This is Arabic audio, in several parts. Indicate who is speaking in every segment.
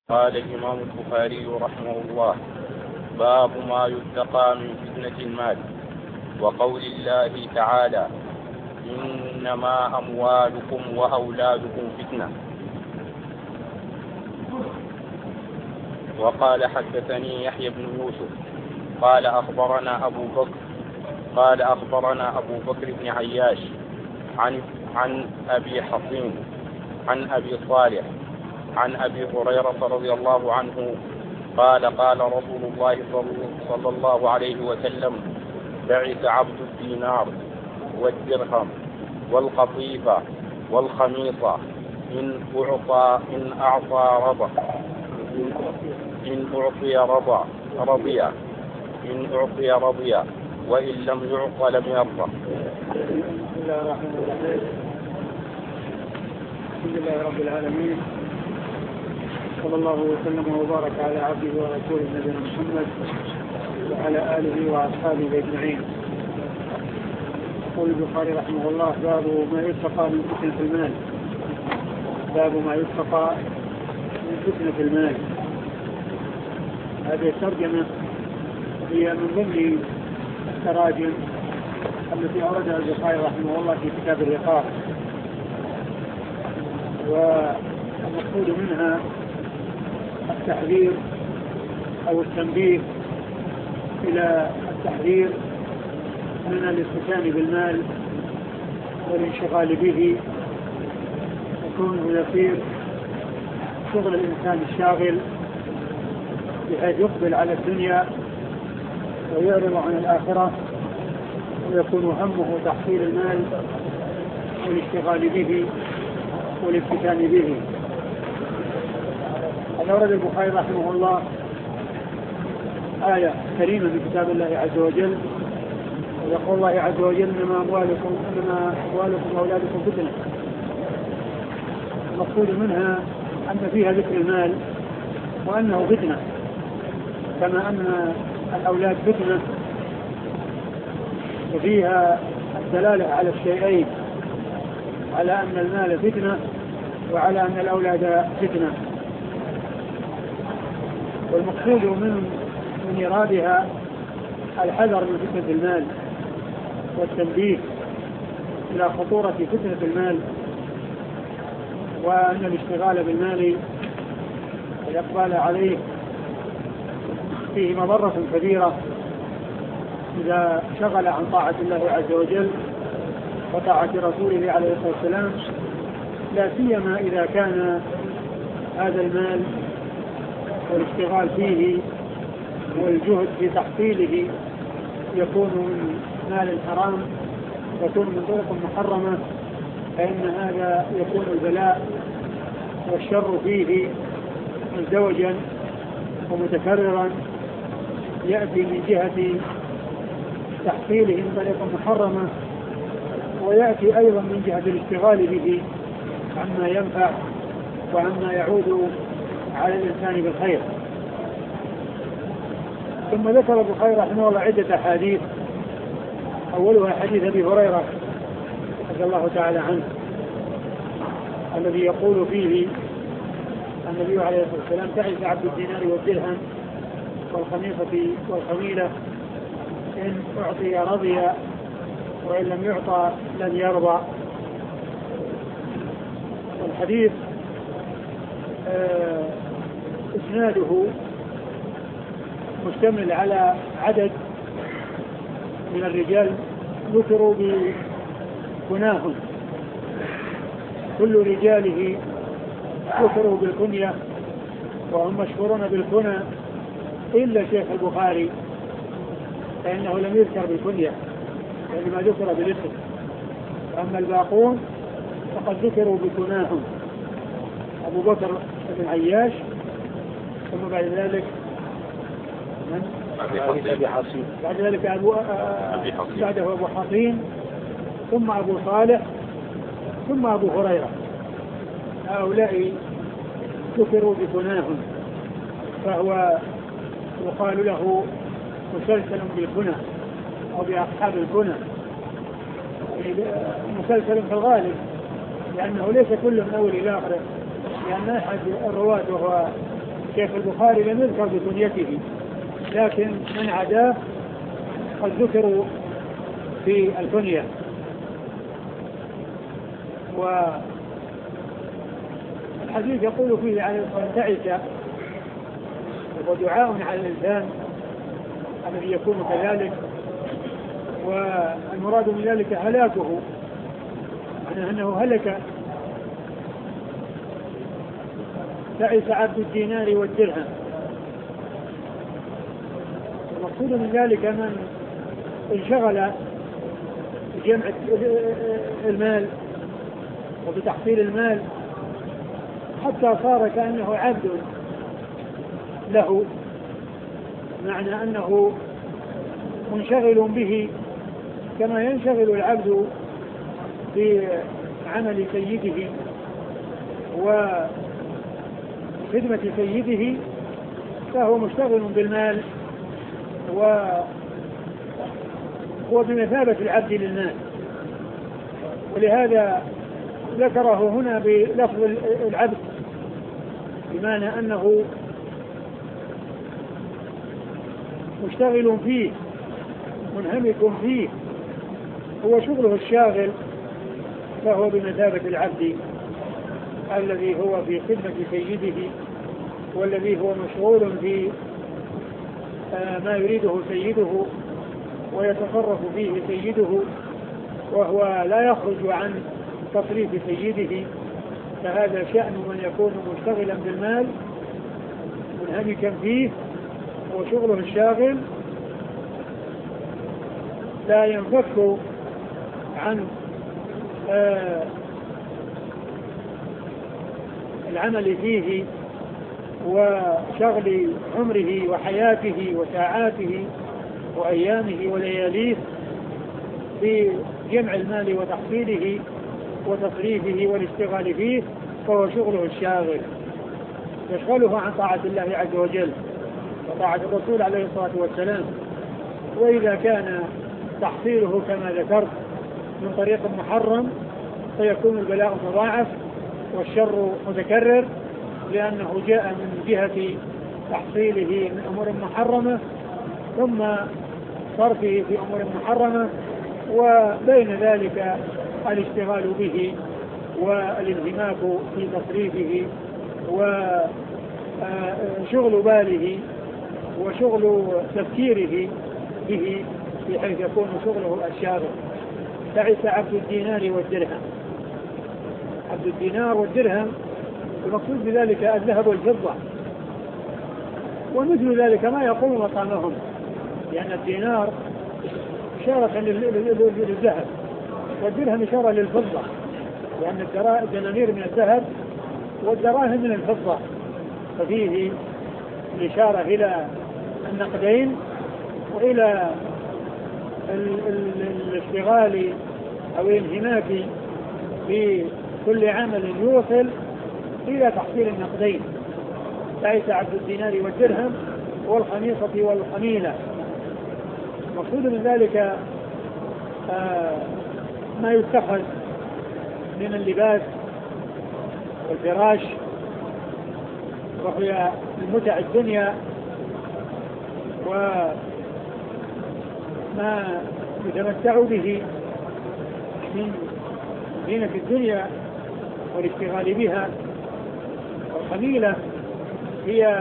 Speaker 1: قال الإمام البخاري رحمه الله: باب ما يتقى من فتنة المال. وقول الله تعالى: إنما أموالكم وأولادكم فتنة. وقال: حدثني يحيى بن يوسف قال أخبرنا أبو بكر بن عياش عن أبي حصين عن أبي صالح عن أبي هريرة رضي الله عنه قال: قال رسول الله صلى الله عليه وسلم: بعث عبد الدينار والدرهم والقطيفة والخميصة إن أعطي رضي وإن لم يعط لم يرضى.
Speaker 2: بسم الله الرحمن الرحيم. الحمد لله رب العالمين، صلى الله وسلم وبارك على عبده ورسوله نبينا محمد وعلى آله وأصحابه أجمعين. يقول البخاري رحمه الله: باب ما يتقى من فتنة المال. باب ما يتقى من فتنة المال. هذه الترجمة هي من ضمن التراجم التي أوردها البخاري رحمه الله في كتاب الرقاق، والمقصود منها التحذير أو التنبيه إلى التحذير من الاستهتان بالمال والانشغال به، يكون يصير شغل الإنسان الشاغل بحيث يقبل على الدنيا ويعرض عن الآخرة، ويكون همه تحصيل المال والاشتغال به والافتتان به. أورد البخاري رحمه الله آية كريمة من كتاب الله عز وجل، ويقول الله عز وجل: إنما أموالكم وأولادكم فتنة. المقصود منها أن فيها ذكر المال وأنه فتنة، كما أن الأولاد فتنة، وفيها الدلالة على الشيئين، على أن المال فتنة وعلى أن الأولاد فتنة. والمقصود من إرادها الحذر من فتنة المال والتنبيه إلى خطورة فتنة المال، وأن الاشتغال بالمال والإقبال عليه فيه مضرة كبيرة إذا شغل عن طاعة الله عز وجل وطاعة رسوله عليه الصلاة والسلام، لا سيما إذا كان هذا المال والاشتغال فيه والجهد في تحصيله يكون من مال حرام، يكون من طرق محرمة، فإن هذا يكون البلاء والشر فيه مزدوجا ومتكررا، يأتي من جهة تحصيله من طريق محرمة، ويأتي أيضا من جهة الاشتغال به عما ينفع وعما يعود على الإنسان بالخير. ثم ذكر البخاري رحمه الله عدة أحاديث، أولها حديث أبي هريرة رضي الله تعالى عنه، الذي يقول فيه النبي عليه الصلاة والسلام: تعس عبد الدينار والدرهم والخميصة والخميلة إن أعطي رضي وإن لم يعطى لن يرضى. والحديث إسناده مشتمل على عدد من الرجال ذكروا بكناهم، كل رجاله ذكروا بالكنية وهم مشهورون بالكنى إلا شيخ البخاري، فإنه لم يذكر بالكنية وإنما ذكر بالاسم، أما الباقون فقد ذكروا بكناهم: أبو بكر بن عياش، ثم بعد ذلك
Speaker 1: أبي حصين،
Speaker 2: بعد ذلك بعده أبو حصين، ثم أبو صالح، ثم أبو هريرة. هؤلاء ذكروا بكناهم، فهو يقال له مسلسل بالكنى أو بأصحاب الكنى، مسلسل في الغالب، لأنه ليس كل من أول إلى آخره، لأن أحد الرواة وهو الشيخ البخاري لم يذكر بكنيته، لكن من عداه قد ذكروا في الكنية. والحديث يقول فيه عليه الصلاة تعس، ودعاء على الإنسان الذي يكون كذلك، والمراد من ذلك هلاكه، معناه أنه هلك. تعس عبد الدينار والدرهم. المقصود من ذلك من انشغل بجمع المال وبتحصيل المال حتى صار كأنه عبد له، معنى أنه منشغل به كما ينشغل العبد بعمل سيده وخدمة سيده، فهو مشتغل بالمال وهو بمثابة العبد للمال. ولهذا ذكره هنا بلفظ العبد، بمعنى أنه مشتغل فيه منهمك فيه، هو شغله الشاغل، فهو بمثابة العبد الذي هو في خدمة سيده، والذي هو مشغول في ما يريده سيده ويتصرف فيه سيده، وهو لا يخرج عن تصريف سيده. فهذا شأن من يكون مشتغلا بالمال منهمكا فيه وشغله الشاغل، لا ينفك عن العمل فيه وشغل عمره وحياته وساعاته وأيامه ولياليه بجمع المال وتحصيله وتصريفه والاشتغال فيه، فهو شغله الشاغل يشغله عن طاعة الله عز وجل وطاعة الرسول عليه الصلاة والسلام. وإذا كان تحصيله كما ذكرت من طريق محرم فيكون البلاء مضاعف والشر متكرر، لأنه جاء من جهة تحصيله من أمور محرمة ثم صرفه في أمور محرمة، وبين ذلك الاشتغال به والانهماك في تصريفه وشغل باله وشغل تفكيره به، بحيث يكون شغله الشاغل. تعس عبد الدينار والدرهم. عبد الدينار والدرهم المقصود بذلك الذهب والفضة، ومثل ذلك ما يقوم مقامهم، لأن الدينار إشارة للذهب والدرهم إشارة للفضة، لأن الدنانير من الذهب والدراهم من الفضة، ففيه الإشارة إلى النقدين وإلى الاشتغال أو الانهماك في كل عمل يوصل إلى تحصيل النقدين. تعس عبد الدينار والدرهم والخميصة والخميلة. مقصود من ذلك ما يتخذ من اللباس والفراش، وهي المتع الدنيا وما يتمتع به من زينة الدنيا والاشتغال بها. والخميلة هي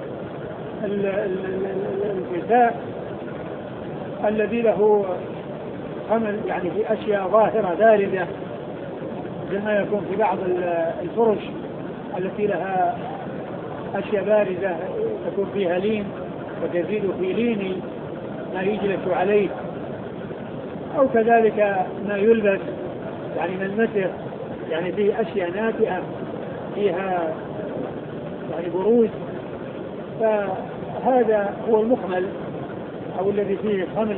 Speaker 2: الكساء الذي له خمل، يعني في أشياء ظاهرة باردة، كما يكون في بعض الفرش التي لها أشياء باردة تكون فيها لين وتزيد في لين ما يجلس عليه، أو كذلك ما يلبس يعني من المتر، يعني فيه أشياء ناتئة فيها يعني بروز، فهذا هو المخمل أو الذي فيه خمل.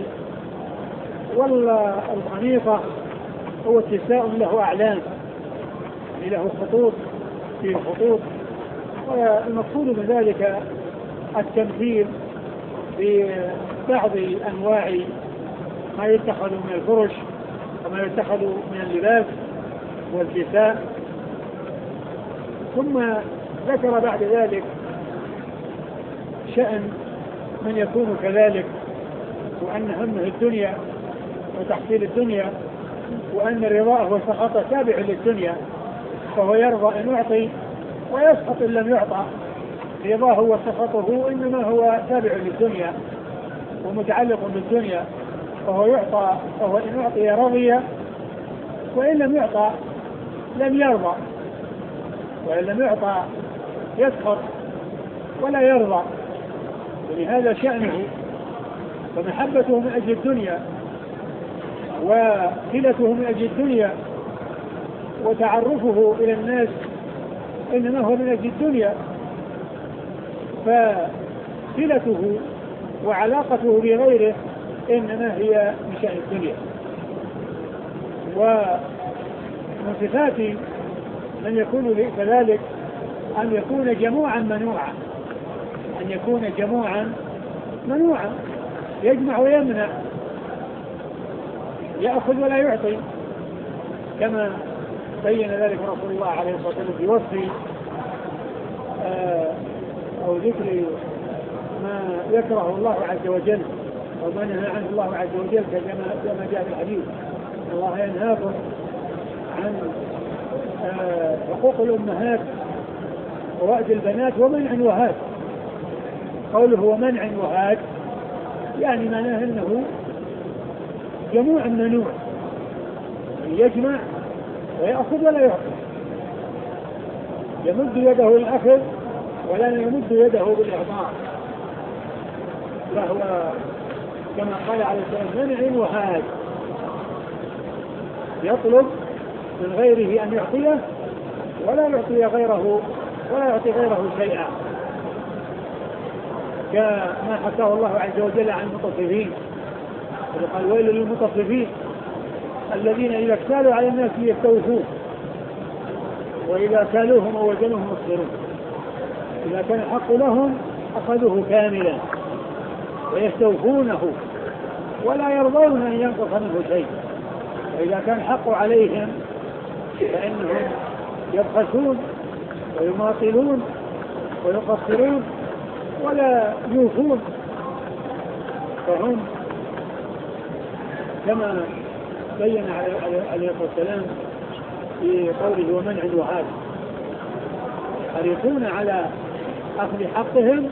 Speaker 2: والخميصة هو اتساء له أعلام، يعني له خطوط، فيه خطوط. والمقصود من ذلك التمثيل ببعض أنواع ما يتخذ من الفرش وما يتخذ من اللباس والكساء. ثم ذكر بعد ذلك شأن من يكون كذلك، وأن همه الدنيا وتحصيل الدنيا، وأن رضاه وسخطه تابع للدنيا، فهو يرضى أن يعطي ويسخط إن لم يعطى. رضاه وسخطه إنما هو تابع للدنيا ومتعلق بالدنيا، فهو يعطى، فهو إن أعطي رضي، وإن لم يعطى لم يرضى، وإن لم يعطى يسخط ولا يرضى. ولهذا شأنه ومحبته من أجل الدنيا وصلته من أجل الدنيا وتعرفه إلى الناس إنما هو من أجل الدنيا، فصلته وعلاقته بغيره إنما هي من شأن الدنيا. ومن صفات من يكون كذلك أن يكون جموعا منوعا، أن يكون جموعا منوعا، يجمع ويمنع، يأخذ ولا يعطي، كما بين ذلك رسول الله عليه الصلاة والسلام في وصف أو ذكر ما يكره الله عز وجل أو ما نهى عنه الله عز وجل، كما جاء في الحديث: الله ينهاكم عن حقوق الأمهات ووأد البنات ومنع وهات. قوله ومنع وهات يعني معناه أنه جموع منوع، يجمع ويأخذ ولا يعطي، يمد يده للأخذ ولا يمد يده بالإعطاء، فهو كما قال عليه السلام منع وهات، يطلب من غيره أن يعطيه ولا يعطي غيره شيئا، كما حكاه الله عز وجل عن المطففين، قال: ويل للمطففين الذين إذا اكتالوا على الناس يستوفون وإذا كالوهم أو وزنوهم يخسرون. إذا كان الحق لهم أخذوه كاملا ويستوفونه ولا يرضون أن ينقص منه شيء، وإذا كان الحق عليهم فإنهم يبخسون ويماطلون ويقصرون ولا يوفون. فهم كما بين عليه الصلاة والسلام في قوله ومنع وهات حريصون على أخذ حقهم،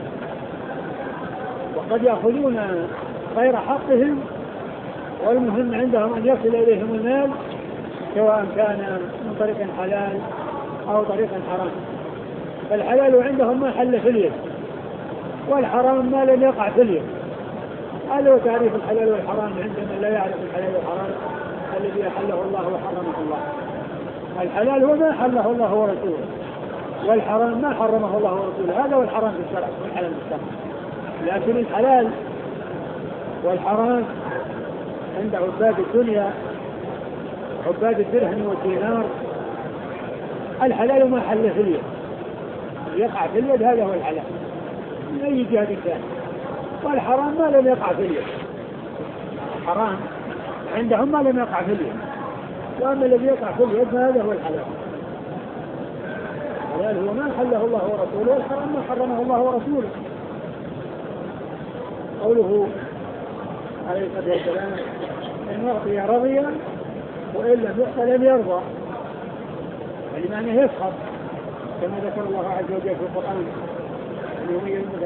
Speaker 2: وقد يأخذون غير حقهم، والمهم عندهم أن يصل إليهم المال سواء كان من طريق حلال أو طريق حرام. فالحلال عندهم ما حل في اليد، والحرام ما لم يقع في اليد. هذا هو تعريف الحلال والحرام عندما لا يعرف الحلال والحرام الذي أحله الله وحرمه الله. الحلال هو ما حله الله ورسوله، والحرام ما حرمه الله ورسوله. هذا هو الحرام في الشرع والحلال في الشرع. لكن الحلال والحرام عند عباد الدنيا، عباد الدرهم والدينار، الحلال ما حل في اليد، يقع في اليد هذا هو الحلال من أي جهة كان، والحرام ما لم يقع في اليد. الحرام عندهم ما لم يقع في اليد، وأما الذي يقع في اليد فهذا هو الحلال. الحلال هو ما حله الله ورسوله، والحرام ما حرمه الله ورسوله. قوله عليه الصلاة والسلام: إن أعطي رضي وإن لم يعطى لم يرضى، يعني معناه يسخط، كما ذكر الله عز وجل في القرآن: اليوم ينزل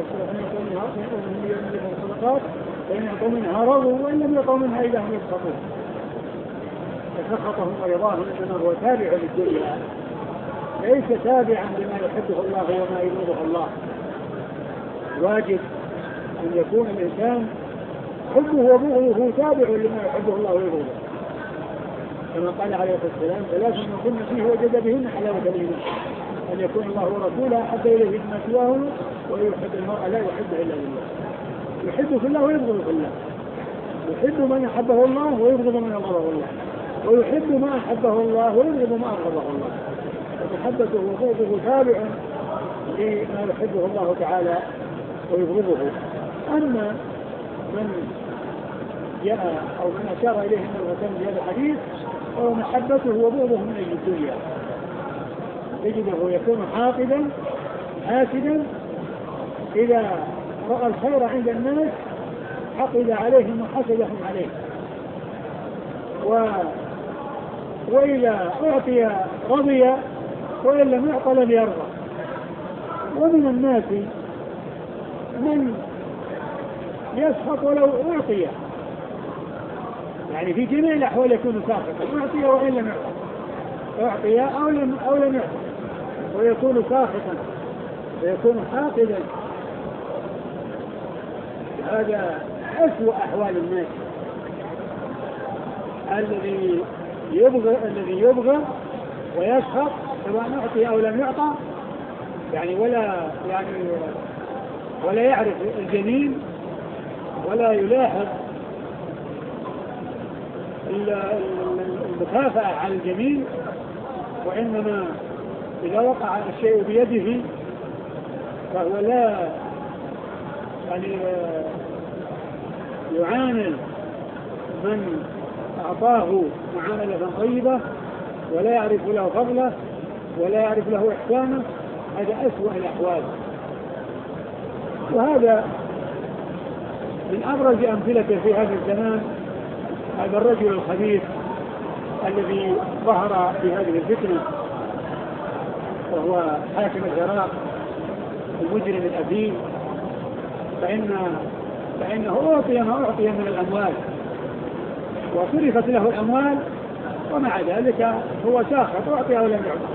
Speaker 2: الصدقات فإن يعطوا منها رضوا وإن لم يعطوا منها إذا هم يسخطون. فسخطهم ورضاهم إنما هو تابع للدنيا، ليس تابعا لما يحبه الله وما يريده الله. واجب أن يكون الإنسان حبه وبغضه تابع لما يحبه الله ويريده، كما قال عليه الصلاة والسلام: ثلاث من كن فيه وجد بهن حلاوة الإيمان، أن يكون الله ورسوله أحب إليه مما سواه، ويحب المرء لا يحب إلا لله. يحب في الله ويبغض في الله، يحب من أحبه الله ويبغض من أبغضه الله، ويحب ما أحبه الله ويبغض ما أبغضه الله. فمحبته وبغضه تابع لما يحبه الله تعالى ويبغضه. أما من جاء أو من أشار إليه النبي في هذا الحديث فهو محبته وبغضه من أجل الدنيا، يجده يكون حاقدا حاسدا إذا رأى الخير عند الناس حقد عليهم وحسدهم عليه، وإذا أعطي رضي وإن لم يعط لم يرضى. ومن الناس من يسخط ولو أعطي، يعني في جميع الأحوال يكون ساخطا، أعطي وإن لم يعط، أعطي أو لم يعط، ويكون ساخطا ويكون حاقدا. هذا أسوأ أحوال الناس، الذي يبغى ويسخط سواء أعطي أو لم يعطى، يعني ولا يعرف الجميل ولا يلاحظ المكافأة على الجميل، وإنما إذا وقع الشيء بيده فهو لا يعني يعامل من أعطاه معاملة طيبة ولا يعرف له فضله ولا يعرف له إحسانه. هذا أسوأ الأحوال. وهذا من أبرز أمثلة في هذا الزمان هذا الرجل الخبيث الذي ظهر في هذه الفتنة، وهو حاكم العراق المجرم الأثيم، فإنه أعطي ما أعطي من الأموال وصرفت له الأموال، ومع ذلك هو ساخط، أعطي أو لم يعطي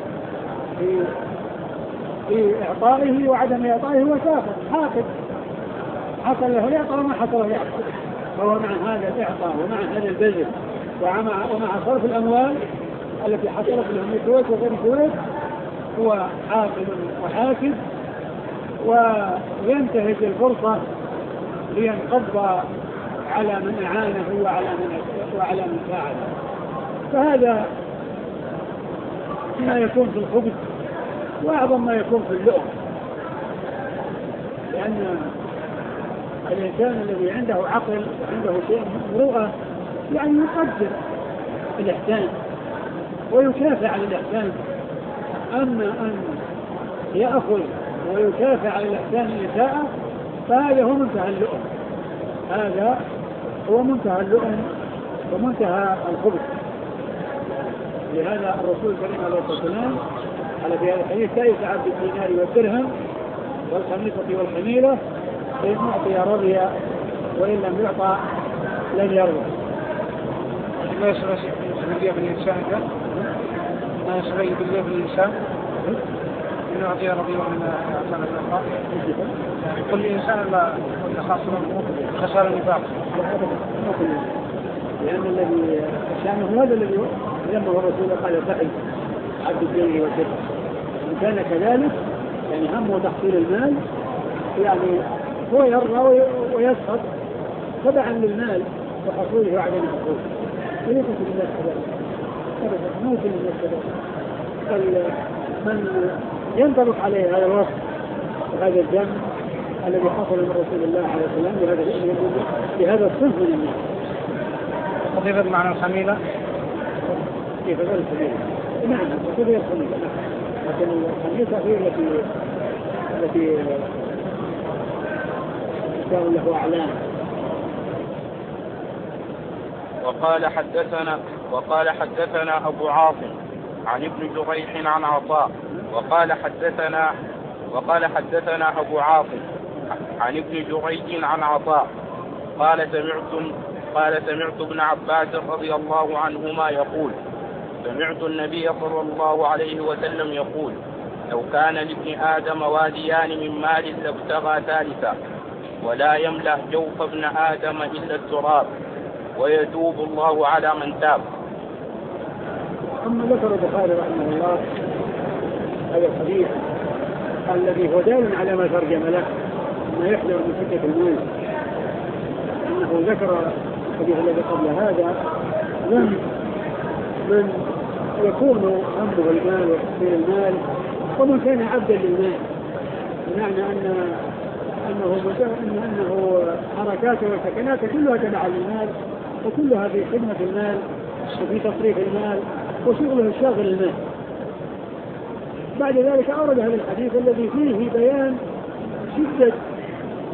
Speaker 2: في إعطائه وعدم إعطائه هو ساخط حاقد، حصل له الإعطاء وما حصل له الإعطاء، فهو مع هذا الإعطاء ومع هذا البذل ومع صرف الأموال التي حصلت له من الكويت وغير الكويت هو حاقد وحاكد، وينتهز الفرصة لينقض على من أعانه وعلى من ساعده. فهذا ما يكون في الخبز وأعظم ما يكون في اللؤم، لأن الإنسان الذي عنده عقل وعنده شيء مروءة يعني يقدر الإحسان ويكافئ على الإحسان. أما أن يأخذ ويكافئ على الإحسان إساءة فهذا هو منتهى اللؤم، هذا هو منتهى اللؤم ومنتهى الخبث. لهذا الرسول الكريم عليه الصلاة والسلام على في هذا الحديث: تئس عبد الدينار والدرهم والخميصة والحميلة، إن أعطي رضي وإن لم يعطى لم يرضى.
Speaker 3: ما يشغل بالإنسان ده؟ ما يشغل بالإنسان إنه أعطي رضي وإن أعطى لم يرضى؟ كل إنسان لا خسر النفاق،
Speaker 2: لأن الذي شأنه هذا الذي ذمه الرسول قال: تقي عبد الدين والدرهم. إن كان كذلك يعني همه تحصيل المال، يعني هو يرضى ويسخط تبعا للمال وحصوله وعدم حصوله، وليس في الناس كذلك أبدا، ما في الناس كذلك. من ينطبق عليه هذا الوصف وهذا الذم الذي حصل من رسول الله عليه السلام بهذا الصنف من الناس.
Speaker 3: قضية معنى الخميلة
Speaker 2: كيف غير الخميلة؟ نعم قضية الخميلة، لكن الخميلة هي التي كان له أعلام.
Speaker 1: وقال حدثنا أبو عاصم عن ابن جريح عن عطاء وقال حدثنا أبو عاصم عن ابن جريج عن عطاء قال سمعت ابن عباس رضي الله عنهما يقول: سمعت النبي صلى الله عليه وسلم يقول: لو كان لابن آدم واديان من مال لابتغى ثالثا، ولا يملأ جوف ابن آدم إلا التراب، ويتوب الله على من تاب.
Speaker 2: ثم ذكر البخاري رحمه الله هذا الحديث الذي هو دال على ما ترجم له ما يحذر من فتنة المال، أنه ذكر الحديث الذي قبل هذا من يكون همه المال وتحصيل المال، ومن كان عبدا للمال، بمعنى أنه حركاته وسكناته كلها تبع للمال، وكلها في خدمة المال وفي تصريف المال وشغله الشاغل المال. بعد ذلك أورد هذا الحديث الذي فيه بيان شدة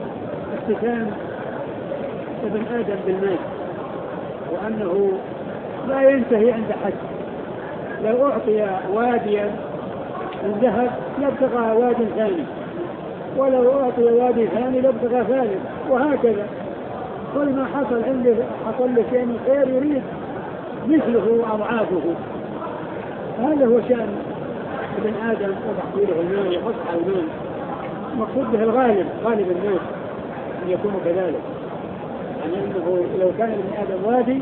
Speaker 2: اختتام ابن آدم بالمال، وأنه لا ينتهي عند حد. لو أعطي واديا من ذهب لابتغى وادي ثاني، ولو أعطي وادي ثاني لابتغى ثالث، وهكذا كل ما حصل له شيء من خير يريد مثله أضعافه. هذا هو شأن ابن آدم وتحصيله المال وقطع المال. مقصود به الغالب، غالب الناس أن يكون كذلك، يعني أنه لو كان ابن آدم وادي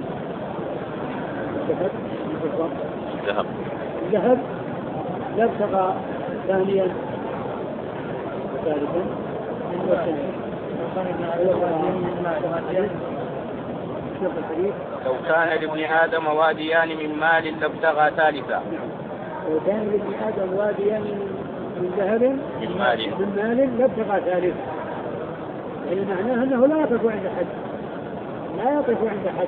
Speaker 2: ذهب لابتغى ثانيا ثالثا.
Speaker 1: لو كان لابن آدم واديان من مال لابتغى ثالثا.
Speaker 2: لو كان لابن آدم واديان من ذهب من مال لابتغى ثالثا، يعني معناه أنه لا يقف عند حد، لا يقف عند حد.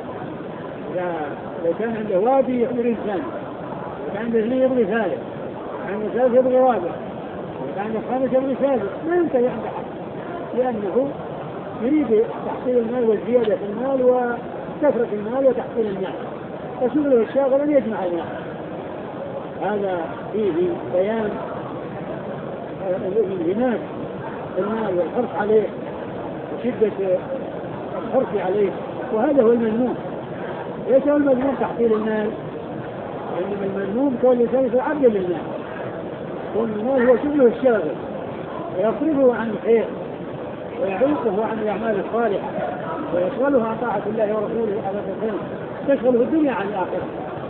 Speaker 2: لو كان عنده وادي يبغي ثاني، وكان عنده اثنين يبغي ثالث، وكان عنده ثالث يبغي رابع، وكان عنده خامس يبغي ثالث، ما ينتهي عند حد، لأنه يريد تحصيل المال والزيادة في المال وكثرة المال وتحصيل المال، فشغله الشاغل أن يجمع المال. هذا فيه بيان الانهماك المال والحرص عليه وشدة الحرص عليه، وهذا هو المذموم. ليس هو المذموم تحصيل المال، وإنما المذموم كون الإنسان يتعبد للمال، كون المال هو شغله الشاغل ويصرفه عن الخير ويعوقه عن الأعمال الصالحة ويشغله عن طاعة الله ورسوله على الخير، يشغله بالدنيا عن الآخرة،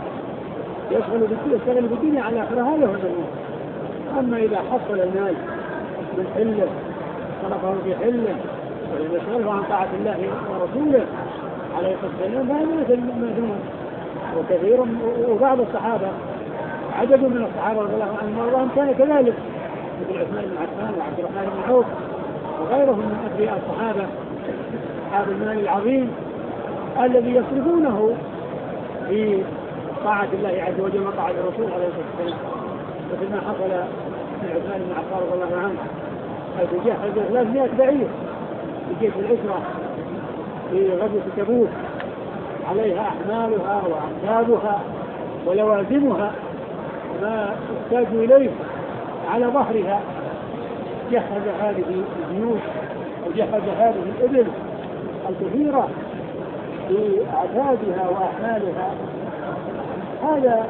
Speaker 2: يشغل بالدنيا عن الآخرة. هذا هو المذموم. أما إذا حصل المال من حله صرفه بحله ولم يشغله عن طاعة الله ورسوله عليه الصلاة والسلام فهذا ليس المذموم. وكثير وبعض الصحابة، عدد من الصحابة رضي الله عنهم كان كذلك، مثل عثمان بن عفان وعبد الرحمن بن عوف وغيرهم من أثرياء الصحابة أصحاب المال العظيم الذي يصرفونه في طاعة الله عز وجل وطاعة الرسول عليه الصلاة والسلام. مثل ما حصل من عثمان بن عفان رضي الله عنه حيث جهز 300 بعير في جيش العسرة في غزوة تبوك، عليها أحمالها وأعتابها ولوازمها ما احتاجوا إليه على ظهرها. جهز هذه الجيوش وجهز هذه الإبل الكثيرة بأعتابها وأحمالها. هذا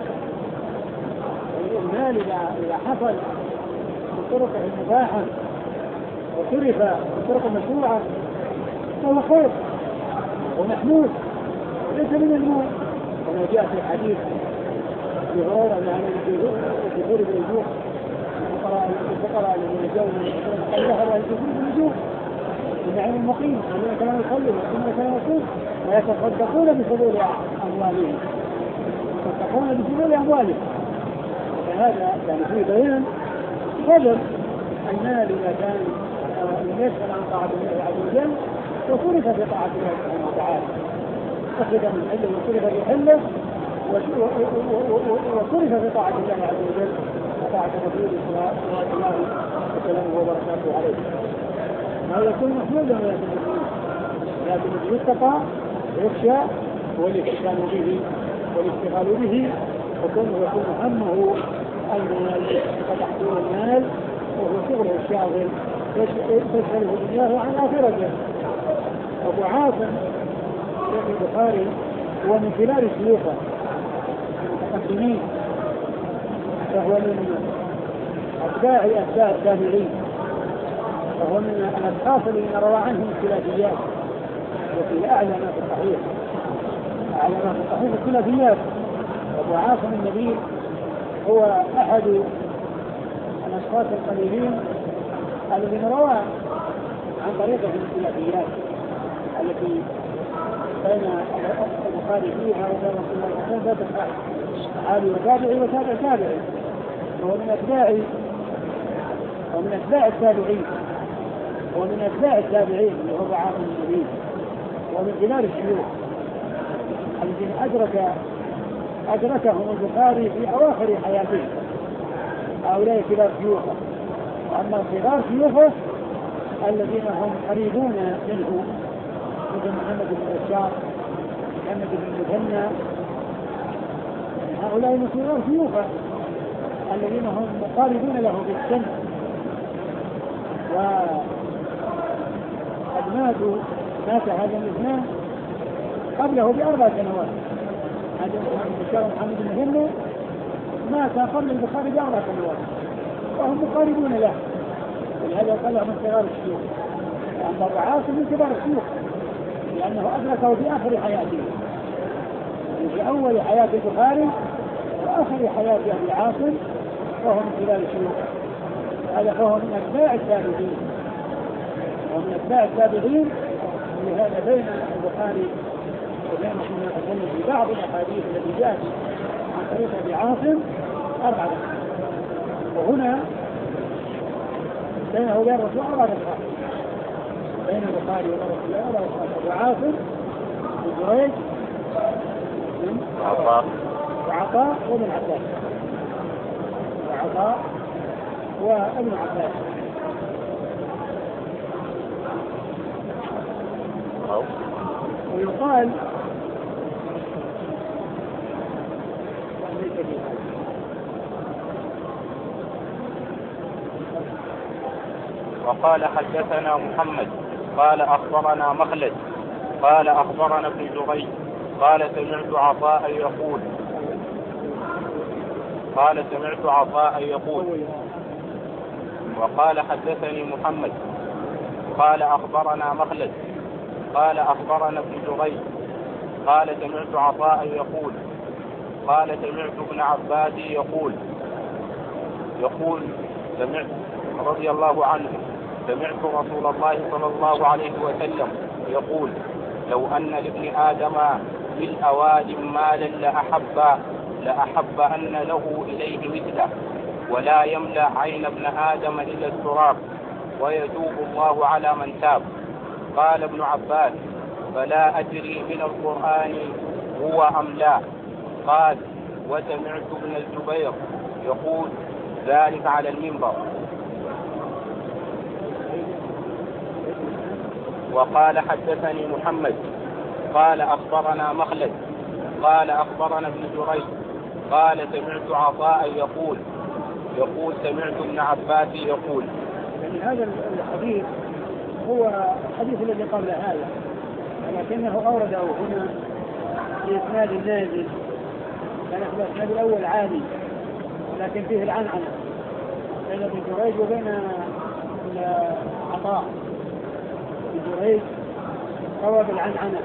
Speaker 2: المال إذا حصل بطرقه المباحة وصرف بطرق مشروعة فهو خير ومحمود وليس من المال. وما جاء في حديث في هريرة في غرب الوجوه الفقراء الذين جاءوا من قال ذهب الجسود بالوجوه بمعنى المقيم الذين كانوا يصلوا والذين كانوا يصومون ويتصدقون بفضول أموالهم، فهذا يعني فيه بيان فضل المال إذا كان يسأل عن طاعة الله عز وجل وصرف في طاعة الله سبحانه وتعالى، أخذ من حله وصرف في حله وصرف في طاعة الله عز وجل وطاعة رسوله صلى الله وسلامه وبركاته عليه. هذا يكون محمودا لكن يتقى ويخشى والاستغلال به وكونه يكون همه المال وتحصيل المال وهو شغله الشاغل تشغله دنياه عن آخرته. أبو عاصم شيخ البخاري هو من خلال شيوخه المتقدمين، فهو من أتباع التابعين، فهو من الأشخاص الذين روى عنهم الثلاثيات، وفي أعلى ما في الصحيح الثلاثيات. أبو عاصم النبيل هو أحد الأشخاص القليلين الذين روى عن طريقة الثلاثيات التي بين البخاري فيها وبين رسول الله صلى الله عليه وسلم صحابي وتابعي وتابع تابعي، وهو من أتباع التابعين اللي هو عاصم النبيل، ومن خلال الشيوخ الذين أدركهم البخاري في أواخر حياته، هؤلاء كبار شيوخه. وأما صغار شيوخه الذين هم قريبون منه مثل محمد بن بشار، محمد بن مثنى، هؤلاء من صغار شيوخه الذين هم مقاربون له بالسن، وقد مات هذا الاثنان قبله ب4 سنوات. هذا محمد بن بشار ومحمد بن مثنى مات قبل البخاري ب4 سنوات وهم مقاربون له، ولهذا قال من صغار الشيوخ. أما أبو عاصم من كبار الشيوخ لأنه أدركه في آخر حياته، في أول حياة البخاري وآخر حياة أبي عاصم، وهو من كبار الشيوخ. هذا فهو من أتباع التابعين، ومن أتباع التابعين. ولهذا بين البخاري وبين محمد بن في بعض الأحاديث التي جاءت عن طريق أبي عاصم 4 دقائق، وهنا بينه وبين الرسول 4 دقائق، بين البخاري وبين رسول الله 4 دقائق. أبو عاصم وجريج وعطاء وابن عباس، وعطاء وابن عباس. ويقال
Speaker 1: وقال حدثنا محمد قال أخبرنا مخلد قال أخبرنا ابن جريج قال سمعت عطاء يقول وقال حدثني محمد قال أخبرنا مخلد قال أخبرنا ابن جريج قال سمعت عطاء يقول قال سمعت ابن عباس يقول سمعت رضي الله عنه سمعت رسول الله صلى الله عليه وسلم يقول لو أن لابن آدم بالأواد مالا لأحب أن له إليه مثله ولا يملأ عين ابن آدم إلا التراب ويتوب الله على من تاب. قال ابن عباس فلا أدري من القرآن هو أم لا. قال وسمعت ابن الزبير يقول ذلك على المنبر. وقال حدثني محمد قال أخبرنا مخلد قال أخبرنا ابن جريج قال سمعت عطاء يقول سمعت ابن عباس يقول.
Speaker 2: يعني هذا الحديث هو الحديث الذي قبل هذا، لكنه أورده هنا في إسناد النازل، كان في الإسناد الأول عالي ولكن فيه العنعنة بين ابن جريج وبين عطاء. ابن جريج روى بالعنعنة،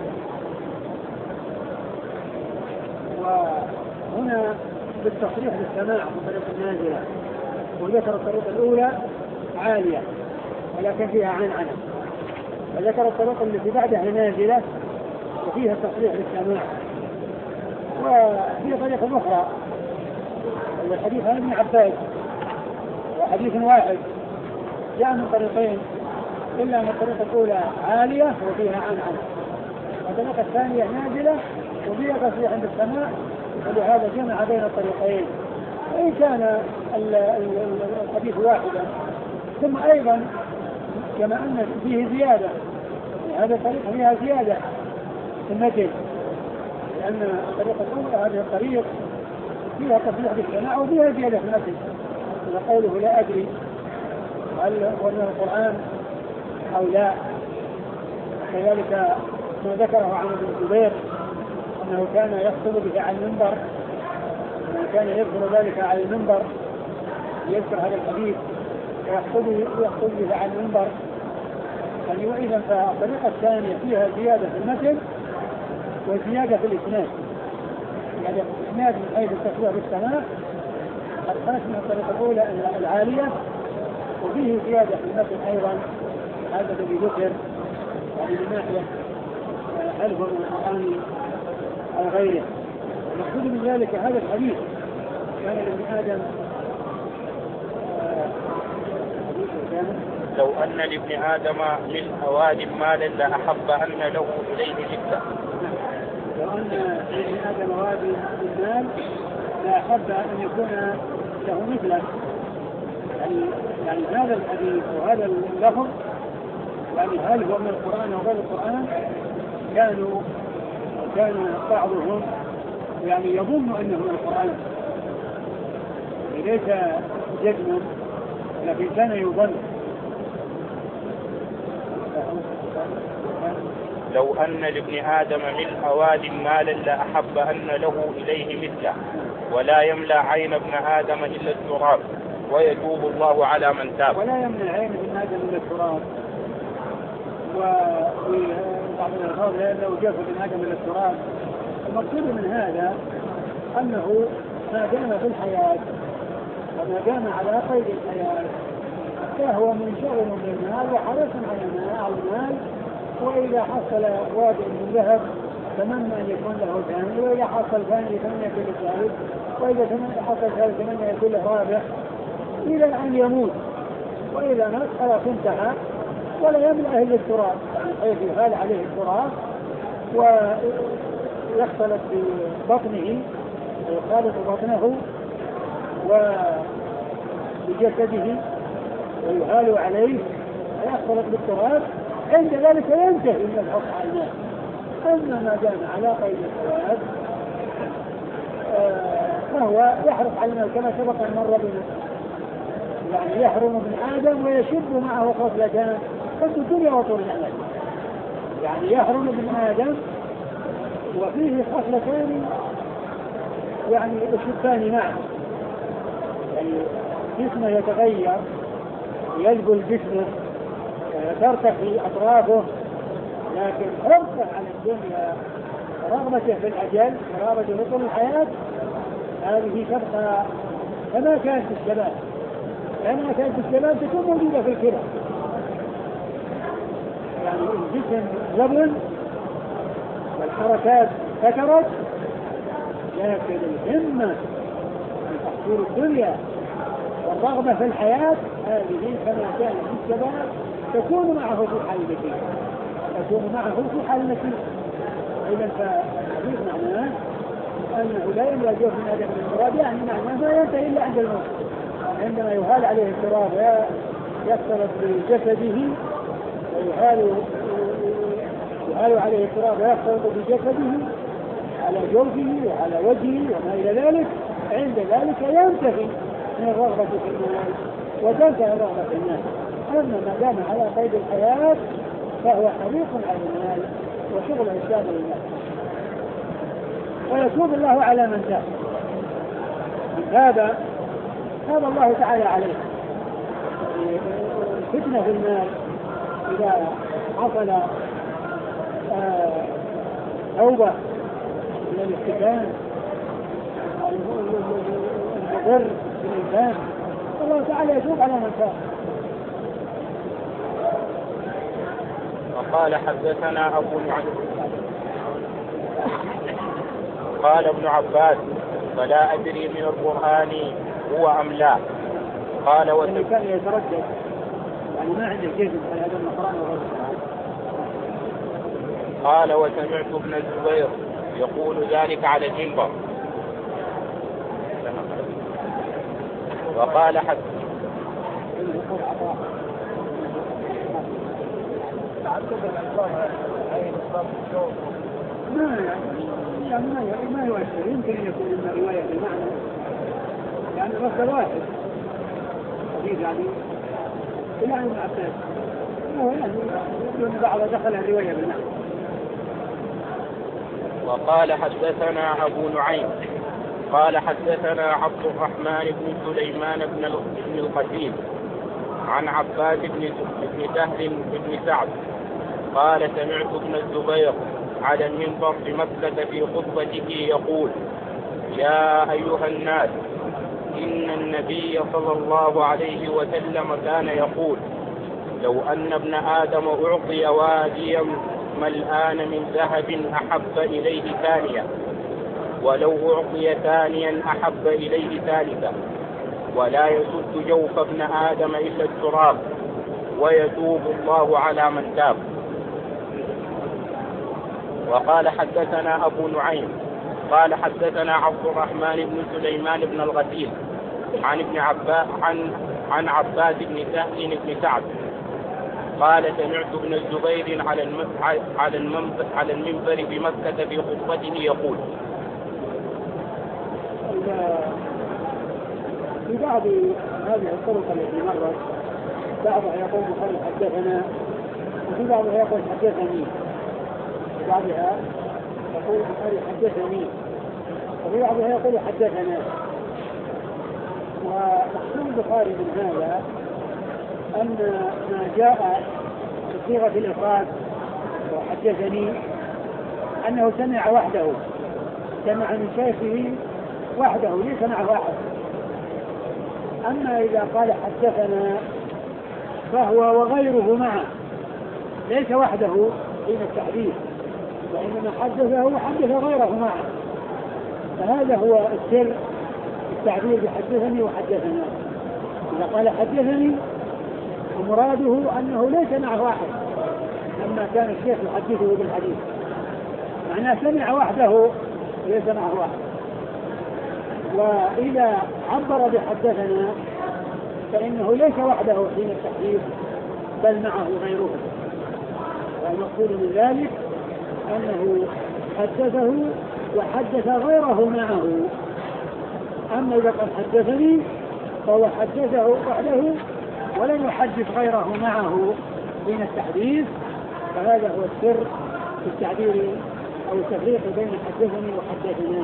Speaker 2: وهنا بالتصريح بالسماع من طريق النازلة، وذكر الطريقة الأولى عالية ولكن فيها عنعنة، وذكر الطريقة التي بعدها نازلة وفيها تصريح بالسماع. وفي طريقة أخرى الحديث عن ابن عباس وحديث واحد جاء من طريقين، إلا أن الطريقة الأولى عالية وفيها عنعنة، والطريقة الثانية نازلة وفيها تصريح بالسماع، ولهذا جمع بين الطريقين. وإن كان الحديث واحدا، ثم أيضا كما أن فيه زيادة، هذا الطريق فيها زيادة في المتن، لأن الطريقة الأولى هذه الطريق فيها تصريح بالسماع وفيها زيادة في المتن، قوله لا أدري هل هو من القرآن أو لا. كذلك ما ذكره عن ابن الزبير أنه كان يخطب به على المنبر، أنه كان يذكر ذلك على المنبر، يذكر هذا الحديث ويخطب به على المنبر. يعني وإذا فالطريقة الثانية فيها زيادة في المتن وزيادة في الإسناد، يعني الإسناد من حيث التصريح بالسماع قد خرج من الطريقة الأولى العالية، وفيه زيادة في المتن أيضا، هذا الذي ذكر يعني من ناحية هل هو من القرآن أو غيره. المقصود من ذلك هذا الحديث كان لابن آدم
Speaker 1: لو أن لابن آدم من أواد مالا لأحب أن له إليه مثله.
Speaker 2: لو أن لابن آدم أواد المال لأحب أن يكون له مثله. يعني هذا الحديث وهذا اللفظ يعني هل هو من القرآن أو غير القرآن؟ كان بعضهم يعني يظن أنه من القرآن، ليس جزما لكن كان يظن.
Speaker 1: لو أن لابن آدم ملء واد مالا لأحب أن له إليه مثله، ولا يملأ عين ابن آدم إلا التراب، ويتوب الله على من تاب.
Speaker 2: ولا يملأ عين ابن آدم إلا التراب، وفي بعض الألفاظ لو جاف ابن آدم إلا التراب. المقصود من هذا أنه ما دام في الحياة وما دام على قيد الحياة فهو منشغل بالمال وحريص على المال، وإذا حصل واد من ذهب تمنى أن يكون له ثاني، وإذا حصل ثاني يتمنى يكون له ثالث، وإذا حصل ثالث يتمنى يكون له رابع إلى أن يموت، وإذا مات خلاص انتهى ولا يملأ إلا التراب، حيث يهال عليه التراب ويختلط ببطنه ويخالط بطنه وبجسده ويهال عليه ويختلط بالتراب، عند ذلك ينتهي من الحكم على المال. أما ما دام على قيد الحياة فهو يحرص على المال كما سبق أن مر بنا، يعني يحرم ابن آدم ويشد معه خصلتان، حب الدنيا وطول الأمل. يعني يحرم ابن آدم وفيه خصلتان يعني يشدان معه، يعني جسمه يتغير يذبل جسمه ترتقي أطرافه، لكن حرصه على الدنيا ورغبته في الأجل ورغبته في طول الحياة هذه تبقى كما كانت في الشباب. لأنها كانت في الشباب تكون موجودة في الكبر، يعني الجسم زبل والحركات فترت، لكن الهمة في تحصيل الدنيا والرغبة في الحياة هذه كما كانت في الشباب تكون معه في حال النكير، تكون معه في حال النكير. إذا فالحديث معناه أنه لا يملأ جوف من آدم من التراب، يعني معناه ما ينتهي إلا عند الموت، عندما يهال عليه التراب يختلط بجسده ويهال عليه التراب ويختلط بجسده على جوفه وعلى وجهه وما إلى ذلك، عند ذلك ينتهي من الرغبة في المال وتنتهي الرغبة في المال. أما ما دام على قيد الحياة فهو حريص على المال وشغل الإسلام للمال، ويتوب الله على من تاب. هذا تاب الله تعالى عليه. فتنة في المال إذا حصل توبة من الاحتكام المضر بالإنسان الله تعالى يتوب على من تاب.
Speaker 1: وقال حدثنا أبو نعيم قال ابن عباس فلا أدري من القرآن هو أم لا. قال
Speaker 2: كان يتردد يعني ما عنده جزم على هذا القرآن وغير القرآن.
Speaker 1: قال وسمعت ابن الزبير يقول ذلك على المنبر. وقال
Speaker 2: ما يؤثر، يمكن أن يكون من رواية المعنى يعني مصدر واحد حديث يعني إلى ابن عباس، هو يعني يقول بعض دخل الرواية بالمعنى.
Speaker 1: وقال حدثنا أبو نعيم قال حدثنا عبد الرحمن بن سليمان بن القتيل عن عباس بن سهل بن سعد قال سمعت ابن الزبير على المنبر بمكة في خطبته يقول يا أيها الناس إن النبي صلى الله عليه وسلم كان يقول لو أن ابن آدم أعطي واديا ملآن من ذهب أحب إليه ثانية، ولو أعطي ثانيا أحب إليه ثالثا، ولا يسد جوف ابن آدم إلا التراب، ويتوب الله على من تاب. وقال حدثنا أبو نعيم قال حدثنا عبد الرحمن بن سليمان بن الغسيل عن ابن عباس عن عباس بن سهل بن سعد قال سمعت ابن الزبير على المنبر بمكة في خطبته يقول.
Speaker 2: في بعض هذه الطرق التي مرت بعضها يقول البخاري حدثنا، وفي بعضها يقول حدثني، في بعضها يقول البخاري حدثني، وفي بعضها يقول حدثنا. ومقصود البخاري من هذا أن ما جاء بصيغة الإفراد وحدثني أنه سمع وحده، سمع من شيخه وحده ليس معه أحد. أما إذا قال حدثنا فهو وغيره معه، ليس وحده حين التحديث، وإنما حدثه وحدث غيره معه. فهذا هو السر التعبير بحدثني وحدثنا. إذا قال حدثني ومراده أنه ليس معه واحد، لما كان الشيخ يحدثه بالحديث معناه سمع وحده وليس معه واحد. وإذا عبر بحدثنا فإنه ليس وحده حين التحديث بل معه غيره. والمقصود من ذلك أنه حدثه وحدث غيره معه. أما إذا قال حدثني فهو حدثه وحده ولم يحدث غيره معه حين التحديث. فهذا هو السر في التعبير أو التفريق بين حدثني وحدثنا.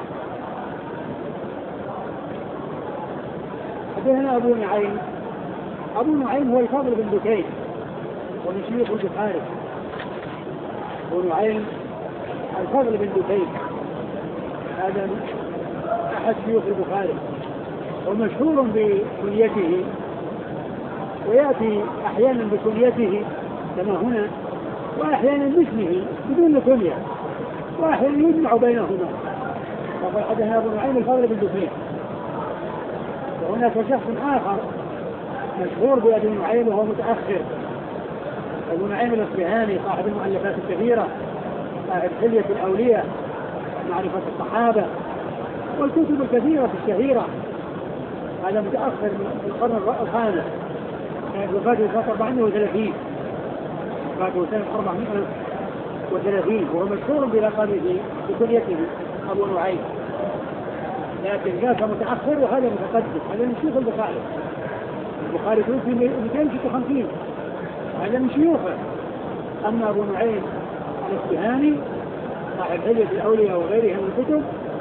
Speaker 2: حدثنا أبو نعيم. أبو نعيم هو الفضل بن دكين ومن شيوخ البخاري. أبو نعيم الفضل بن دكين هذا أحد شيوخ البخاري ومشهور بكنيته، ويأتي أحيانا بكنيته كما هنا، وأحيانا باسمه بدون كنية، وأحيانا يجمع بينهما. وقد حدثنا أبو نعيم الفضل بن دكين. وهناك شخص آخر مشهور بأبي نعيم وهو متأخر، أبو نعيم الأصبهاني صاحب المؤلفات الكثيرة، صاحب حلية الأولياء، معرفة الصحابة والكتب الكثيرة الشهيرة. هذا متأخر من القرن الخامس، كانت وفاته سنة 430، وفاته سنة 430، وهو مشهور بلقبه بكنيته أبو نعيم. لكن ذاك متأخر وهذا متقدم. هذا من شيوخ البخاري. البخاري توفي 256، هذا من شيوخه. أما أبو نعيم الأصبهاني صاحب حلية الأولياء وغيرها من الكتب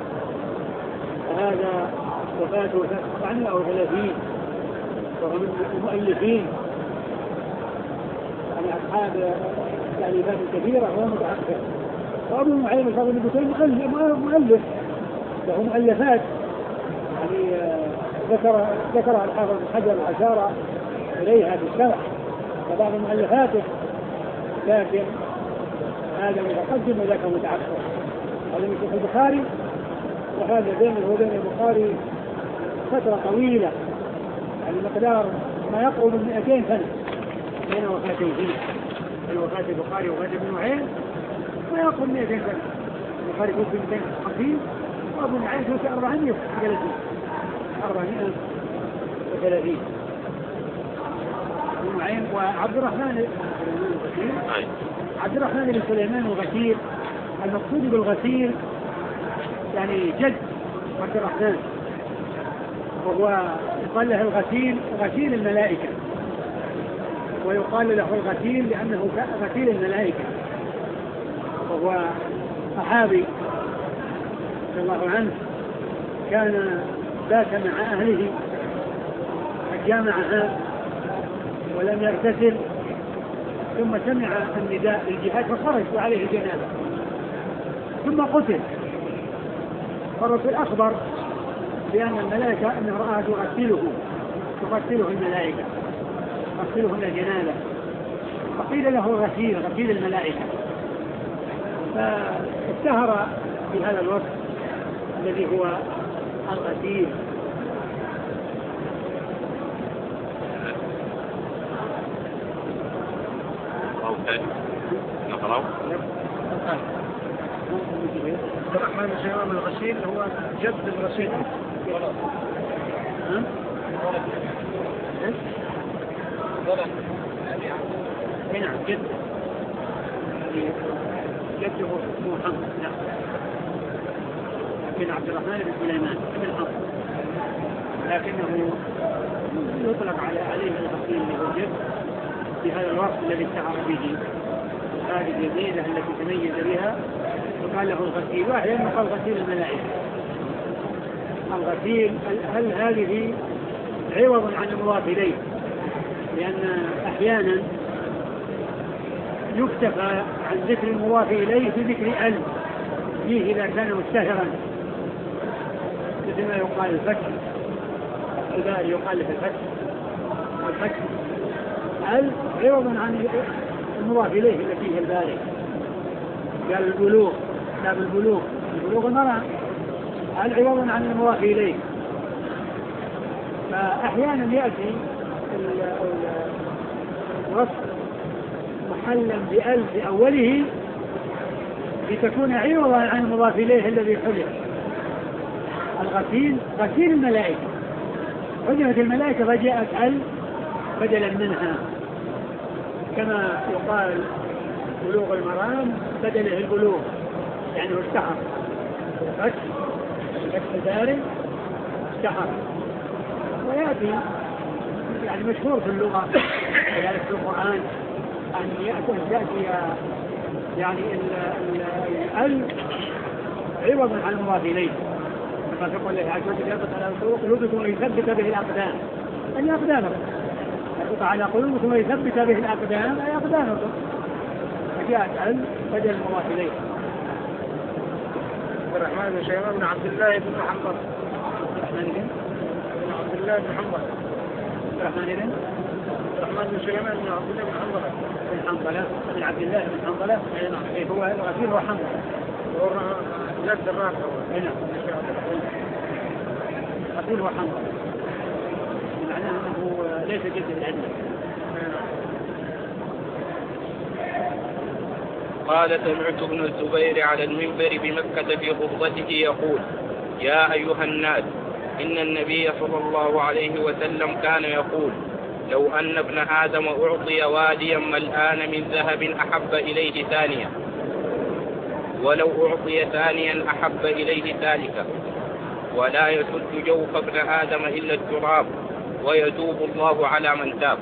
Speaker 2: فهذا وفاته 430، وهو من المؤلفين يعني أصحاب تأليفات كثيرة وهو متأخر. وأبو نعيم الفضل بن دكين مؤلف له مؤلفات يعني ذكرها الحافظ بن حجر وأشار إليها في الشرح وبعض مؤلفاته، لكن هذا متقدم وذاك متأخر. هذا من شيخ البخاري، وهذا بينه وبين البخاري فترة طويلة، يعني مقدار ما يقرب من 200 سنة بين وفاتين، بين وفاة البخاري ووفاة ابن نعيم ما يقرب من 200 سنة. البخاري توفي 250 وابو نعيم توفي 430. ابو نعيم وعبد الرحمن بن سليمان الغسيل. المقصود بالغسيل يعني جد عبد الرحمن، وهو يقال له الغسيل غسيل الملائكة، ويقال له الغسيل لأنه غسيل الملائكة، وهو صحابي رضي الله عنه، كان بات مع أهله الجامعة ولم يغتسل، ثم سمع النداء للجهاد فخرج وعليه الجنابة ثم قتل. فالرسول أخبر بأن الملائكة أنه رآها تغسله الملائكة، تغسله من الجنابة، فقيل له غسيل الملائكة. فاشتهر في هذا الوقت الذي هو الغسيل.
Speaker 1: نقرأ.
Speaker 3: عبد الرحمن بن سليمان الغسيل هو جد الغسيل. حنظلة
Speaker 2: نعم جد جده اسمه حنظلة نعم بن عبد الرحمن بن سليمان بن حنظلة لكنه يطلق عليه الغسيل اللي هو الجد بهذا الوصف الذي اشتهر به هذه الجزيرة التي تميز بها وقال له الغسيل واحيانا قال غسيل الملائكة. الغسيل هل هذه عوض عن المضاف إليه؟ لأن أحيانا يكتفى عن ذكر المضاف إليه بذكر ال فيه إذا كان مشتهرا مثل ما يقال الفتح الباري يقال له الفتح ال عوض عن المضاف إليه التي هي الباري. قال البلوغ كتاب البلوغ المرأة ال عوض عن المضاف إليه. فأحيانا يأتي الوصف محلا بأل في أوله لتكون عوضا عن المضاف إليه الذي حذف. الغسيل غسيل الملائكة حذفت الملائكة فجاءت ال بدلا منها كما يقال بلوغ المرام بدله البلوغ يعني اشتهر فتح الباري اشتهر. ويأتي يعني مشهور في اللغة وذلك في القرآن أن يأتي يعني ال عوضا عن المضاف إليه كما تقول الله عز وجل يربط على قلوبكم ويثبت به الأقدام أي أقدامكم يربط على قلوبكم ويثبت به الأقدام أي أقدامكم فجاءت ال بدل المضاف إليه.
Speaker 3: الرحمن بن شيبان بن عبد الله بن محمد بن عبد الله بن محمد الرحمن بن شيبان بن عبد الله بن حنظلة بن عبد الله بن حنظلة هو الغسيل هو حنظلة هو جد الراس الغسيل هو حنظلة معناه أنه ليس جد العلم.
Speaker 1: قال سمعت ابن الزبير على المنبر بمكة في خطبته يقول يا أيها الناس إن النبي صلى الله عليه وسلم كان يقول لو أن ابن آدم أعطي واديا ملآن من ذهب أحب إليه ثانيا ولو أعطي ثانيا أحب إليه ثالثا ولا يسد جوف ابن آدم إلا التراب ويتوب الله على من تاب.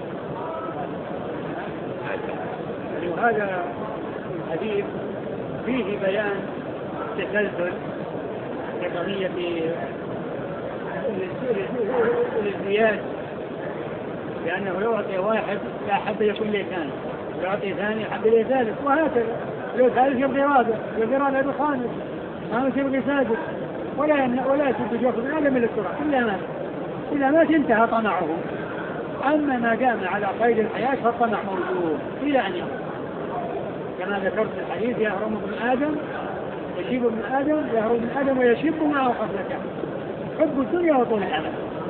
Speaker 2: وهذا الحديث فيه بيان تسلسل لقضية الازدياد لأنه لو أعطي واحد لا حب يكون لي ثاني لو أعطي ثاني حب لي ثالث وهكذا لو ثالث يبغي رابع بخامس خامس يبغي سادس ولا يسد جوف ابن آدم إلا التراب إلا ما انتهى طمعه. أما ما دام على قيد الحياة فالطمع موجود إلى أن يموت كما ذكرت في الحديث يهرم ابن آدم يشيب ابن آدم يهرم ابن آدم ويشيب معه قبلته. حب الدنيا وطول الأمل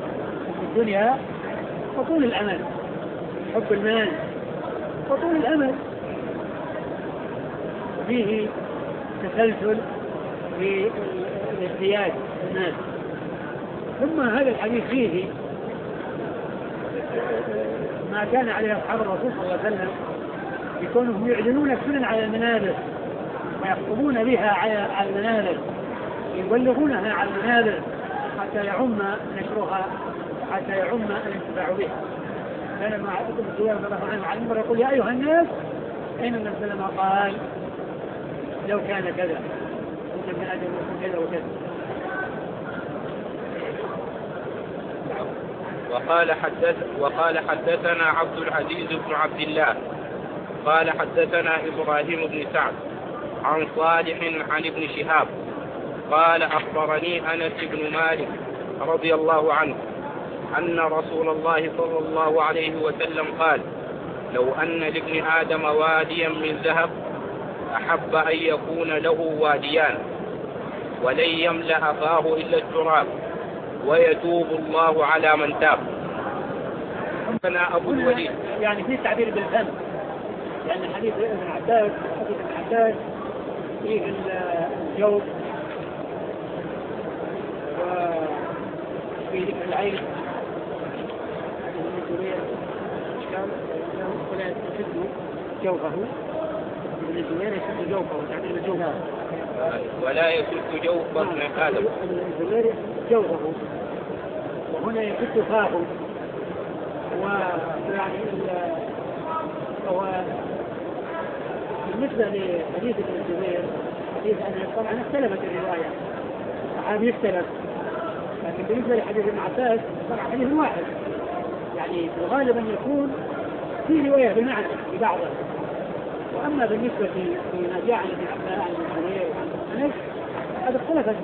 Speaker 2: حب المال وطول الأمل فيه تسلسل في الازدياد الناس. ثم هذا الحديث فيه ما كان عليه أصحاب الرسول صلى الله عليه وسلم يكونوا يعلنون السنن على المنابر ويخطبون بها على المنابر يبلغونها على المنابر حتى يعم نشرها حتى يعم الانتفاع بها. كان مع ابن الزبير رضي الله عنه على المنبر يقول يا أيها الناس إن النبي صلى الله عليه وسلم قال لو كان كذا كنت ابن آدم وكنت كذا وكذا.
Speaker 1: وقال حدثنا عبد العزيز بن عبد الله قال حدثنا إبراهيم بن سعد عن صالح عن ابن شهاب قال أخبرني أنس بن مالك رضي الله عنه أن رسول الله صلى الله عليه وسلم قال لو أن لابن آدم واديا من ذهب أحب أن يكون له واديان ولن يملأ فاه إلا التراب ويتوب الله على من تاب. أبو الوليد
Speaker 2: يعني في تعبير بالفم يعني حديث ابن عباس فيه الجوف وفي ذكر العين
Speaker 3: ولا يشد جوفه، ابن الزبير يشد جوفه تعديل جوفه
Speaker 1: ولا يشد جوف ابن آدم.
Speaker 3: ابن الزبير جوفه، وهنا يشد فاه. ويعني هو بالنسبة لحديث ابن الزبير حديث أنس طبعا اختلفت الرواية، الصحابي يختلف، لكن بالنسبة لحديث ابن عباس طبعا حديث واحد، يعني الغالب أن يكون في رواية بمعنى في بعضها. وأما بالنسبة لما جاء عن ابن عباس عن ابن الزبير وعن أنس هذا اختلفت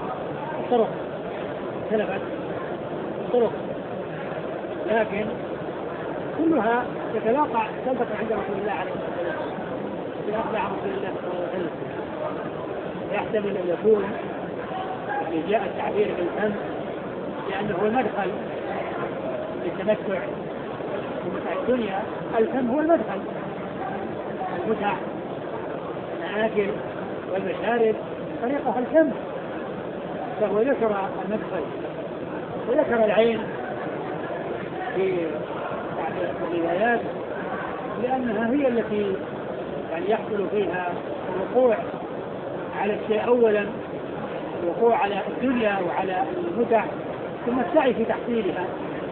Speaker 3: الطرق، لكن كلها تتلاقى سلبة عند رسول الله عليه الصلاة والسلام في أخذ عن رسول الله صلى الله عليه وسلم. يحتمل أن يكون يعني جاء التعبير بالفم لأنه هو المدخل للتمتع ومتع الدنيا. الفم هو المدخل، المتع المآكل والمشارب طريقها الفم، فهو ذكر المدخل وذكر العين في بعض الروايات لأنها هي التي يعني يحصل فيها الوقوع على الشيء أولا، الوقوع على الدنيا وعلى المتع، ثم السعي في تحصيلها.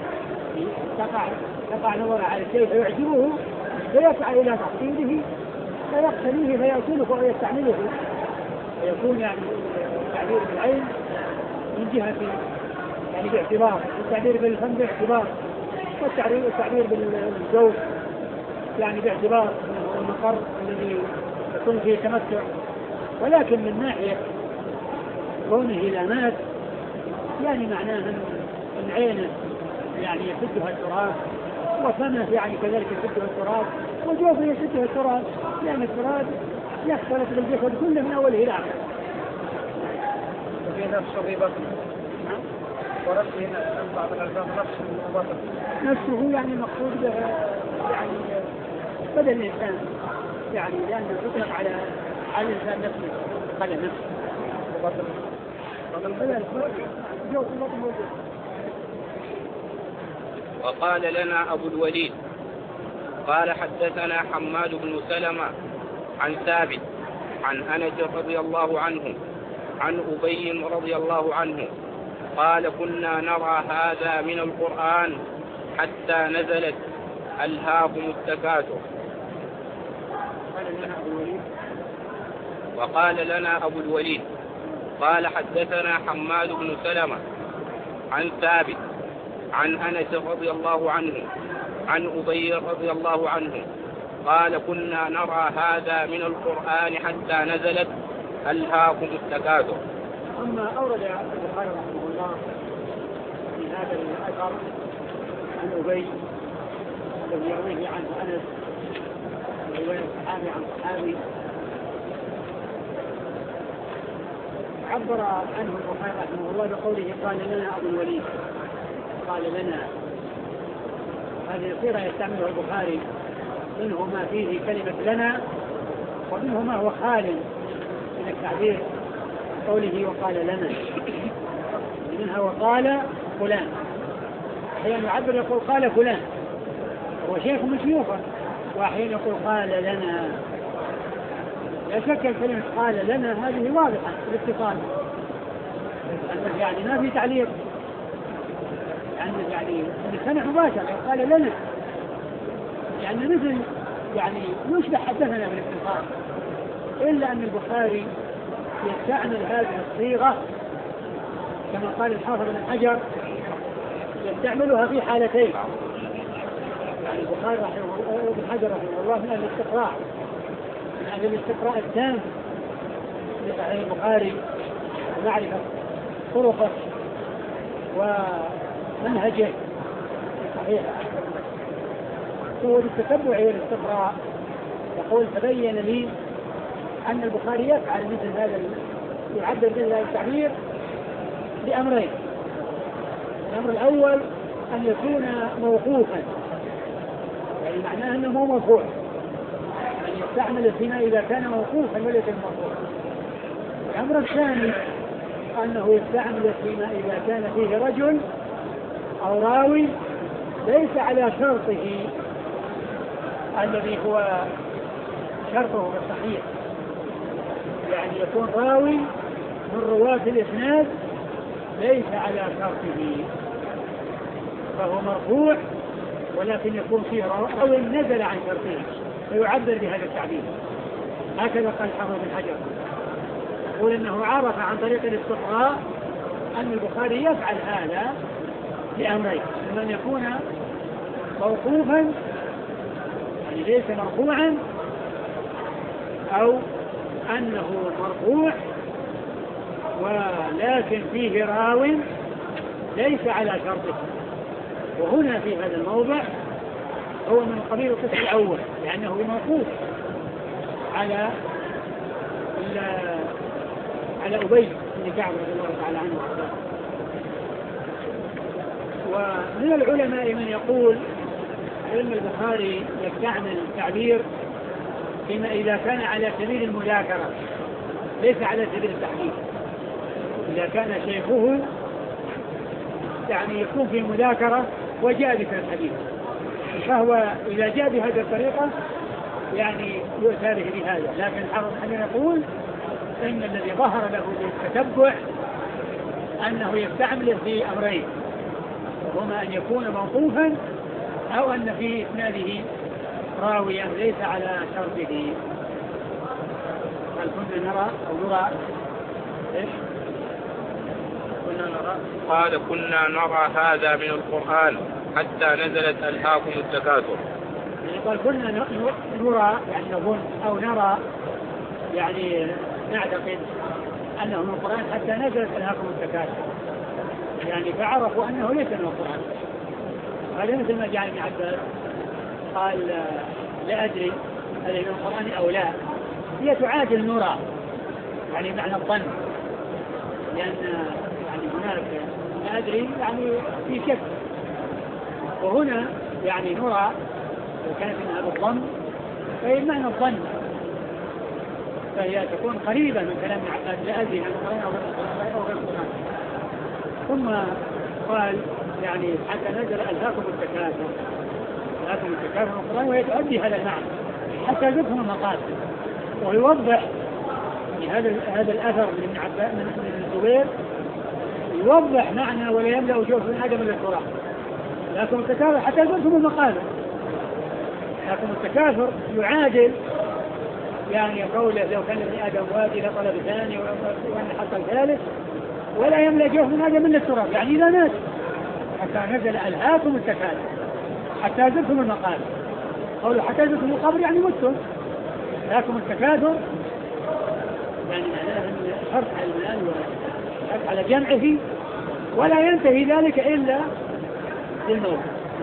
Speaker 3: تقع نظر على الشيء فيعجبه فيسعى إلى تحصيله فيقتنيه فيأكله ويستعمله، فيكون يعني التعبير بالعين من جهة يعني باعتبار، التعبير بالفم باعتبار، والتعبير بالزوج يعني باعتبار المقر الذي يكون فيه تمتع. ولكن من ناحية كونه لامات يعني معناه أن عينه يعني يسدها التراب، وفمه يعني كذلك يسدها التراب، وجوفه يسدها التراب، لأن التراب يختلط بالجسد كله من أوله إلى آخره.
Speaker 2: وفي نفس الربا ورفضه بعض الألفاظ
Speaker 3: نفسه يعني المقصود به يعني بدل الإنسان، يعني لأنه يطلق على الإنسان نفسه على نفسه
Speaker 1: وقال لنا أبو الوليد قال حدثنا حماد بن سلمة عن ثابت عن أنس رضي الله عنه عن أبي رضي الله عنه قال كنا نرى هذا من القرآن حتى نزلت ألهاكم التكاثر. وقال لنا أبو الوليد قال حدثنا حماد بن سلمة عن ثابت عن أنس رضي الله عنه عن أبي رضي الله عنه قال كنا نرى هذا من القرآن حتى نزلت ألهاكم التكاثر.
Speaker 3: أما أورد البخاري رحمه الله في هذا الأثر عن أبي الذي يرويه عنه أنس رواية صحابي عن صحابي، عبر عنه البخاري رحمه الله بقوله قال لنا أبو الوليد. قال لنا هذه الصيغة يستعملها البخاري، منه ما فيه كلمة لنا ومنه ما هو خال من التعبير قوله وقال لنا، منها وقال فلان، أحيانا يعبر يقول قال فلان هو شيخ من شيوخه، وأحيانا يقول قال لنا. لا شك الكلمة قال لنا هذه واضحة بالاتصال، يعني ما في تعليق، يعني سمع مباشرة قال لنا، يعني مثل يعني يشبه حدثنا بالاتصال، إلا أن البخاري يستعمل هذه الصيغة كما قال الحافظ بن حجر يستعملها في حالتين. يعني البخاري بن حجر رحمه الله من الاستقراء، من أجل الاستقراء التام لصحيح البخاري ومعرفة طرقه ومنهجه صحيح، هو بالتتبع والاستقراء يقول تبين لي أن البخاري يفعل مثل هذا يعبر بهذا التعبير بأمرين. الأمر الأول أن يكون موقوفا، يعني معناه أنه مو مرفوع، يعني يستعمل فيما إذا كان موقوفا وليس مرفوع. الأمر الثاني أنه يستعمل فيما إذا كان فيه رجل أو راوي ليس على شرطه الذي هو شرطه في الصحيح، يعني يكون راوي من رواة الإسناد ليس على شرطه، فهو مرفوع ولكن يكون فيه راوي نزل عن شرطه فيعبر بهذا التعبير. هكذا قال حافظ بن حجر، يقول انه عرف عن طريق الاستقراء ان البخاري يفعل هذا لامرين: اما ان يكون موقوفا يعني ليس مرفوعا، او انه مرفوع ولكن فيه راو ليس على شرطه. وهنا في هذا الموضع هو من قبيل القسم الاول، لانه موقوف على أبي بن كعب رضي الله تعالى عنه وارضاه. ومن العلماء من يقول علم البخاري يستعمل التعبير فيما إذا كان على سبيل المذاكرة ليس على سبيل التحديث. إذا كان شيخه يعني يكون في مذاكرة وجاء بهذا الحديث، فهو إذا جاء بهذه الطريقة يعني يؤتى به بهذا. لكن حافظ بن حجر يقول إن الذي ظهر له بالتتبع أنه يستعمل في أمرين، وهما أن يكون موقوفا أو أن في إسناده راويا ليس على شرطه. هل كنا نرى أو نرى إيش؟ كنا نرى
Speaker 1: قال كنا نرى هذا من القرآن حتى نزلت ألهاكم التكاثر.
Speaker 3: يعني قال كنا نرى يعني نظن أو نرى يعني نعتقد أنه من القرآن حتى نزلت ألهاكم التكاثر، يعني فعرفوا أنه ليس من القرآن. هذا مثل ما جاء ابن عباس قال لا أدري هل من القرآن أو لا، هي تعادل نرى يعني معنى الظن، لأن يعني هناك لا أدري يعني في شك، وهنا يعني نرى وكانت من هذا الظن فهي معنى الظن، فهي تكون قريبة من كلام ابن عباس لا أدري عن القرآن أو غير القرآن. ثم قال يعني حتى نزل ألهاكم التكاثر، ألهاكم التكاثر من القرآن، وهي تؤدي هذا المعنى حتى يذكر المقاصد. ويوضح هذا الأثر من ابن عباس من الزبير يوضح معنى ولا يملأ جوف من آدم إلا التراب. ألهاكم التكاثر حتى يذكر المقاصد. ألهاكم التكاثر يعادل يعني قوله لو كان ابن آدم وادي لطلب ثاني وأن حصل ثالث ولا يملأ جوف من آدم إلا التراب، يعني إذا مات حتى نزل ألهاكم التكاثر حتى يذكركم المقابر. قوله حتى يذكركم المقابر يعني متم. ألهاكم التكاثر يعني معناه أن حرص على المال وحرص على جمعه ولا ينتهي ذلك إلا بالموت.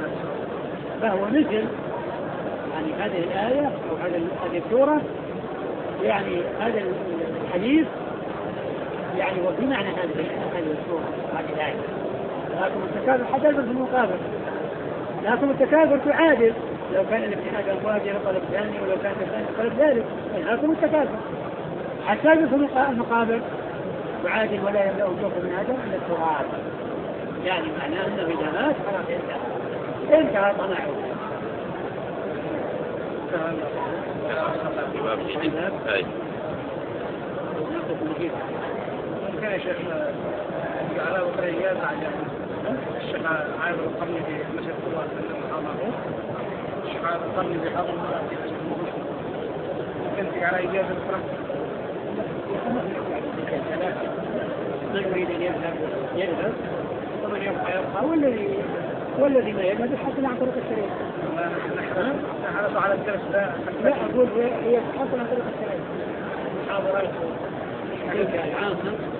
Speaker 3: فهو مثل يعني هذه الآية أو هذه السورة، يعني هذا الحديث يعني وفي معنى هذه السورة هذه الآية. لكن التكاثر حتى يذكر المقابر، لكن التكاثر تعادل لو كان الابن آدم واجه طلب ثاني ولو كان الثاني طلب ثالث، لكن التكاثر حتى يذكر المقابر تعادل ولا يملأ جوف من آدم إلا التراب، يعني معناه أنه إذا مات خلاص انتهى طمعه.
Speaker 2: كان يا شيخ على وقريات الشيخ عامر القرني في مسجد الله سلم الشيخ عامر القرني في حاضر كنت على إجازة الفرق
Speaker 3: من يريد أن يذهب ومن يبقى والذي ما يذهب يحصل عن طريق الشريعة.
Speaker 2: نحن على الدرس لا
Speaker 3: أقول هي تحصل عن طريق الشريعة. محاضرات العامة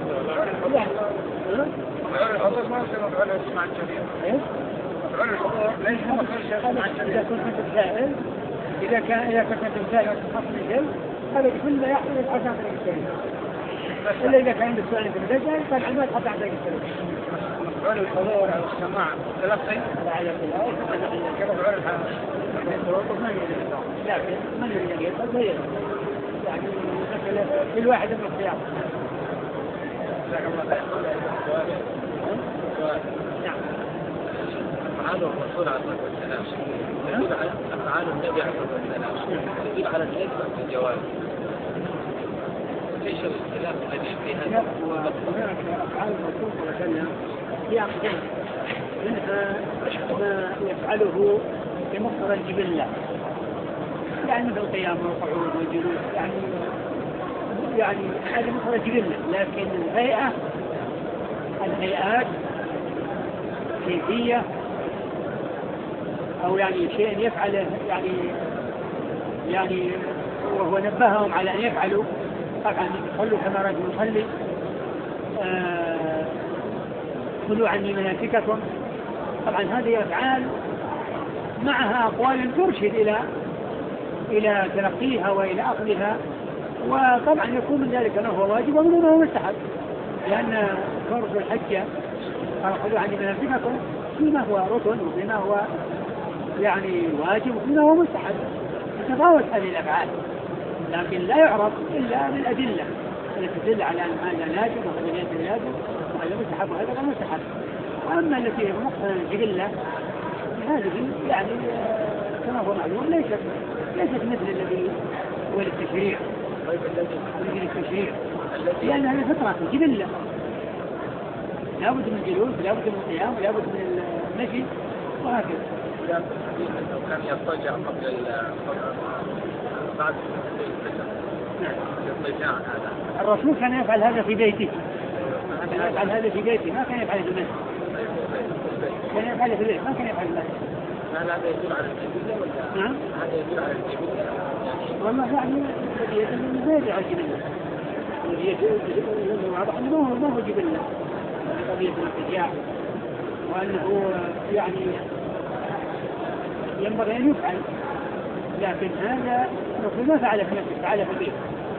Speaker 2: الحضور ما يصير مفعول اسمع الشريعة. مفعول الحضور ليس مفعول اسمع الشريعة.
Speaker 3: إذا كنت تسائل إذا كنت تسائل وتحصل الجل هذا كل ما يحصل يتحصل عن طريق الشريعة. إلا إذا كان عندك سؤال أنت بتسأل فالعلماء تحصل عن طريق الشريعة.
Speaker 2: مفعول الحضور أو السماع تلقي
Speaker 3: على كل
Speaker 2: كمفعول الحضور.
Speaker 3: لكن من يريد أن يسأل غيره يعني كل واحد من الخيار. نعم.
Speaker 4: أفعال الرسول عليه الصلاة والسلام تدل على أفعال النبي عليه الصلاة والسلام تدل على النسبة في الجواز. ايش الاختلاف الذي في هذا؟
Speaker 3: هناك أفعال الرسول صلى الله عليه وسلم في أقسام، منها ما يفعله بمقتضى الجبلة، يعني مثل القيام والقعود والجلوس، يعني هذا مقتضى الجبلة. لكن الهيئات كيفية أو يعني شيء يفعله يعني وهو نبههم على أن يفعلوا، طبعا صلوا كما رأيتم يصلي، خذوا عني مناسككم. طبعا هذه أفعال معها أقوال ترشد إلى تلقيها وإلى أخذها، وطبعا يكون من ذلك ما هو واجب ومن ما هو مستحب، لأن فرض الحجة قال خذوا عني مناسككم فيما هو ركن وفيما هو يعني واجب وفيما هو مستحب، تتفاوت هذه الأفعال، لكن لا يعرف إلا بالأدلة التي تدل على أن هذا لازم وهذا ليس لازم وهذا مستحب وهذا غير مستحب. وأما التي هي مقتضى الجبلة هذه يعني كما هو معلوم ليست مثل الذي هو التشريع، لأن هذه فطرة جبلة، لابد من الجلوس لابد من القيام لابد من المشي وهكذا.
Speaker 4: كان يضطجع قبل بعد
Speaker 3: الرسول كان يفعل هذا في بيته، ما كان يفعل في المسجد، كان يفعل في البيت ما كان يفعل في المسجد.
Speaker 4: هذا يدل على الجبلة ولا؟
Speaker 3: نعم.
Speaker 4: هذا يدل على الجبلة.
Speaker 3: والله يعني الذي يدل ما يدل على الجبلة، الذي يدل واضح أنه ما هو جبلة، قضية الارتجاع، وأنه يعني ينبغي أن يفعل، لكن هذا الرسول ما فعل في نفسه، فعل في البيت.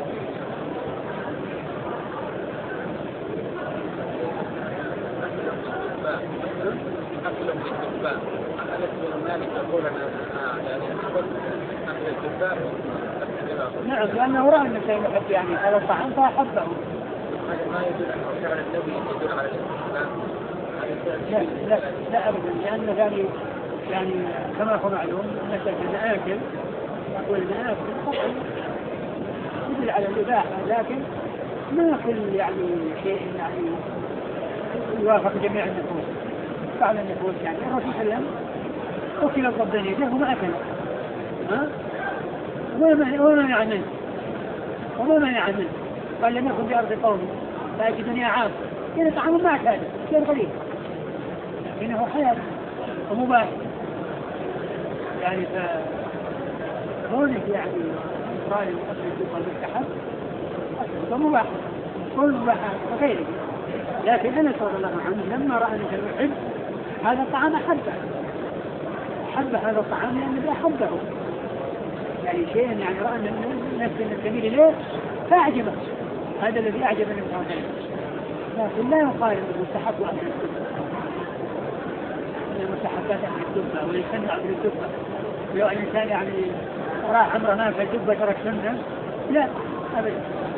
Speaker 3: نعم، لأنه رأى أن الشيء يحب يعني هذا الطعام فأحبه.
Speaker 4: هذا ما يدل على فعل النبي، يدل على الاستحباب.
Speaker 3: لا أبدا، لأنه يعني كما هو معلوم مثل المآكل، أقول المآكل طبعا يدل على الإباحة، لكن ما كل يعني شيء يعني يوافق جميع النفوس. بعض النفوس يعني الرسول صلى الله عليه وسلم أكل الضبان يده وما أكل، وما منع منه قال لم يكن بأرض قومي فأجدني عام، يعني طعام معك هذا شيء غريب، إنه حياة ومباح يعني. فهونك يعني قال أصل الدفع المستحب أصل مباح كل مباح وغيره. لكن أنس رضي الله عنه لما رأى أنه يحب هذا الطعام أحب هذا الطعام لأنه أحبه، يعني شيء يعني رأى نفسه جميل إليه فأعجبه، هذا الذي أعجب النبي صلى الله عليه وسلم. لكن لا يقال المستحب أهل الدفع، المستحبات أهل الدفع ويسمع أهل الدفع. لو الإنسان يعني راح عمره ما في الدفع ترك سنة، لا أبدا.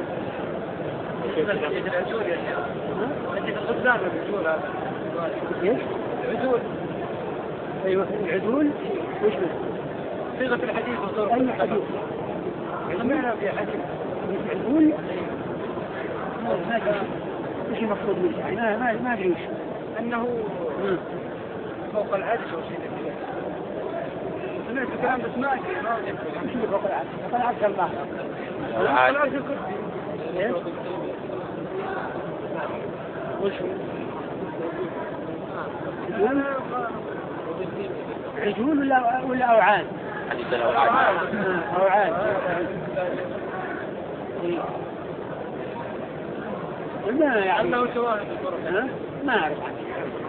Speaker 4: العجول يا شيخ، الخبزان العجول هذا.
Speaker 3: إيش؟
Speaker 4: العجول.
Speaker 3: أيوة العدول وش به؟
Speaker 4: صيغة الحديث وصورة
Speaker 3: أي حديث؟
Speaker 4: سمعنا في حديث
Speaker 3: العدول ما أدري وش المقصود منه، يعني ما أدري وش
Speaker 4: أنه فوق العرش أو شيء كذا. سمعت كلام بس ما أدري
Speaker 3: وش اللي فوق العرش؟ فوق العرش الله.
Speaker 4: العرش الكرسي.
Speaker 3: إيش؟ وش عجول ولا أوعاد؟ أوعاد. ما يعني
Speaker 4: أنه شواهد
Speaker 3: ما أعرف عنه.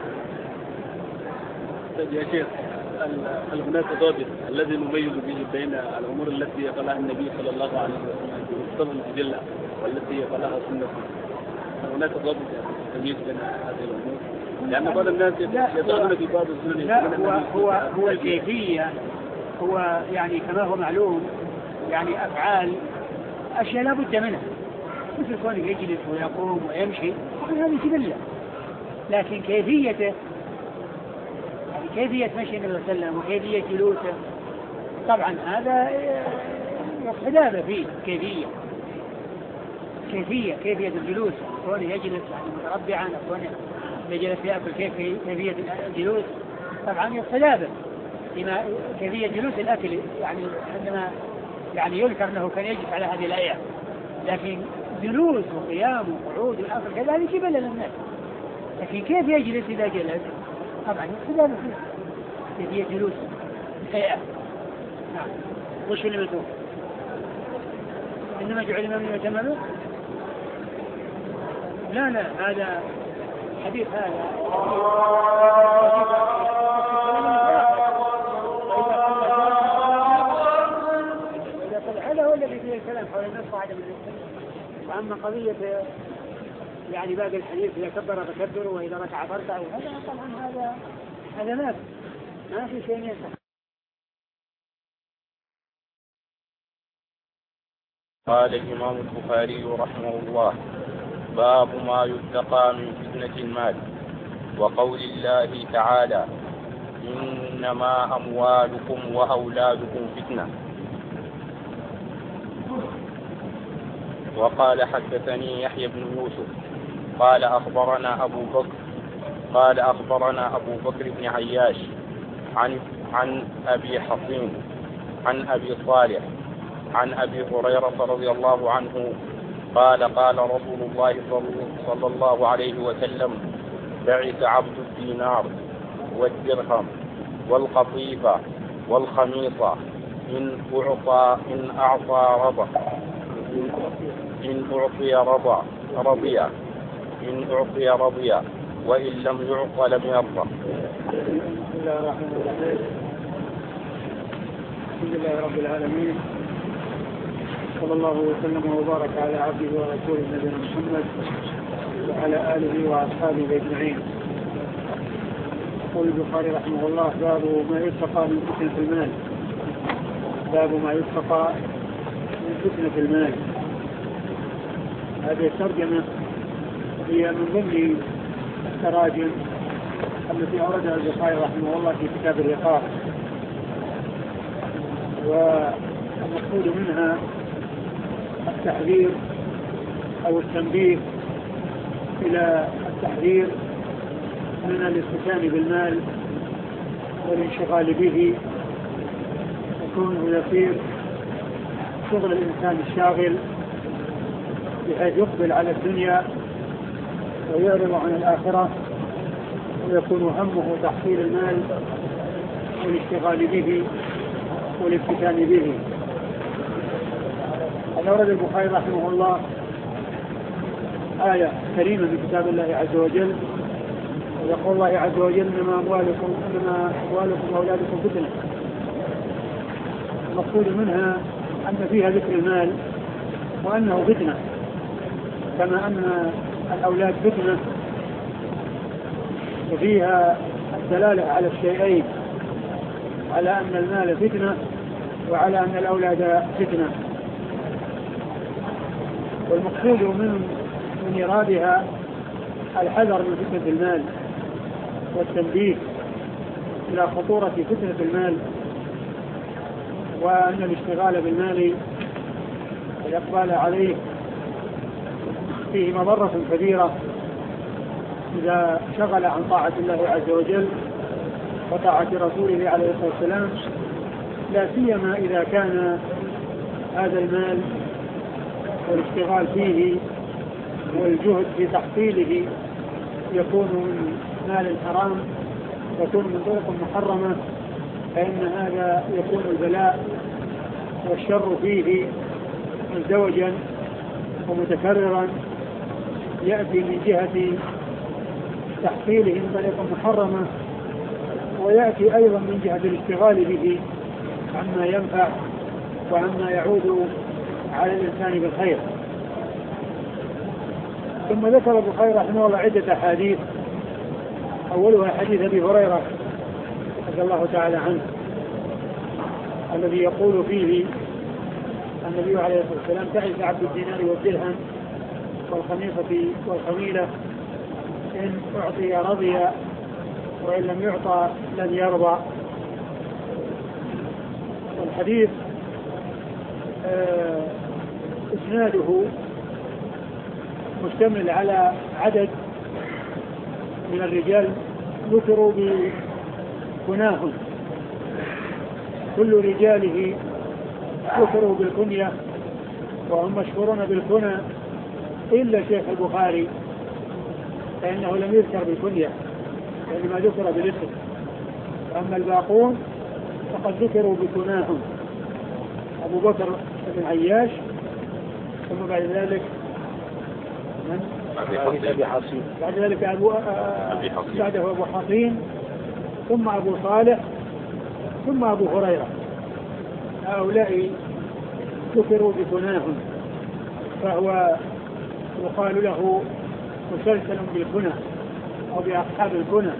Speaker 5: يا شيخ، هناك ضابط الذي نميز به بين الأمور التي يقالها النبي صلى الله عليه وسلم بمقتضى الأدلة والتي يقالها سنة، هناك ضابط تمييز بين هذه الأمور؟ لأن بعض الناس يضعون في بعض السنن.
Speaker 3: لا، هو الكيفية، هو يعني كما هو معلوم يعني أفعال أشياء لا بد منها، مثل كونه يجلس ويقوم ويمشي هذه جبلة، لكن كيفيته كيفية مشي النبي صلى الله عليه وسلم وكيفية جلوسه، طبعا هذا اختلاف فيه كيفية الجلوس، كونه يجلس يعني متربعا أو كونه يجلس يأكل، كيفية الجلوس طبعا اختلاف فيما كيفية جلوس الأكل، يعني عندما يعني يذكر أنه كان يجلس على هذه الآية، لكن جلوس وقيام وقعود والأكل كذا هذه جبل للناس، لكن كيف يجلس إذا جلس طبعا اختلاف فيه كيفية جلوس الهيئة. نعم. وش اللي متوه؟ إنما جعل الإمام يتمم؟ لا هذا حديث هذا هو الذي فيه الكلام حول النص وعدم النص. وأما قضية يعني باقي الحديث إذا كبر فكبروا وإذا ركع فاركعوا، هذا طبعا هذا ما في شيء ينسى.
Speaker 1: قال الإمام البخاري رحمه الله: باب ما يتقى من فتنة المال، وقول الله تعالى: إنما أموالكم وأولادكم فتنة. وقال: حدثني يحيى بن يوسف قال أخبرنا أبو بكر بن عياش عن أبي حصين عن أبي صالح عن أبي هريرة رضي الله عنه قال: قال رسول الله صلى الله عليه وسلم: بعث عبد الدينار والدرهم والقطيفة والخميصة إن أعطي رضي وإن لم يعط لم يرضى.
Speaker 2: بسم الله الرحمن الرحيم. الحمد لله رب العالمين، صلى الله وسلم وبارك على عبده ورسوله نبينا محمد وعلى آله وأصحابه أجمعين. يقول البخاري رحمه الله: باب ما يتقى من فتنة المال. باب ما يتقى من فتنة المال. هذه الترجمة هي من ضمن التراجم التي أوردها البخاري رحمه الله في كتاب الرقاق، والمقصود منها التحذير أو التنبيه إلى التحذير من الاستكان بالمال والانشغال به، وكونه يصير شغل الإنسان الشاغل بحيث يقبل على الدنيا ويعرض عن الآخرة، ويكون همه تحصيل المال والاشتغال به والافتتان به. أورد البخاري رحمه الله آية كريمة من كتاب الله عز وجل، ويقول الله عز وجل: إنما أموالكم وأولادكم فتنة. المقصود منها أن فيها ذكر المال وأنه فتنة، كما أن الأولاد فتنة، وفيها الدلالة على الشيئين، على أن المال فتنة وعلى أن الأولاد فتنة. والمقصود من إيرادها الحذر من فتنة المال والتنبيه إلى خطورة فتنة المال، وأن الاشتغال بالمال والإقبال عليه فيه مضرة كبيرة إذا شغل عن طاعة الله عز وجل وطاعة رسوله عليه الصلاة والسلام، لا سيما إذا كان هذا المال والاشتغال فيه والجهد في تحصيله يكون من مال حرام، يكون من طرق محرمة، فإن هذا يكون البلاء والشر فيه مزدوجا ومتكررا، يأتي من جهة تحصيله من طريق محرمة، ويأتي أيضا من جهة الاشتغال به عما ينفع وعما يعود على الإنسان بالخير. ثم ذكر البخاري رحمه الله عدة أحاديث، أولها حديث أبي هريرة رضي الله تعالى عنه الذي يقول فيه النبي عليه الصلاة والسلام: تعس عبد الدينار والدرهم والخميصة والخميلة إن أعطي رضي وإن لم يعطى لن يرضى. والحديث إسناده مشتمل على عدد من الرجال ذكروا بكناهم، كل رجاله ذكروا بالكنية وهم مشهورون بالكنى إلا شيخ البخاري فإنه لم يذكر بالكنية وإنما ذكر بالاسم، أما الباقون فقد ذكروا بكناهم: أبو بكر بن عياش، ثم بعد ذلك
Speaker 1: أبي حصين،
Speaker 2: بعد ذلك بعده أبو حصين، ثم أبو صالح، ثم أبو هريرة. هؤلاء ذكروا بكناهم، فهو يقال له مسلسل بالكنى أو بأصحاب الكنى،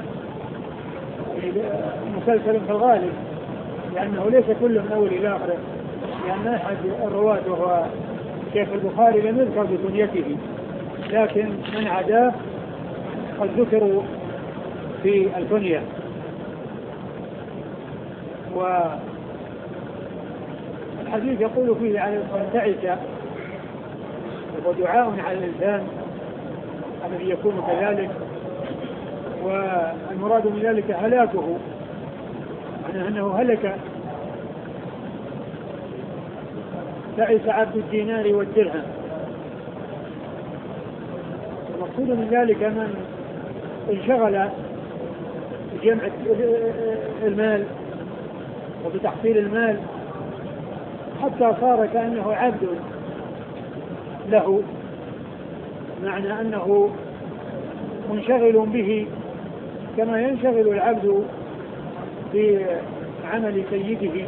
Speaker 2: مسلسل في الغالب لأنه ليس كل من أول إلى آخره، لأن أحد الرواة وهو شيخ البخاري لم يذكر بكنيته، لكن من عداه قد ذكروا في الكنية. والحديث يقول فيه على تعيسى ودعاء على الإنسان الذي يكون كذلك، والمراد من ذلك هلاكه، معناه أنه هلك. تعس عبد الدينار والدرهم. المقصود من ذلك من انشغل بجمع المال وبتحصيل المال حتى صار كأنه عبد له، معنى أنه منشغل به كما ينشغل العبد بعمل سيده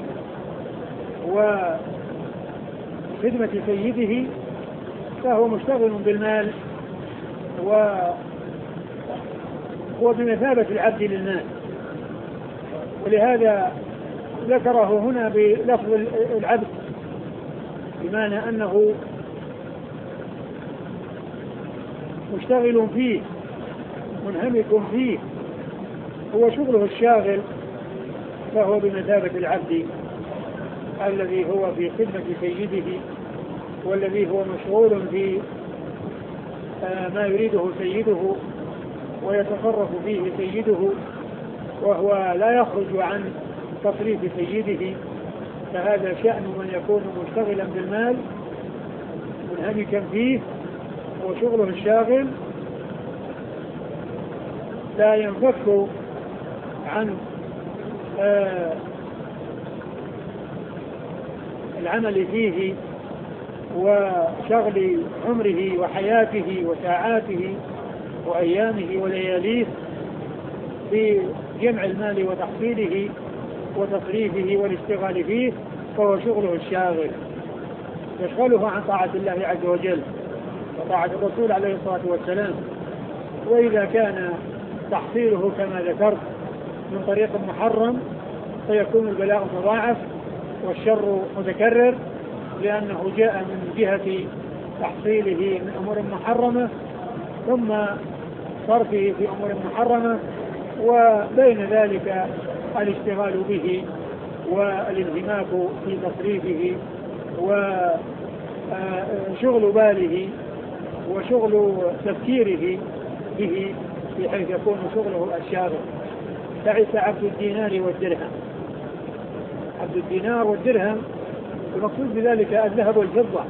Speaker 2: وخدمة سيده، فهو مشتغل بالمال وهو بمثابة العبد للمال. ولهذا ذكره هنا بلفظ العبد، بمعنى أنه مشتغل فيه منهمك فيه، هو شغله الشاغل، فهو بمثابة العبد الذي هو في خدمة سيده، والذي هو مشغول في ما يريده سيده ويتصرف فيه سيده، وهو لا يخرج عن تصريف سيده. فهذا شأن من يكون مشتغلا بالمال منهمكا فيه وشغله الشاغل، لا ينفك عن العمل فيه وشغل عمره وحياته وساعاته وأيامه ولياليه بجمع المال وتحصيله وتصريفه والاشتغال فيه، فهو شغله الشاغل يشغله عن طاعة الله عز وجل وطاعة الرسول عليه الصلاة والسلام. وإذا كان تحصيله كما ذكرت من طريق محرم فيكون البلاء مضاعف والشر متكرر، لأنه جاء من جهة تحصيله من أمور محرمة ثم صرفه في أمور محرمة، وبين ذلك الاشتغال به والانهماك في تصريفه وشغل باله وشغل تفكيره به، بحيث يكون شغله الشاغل. تعس عبد الدينار والدرهم. عبد الدينار والدرهم المقصود بذلك الذهب والفضة،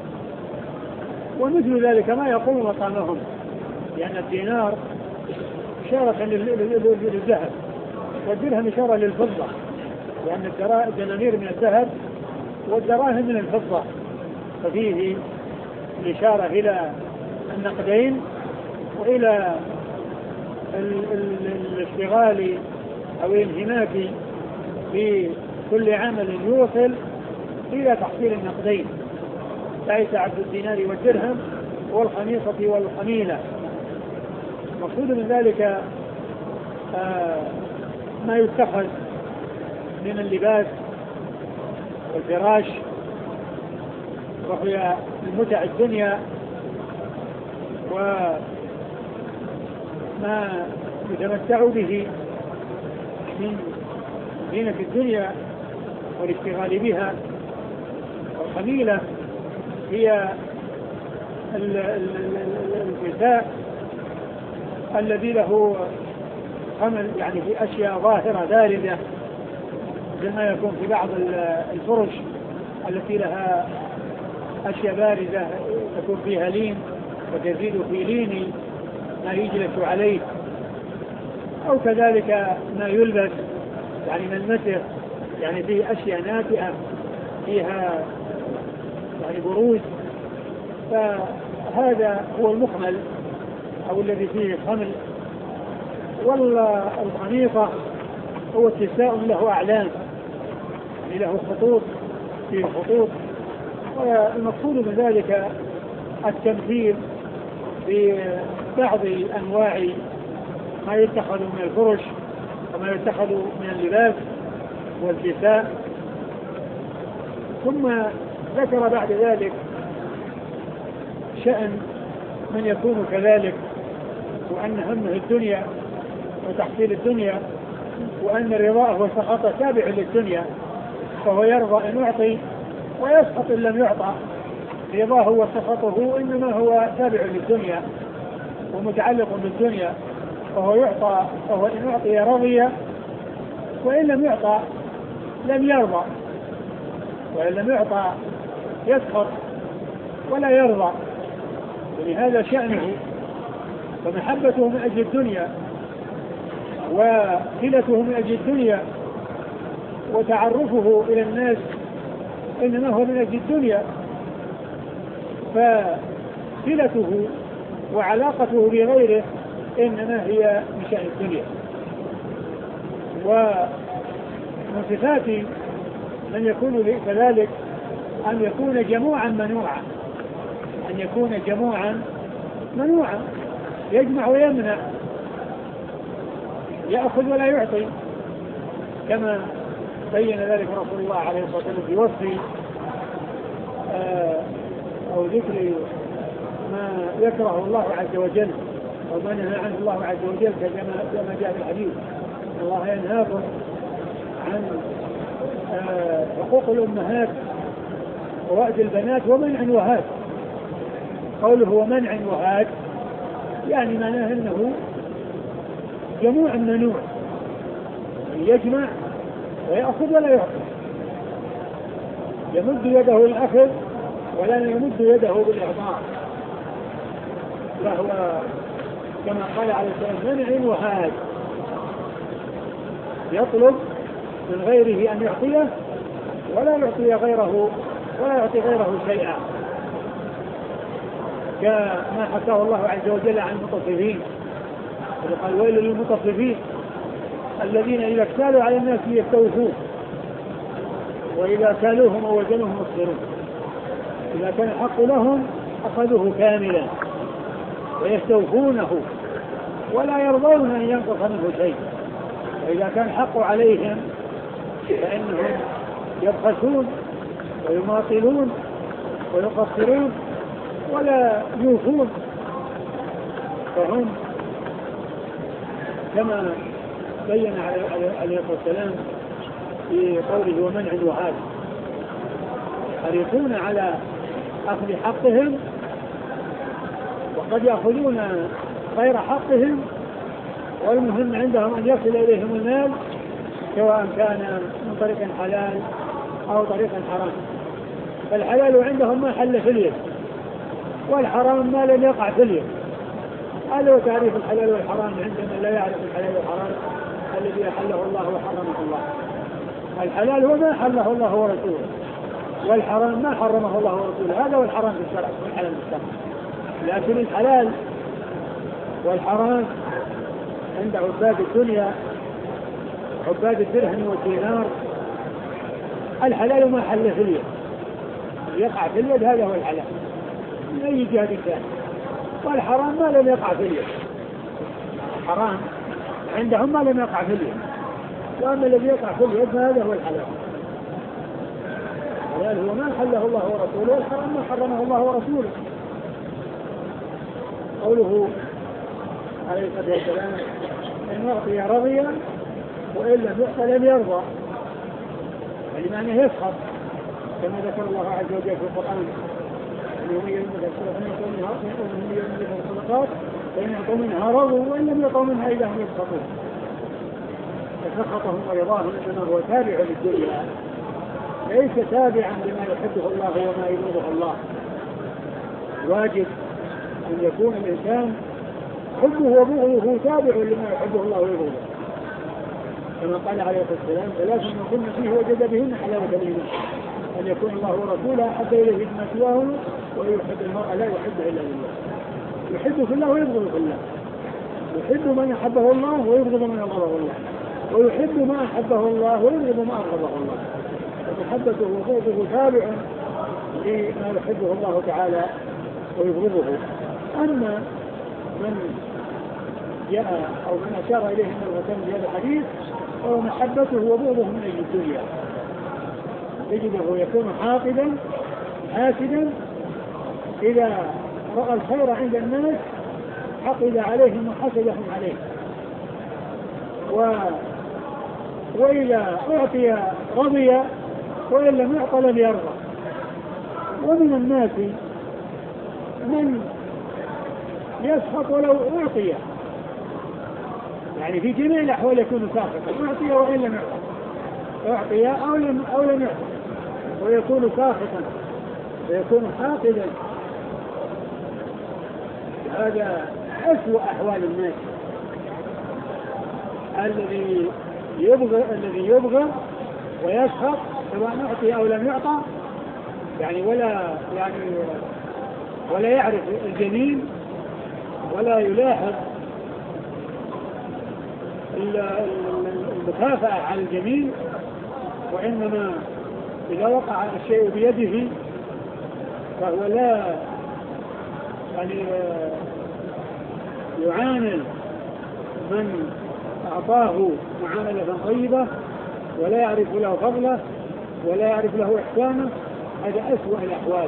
Speaker 2: ومثل ذلك ما يقوم مقامهم، لأن الدينار إشارة للذهب والدرهم إشارة للفضة، لأن الدنانير من الذهب والدراهم من الفضة، ففيه الإشارة إلى النقدين وإلى الاشتغال أو الانهماك في كل عمل يوصل إلى تحصيل النقدين. تعس عبد الدينار والدرهم والخميصة والخميلة. مقصود من ذلك ما يتخذ من اللباس والفراش، وهي المتع الدنيا وما يتمتع به من زينة الدنيا والاشتغال بها. والخميلة هي الكساء الذي له خمل، يعني في أشياء ظاهرة باردة كما يكون في بعض الفرش التي لها أشياء باردة تكون فيها لين وتزيد في لين ما يجلس عليه، أو كذلك ما يلبس يعني من المتر، يعني فيه أشياء ناتئة فيها يعني برود، فهذا هو المخمل أو الذي فيه خمل. والخميصة هو كساء له أعلام، يعني له خطوط، فيه خطوط. والمقصود من ذلك التمثيل ببعض أنواع ما يتخذ من الفرش وما يتخذ من اللباس والكساء. ثم ذكر بعد ذلك شأن من يكون كذلك، وأن همه الدنيا وتحصيل الدنيا، وأن رضاه وسخطه تابع للدنيا، فهو يرضى أن يعطي ويسخط إن لم يعطى. رضاه وسخطه إنما هو تابع للدنيا ومتعلق بالدنيا، فهو يعطى، فهو إن أعطي رضي، وإن لم يعطى لم يرضى، وإن لم يعطى يسخط ولا يرضى. يعني هذا شأنه، فمحبته من أجل الدنيا وصلته من أجل الدنيا وتعرفه إلى الناس إنما هو من أجل الدنيا، فصلته وعلاقته بغيره إنما هي من شأن الدنيا. ومن صفات من يكون كذلك أن يكون جموعا منوعا، أن يكون جموعا منوعا، يجمع ويمنع، يأخذ ولا يعطي، كما بين ذلك رسول الله عليه الصلاة والسلام في وصف أو ذكر ما يكره الله عز وجل أو ما نهى عنه الله عز وجل، كما جاء في الحديث: الله ينهاكم عن حقوق الأمهات ووأد البنات ومنع وهات. قوله ومنع وهات يعني معناه أنه جموع منوع، يجمع ويأخذ ولا يعطي، يمد يده للأخذ ولا يمد يده بالإعطاء، فهو كما قال عليه السلام منع وهات، يطلب من غيره أن يعطيه ولا يعطي غيره شيئا، كما حكاه الله عز وجل عن المطففين، قال: ويل للمطففين الذين إذا اكتالوا على الناس يستوفون وإذا كالوهم أو وزنوهم يخسرون. إذا كان الحق لهم أخذوه كاملا ويستوفونه ولا يرضون أن ينقص منه شيء، وإذا كان الحق عليهم فإنهم يبخسون ويماطلون ويقصرون ولا يوفون. فهم كما بين عليه الصلاة والسلام في قوله ومنع وهات حريصون على أخذ حقهم، وقد يأخذون غير حقهم، والمهم عندهم أن يصل إليهم المال سواء كان من طريق حلال أو طريق حرام. فالحلال عندهم ما حل في اليد، والحرام ما لم يقع في اليد. هذا هو تعريف الحلال والحرام عند من لا يعرف الحلال والحرام الذي أحله الله وحرمه الله. الحلال هو ما حله الله ورسوله، والحرام ما حرمه الله ورسوله. هذا هو الحرام في الشرع والحلال في الشرع. لكن الحلال والحرام عند عباد الدنيا، عباد الدرهم والدينار، الحلال ما حل في اليد، يقع في اليد هذا هو الحلال من أي جهة كان، والحرام ما لم يقع في اليد. الحرام عندهم ما لم يقع في اليد، وأما الذي يقع في اليد فهذا هو الحلال. الحلال هو ما حله الله ورسوله، والحرام ما حرمه الله ورسوله. قوله عليه الصلاة والسلام: إن أعطي رضي
Speaker 3: وإن لم يعطى لم يرضى، يعني معناه يسخط كما ذكر الله عز وجل في القرآن أنهم يملك الصدقات فإن يعطوا منها رضوا وإن لم يعطوا منها إذا هم يسخطون. فسخطهم ورضاهم إنما هو تابع للدنيا ليس تابعا لما يحبه الله وما يريده الله. واجب أن يكون الإنسان حبه وبغضه تابع لما يحبه الله ويريده، كما قال عليه الصلاة والسلام: ثلاث من كن فيه وجد بهن حلاوة الإيمان، أن يكون الله ورسوله أحب إليه مما سواه، ويحب المرء لا يحب إلا لله. يحب في الله ويبغض في الله، يحب من أحبه الله ويبغض من أبغضه الله، ويحب ما أحبه الله ويبغض ما أبغضه الله. فمحبته وبغضه تابع لما يحبه الله تعالى ويبغضه. أما من جاء أو من أشار إليه مرة في هذا الحديث فهو محبته وبغضه من أجل الدنيا، تجده يكون حاقدا حاسدا إذا رأى الخير عند الناس حقد عليهم وحسدهم عليه، وإذا أعطي رضي وإن لم يعطى لم يرضى. ومن الناس من يسخط ولو أعطي، يعني في جميع الأحوال يكون ساخطا، أعطي وإن لم يعطى، أعطي أو لم يعطى، ويكون ساخطا ويكون حاقدا. هذا أسوأ أحوال الناس، الذي يبغى ويسخط سواء أعطي أو لم يعطى، يعني ولا يعرف الجميل ولا يلاحظ المكافأة على الجميل، وإنما إذا وقع الشيء بيده فهو لا يعامل من أعطاه معاملة طيبة ولا يعرف له فضله ولا يعرف له إحسانه. هذا أسوأ الأحوال.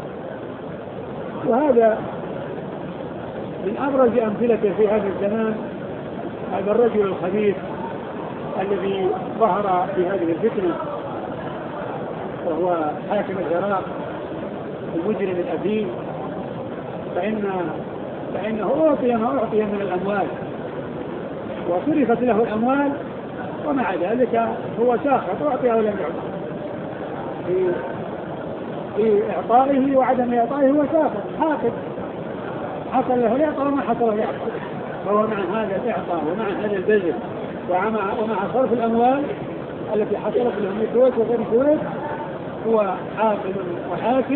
Speaker 3: وهذا من أبرز أمثلته في هذا الزمان هذا الرجل الخبيث الذي ظهر في هذه الفتنة، وهو حاكم العراق المجرم الأثيم، فإنه أعطي ما أعطي من الأموال وصرفت له الأموال، ومع ذلك هو ساخط، أعطي أو لم يعطى في إعطائه وعدم إعطائه هو ساخط حاقد، حصل له الإعطاء وما حصل له الإعطاء، فهو مع هذا الإعطاء ومع هذا البذل ومع صرف الأموال التي حصلت له من الكويت وغير الكويت هو حاقد وحاكد،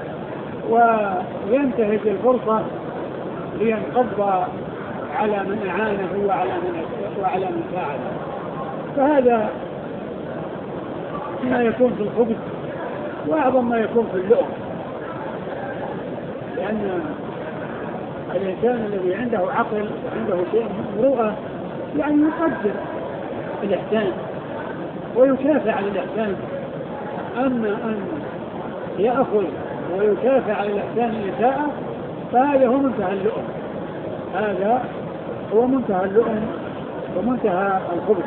Speaker 3: وينتهز الفرصة لينقض على من أعانه وعلى من ساعده. فهذا ما يكون في الخبز وأعظم ما يكون في اللؤم، لأن الإنسان الذي عنده عقل وعنده شيء من مروءة يعني يقدر الإحسان ويكافئ على الإحسان. أما أن يأخذ ويكافئ على الإحسان إساءة فهذا هو منتهى اللؤم، هذا هو منتهى اللؤم ومنتهى الخبث.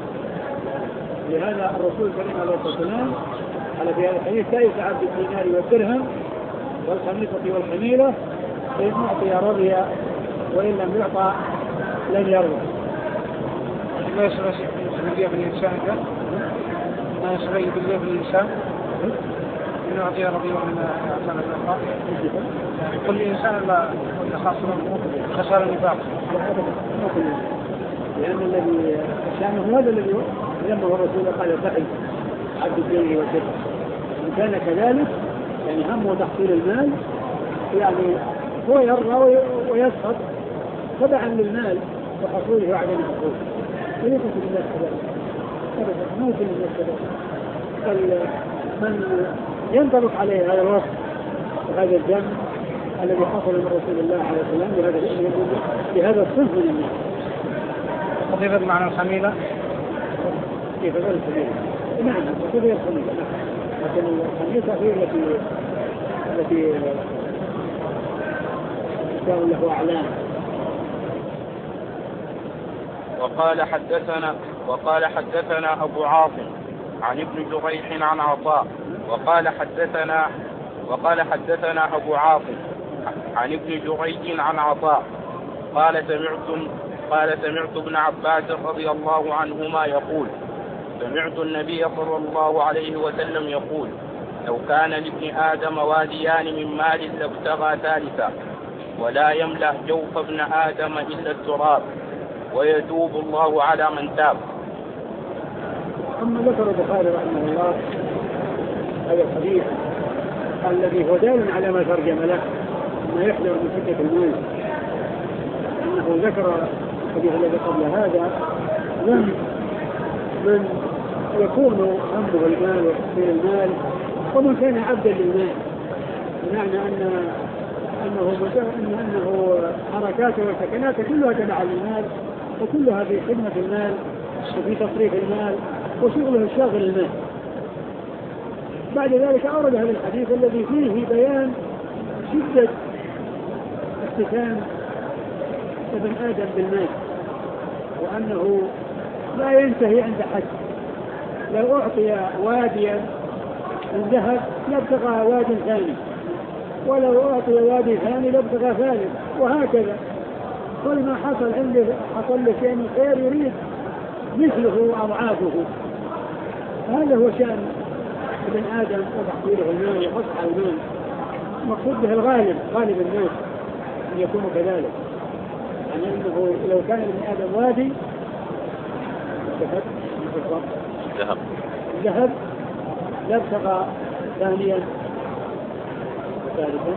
Speaker 3: لهذا الرسول الكريم عليه الصلاة والسلام على في هذا الحديث: كيف عبد الدينار والدرهم والخميصة والحميلة فإن أعطي رضي وإن لم يعطى لم يرضى.
Speaker 2: ما يشغل بالله بالإنسان ده؟ ما يشغل بالله بالإنسان؟ إنه أعطي رضي وإن أعطى لم يرضى؟ يعني كل إنسان لا خسر النفاق،
Speaker 3: لأن الذي شأنه هذا الذي لما الرسول قال: سعي عبد الدين والدرهم. إن كان كذلك يعني همه تحصيل المال، يعني هو يرضى ويسخط تبعا للمال وحصوله وعدم حصوله، وليس في الناس كذلك أبدا، مو في الناس كذلك. من ينطبق عليه هذا الوصف وهذا الدم الذي حصل من رسول الله عليه السلام بهذا الصنف من الناس.
Speaker 2: وضيفت معنى الخميلة
Speaker 3: كيف غير الخميلة؟ نعم غير الخميلة، لكن الخميلة هي التي كان له أعلام.
Speaker 1: وقال: حدثنا وقال حدثنا أبو عاصم عن ابن جريح عن عطاء وقال حدثنا أبو عاصم عن ابن جريج عن عطاء قال سمعت ابن عباس رضي الله عنهما يقول سمعت النبي صلى الله عليه وسلم يقول لو كان لابن آدم واديان من مال لابتغى ثالثا ولا يملأ جوف ابن آدم إلا التراب ويتوب الله على من تاب.
Speaker 2: أما ذكر البخاري رحمه الله هذا الحديث الذي هو دال على ما ترجم له ما يحذر من سكة المال، أنه ذكر الحديث الذي قبل هذا من يكون همه المال وتحصيل المال ومن كان عبدا للمال، بمعنى أنه حركاته وسكناته كلها تبع للمال وكلها في خدمة المال وفي تصريف المال وشغله الشاغل المال. بعد ذلك أورد هذا الحديث الذي فيه بيان شدة افتتان ابن آدم بالمال، وأنه لا ينتهي عند حد. لو أعطي واديا من ذهب لابتغى واد ثاني، ولو أعطي وادي ثاني لابتغى ثالث، وهكذا كل ما حصل له شيء من خير يريد مثله أضعافه. هذا هو شأن ابن آدم وتحصيله المال وقطع المال. مقصود به غالب الناس أن يكون كذلك، يعني أنه لو كان ابن آدم وادي ذهب لابتغى ثانيا وثالثا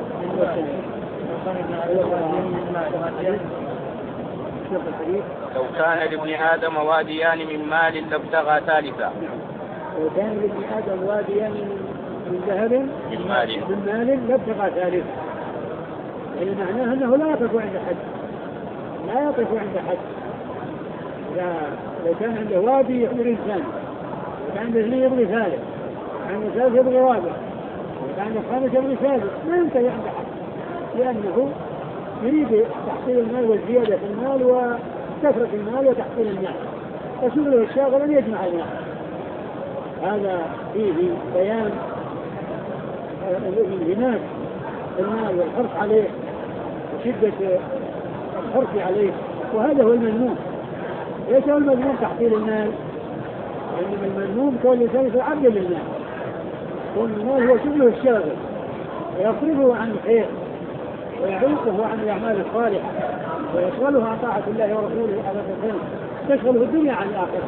Speaker 1: لو كان لابن آدم واديان من مال لابتغى ثالثا.
Speaker 2: لو كان لابن آدم واديان من ذهب من مال لابتغى ثالثا، يعني معناه أنه لا يقف عند حد. لو كان عنده وادي يحضر إنسان، وكان عنده اثنين يبغي ثالث، وكان عنده ثالث يبغي رابع، وكان عنده خامس يبغي سادس، ما ينتهي عند حد، لأنه يريد تحصيل المال والزيادة في المال وكثرة المال وتحصيل المال، فشغله الشاغل أن يجمع المال. هذا فيه بيان الانهماك المال والحرص عليه وشدة الحرص عليه، وهذا هو المذموم. ليس هو المذموم تحصيل المال، إنما المذموم كون الإنسان يصير عبدا للمال، كون المال هو شغله الشاغل ويصرفه عن الخير ويعوقه عن الأعمال الصالحة ويشغله عن طاعة الله ورسوله على الخير، يشغله الدنيا عن الآخرة،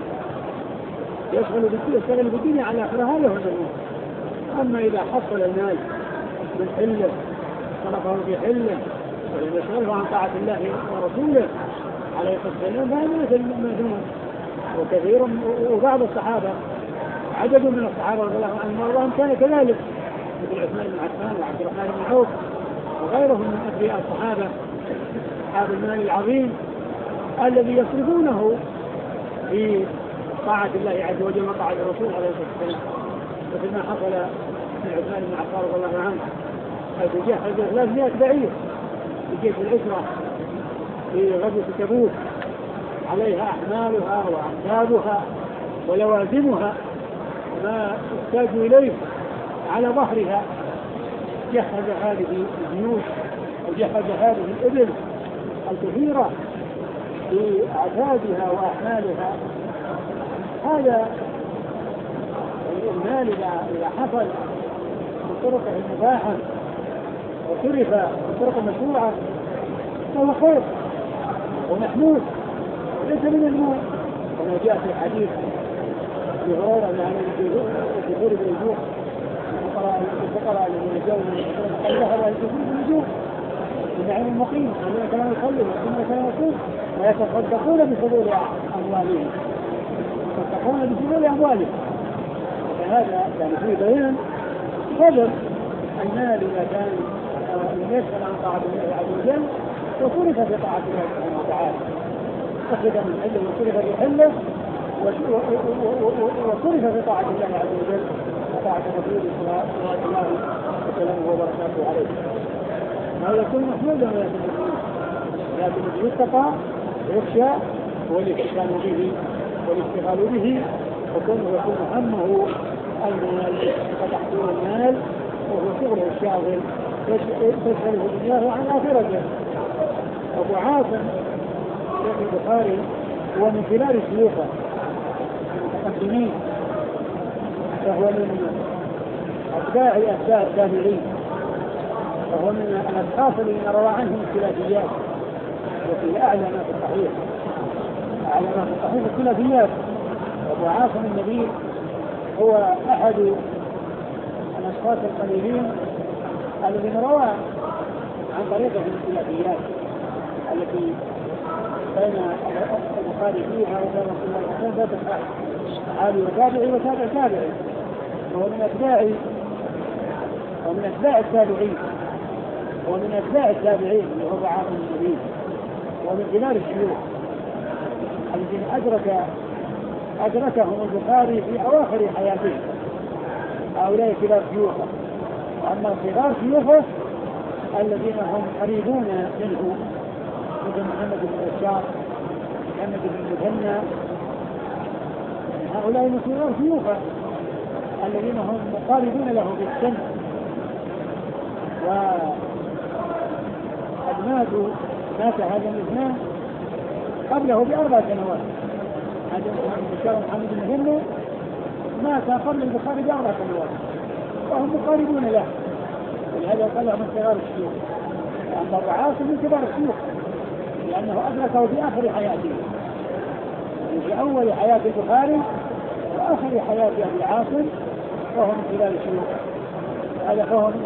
Speaker 2: يشغل بالدنيا عن الآخرة. هذا هو المذموم. أما إذا حصل المال من حله صرفه في حله ولم يشغله عن طاعة الله ورسوله عليه الصلاة والسلام فهذا ليس المذموم. وكثير وبعض الصحابة عدد من الصحابة رضي الله عنهم وارضاهم كان كذلك، مثل عثمان بن عفان وعبد الرحمن بن عوف وغيرهم من أثرياء الصحابة أصحاب المال العظيم الذي يصرفونه في طاعة الله عز وجل وطاعة الرسول عليه الصلاة والسلام، مثل ما حصل من عثمان بن عفان رضي الله عنه حيث جهز 300 بعير في جيش العسرة في غزوة تبوك، عليها أحمالها وأعتابها ولوازمها ما احتاجوا إليه على ظهرها. جهز هذه الجيوش وجهز هذه الإبل الكثيرة بأعتابها وأحمالها. هذا المال إذا حصل بطرقه المباحة وصرف بطرق مشروعة فهو خير ومحمود وليس من المال، كما جاء في الحديث في هريرة عن الدخول بالوجوه الفقراء الذين جاءوا من الله لا يدخلون بالوجوه بالنعيم المقيم الذين كانوا يصلون والذين كانوا يصومون ويتصدقون بفضول أموالهم فهذا يعني فيه بيان فضل المال إذا كان يسأل عن طاعة الله عز وجل وصرف في طاعة الله سبحانه وتعالى، أخذ من حله وصرف في حله وصرف في طاعة الله عز وجل وطاعة رسوله صلى الله عليه وسلم وبركاته عليه. هذا يكون محمودا ولا يكون، لكن يتقى ويخشى هو اللي كان به والاشتغال به وكونه يكون همه المال وتحصيل المال وهو شغله الشاغل تشغله دنياه عن آخرته. أبو عاصم شيخ البخاري هو من خلال شيوخه المتقدمين، فهو من أتباع التابعين، وهو من الأشخاص الذين روى عنهم الثلاثيات، وفي أعلى ما في الصحيح الثلاثيات. أبو عاصم النبيل هو أحد الأشخاص القليلين الذين روى عن طريقة الثلاثيات التي بين البخاري فيها وبين رسول الله صلى الله عليه وسلم صحابي وتابعي وتابع تابعي، وهو من أتباع التابعين اللي هو عاصم النبيل، ومن كبار الشيوخ الذين أدركهم البخاري في أواخر حياته. هؤلاء كبار شيوخه، وأما صغار شيوخه الذين هم قريبون منه مثل محمد بن بشار، محمد بن مثنى، هؤلاء من صغار شيوخه الذين هم قريبون له بالسن، وقد مات هذا الاثنان قبله ب4 سنوات. هذا محمد بن مثنى مات قبل البخاري ب4 سنوات وهم مقاربون له، ولهذا قال من صغار الشيوخ. أما أبو عاصم من كبار الشيوخ لأنه أدركه في آخر حياته، في أول حياة البخاري وآخر حياة أبي عاصم، وهو من كبار الشيوخ. هذا فهو من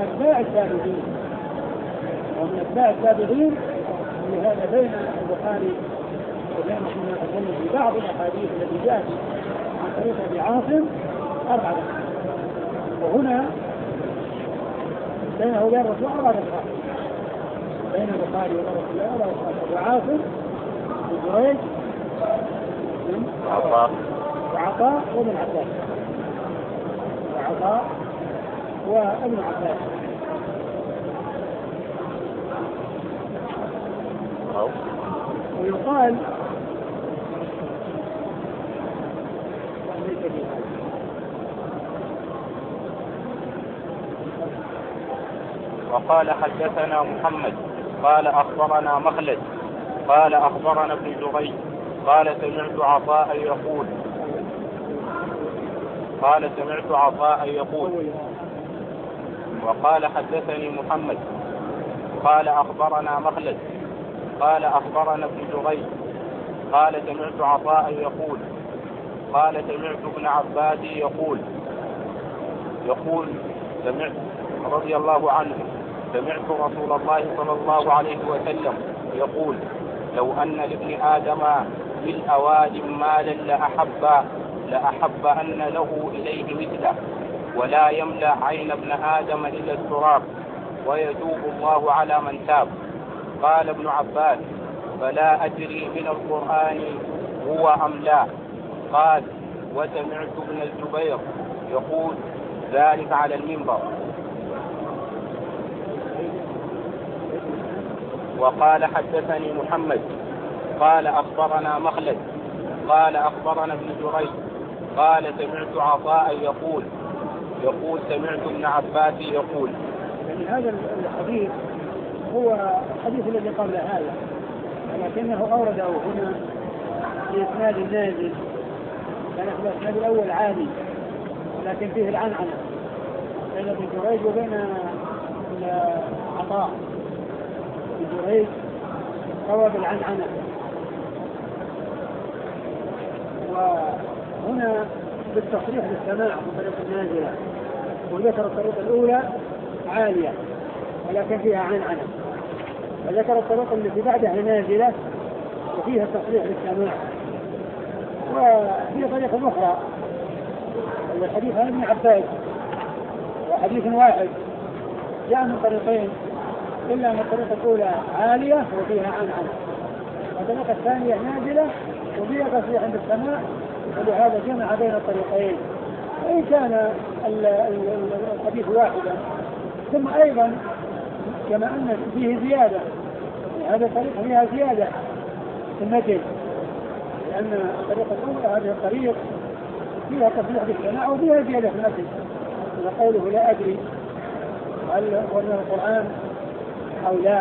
Speaker 2: أتباع التابعين، ولهذا بين البخاري وبين مسلم في بعض الأحاديث التي جاءت عن طريق أبي عاصم 4، وهنا بينه وبين الرسول 4 أشخاص، بين البخاري وبين رسول الله 4 أشخاص: أبو عاصم وجريج وعطاء وابن عباس ويقال
Speaker 1: وقال حدثنا محمد قال أخبرنا مخلد قال أخبرنا ابن جريج قال سمعت عطاء يقول وقال حدثني محمد قال أخبرنا مخلد قال أخبرنا ابن جريج قال سمعت عطاء يقول قال سمعت ابن عباس يقول سمعت رضي الله عنه سمعت رسول الله صلى الله عليه وسلم يقول: لو أن لابن آدم بالأواد مالا لأحب أن له إليه مثله، ولا يملأ عين ابن آدم إلا التراب، ويتوب الله على من تاب. قال ابن عباس: فلا أدري من القرآن هو أم لا. قال: وسمعت ابن الزبير يقول ذلك على المنبر. وقال حدثني محمد قال أخبرنا مخلد قال أخبرنا ابن جريج قال سمعت عطاء يقول سمعت ابن عباس يقول.
Speaker 2: يعني هذا الحديث هو الحديث الذي قبل هذا، ولكنه أورده هنا في إسناد نازل، كان في الإسناد الأول عادي ولكن فيه العنعنة بين ابن جريج وبين عطاء. ابن جريج روى بالعنعنة، وهنا بالتصريح بالسماع من طريق النازلة، وذكر الطريقة الأولى عالية ولكن فيها عنعنة، وذكر الطريقة التي بعدها نازلة وفيها تصريح بالسماع. وفي طريقة أخرى الحديث عن ابن عباس وحديث واحد جاء من طريقين، إلا أن الطريقة الأولى عالية وفيها عنعنة، والطريقة الثانية نازلة وفيها تصريح بالسماع، ولهذا جمع بين الطريقين. وإن كان الحديث واحدا، ثم أيضا كما أن فيه زيادة، هذا الطريق فيها زيادة في المتن، لأن الطريقة الأولى هذه الطريق فيها تصريح بالسماع وفيها زيادة في النفس، وقوله لا أدري هل هو من القرآن أو لا.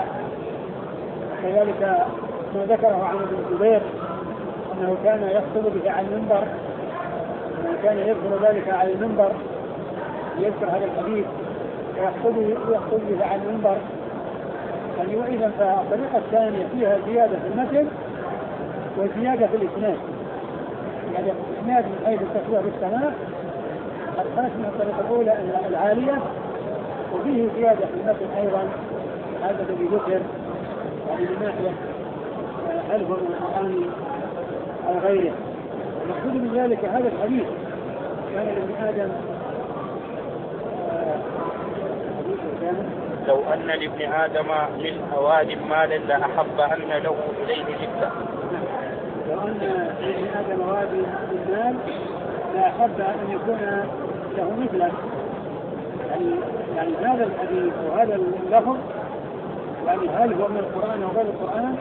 Speaker 2: كذلك ما ذكره عن ابن الزبير أنه كان يخطب به على المنبر، أنه كان يذكر ذلك على المنبر، يذكر هذا الحديث ويخطب به على المنبر. يعني وإذا فالطريقة الثانية فيها زيادة في المتن وزيادة في الإسناد، يعني الإسناد من حيث التصريح بالسماع قد خرج من الطريقة الأولى العالية، وفيه زيادة في المتن أيضا هذا الذي ذكر، يعني من ناحية هل هو من القرآن أو غيره. المقصود من ذلك هذا الحديث كان لابن آدم
Speaker 1: لو أن لابن آدم من أواد مالا لأحب أن له إليه مثله.
Speaker 2: لو أن لابن آدم واد المال لأحب أن يكون له مثله. يعني هذا الحديث وهذا اللفظ يعني هل هو من القرآن أو غير القرآن،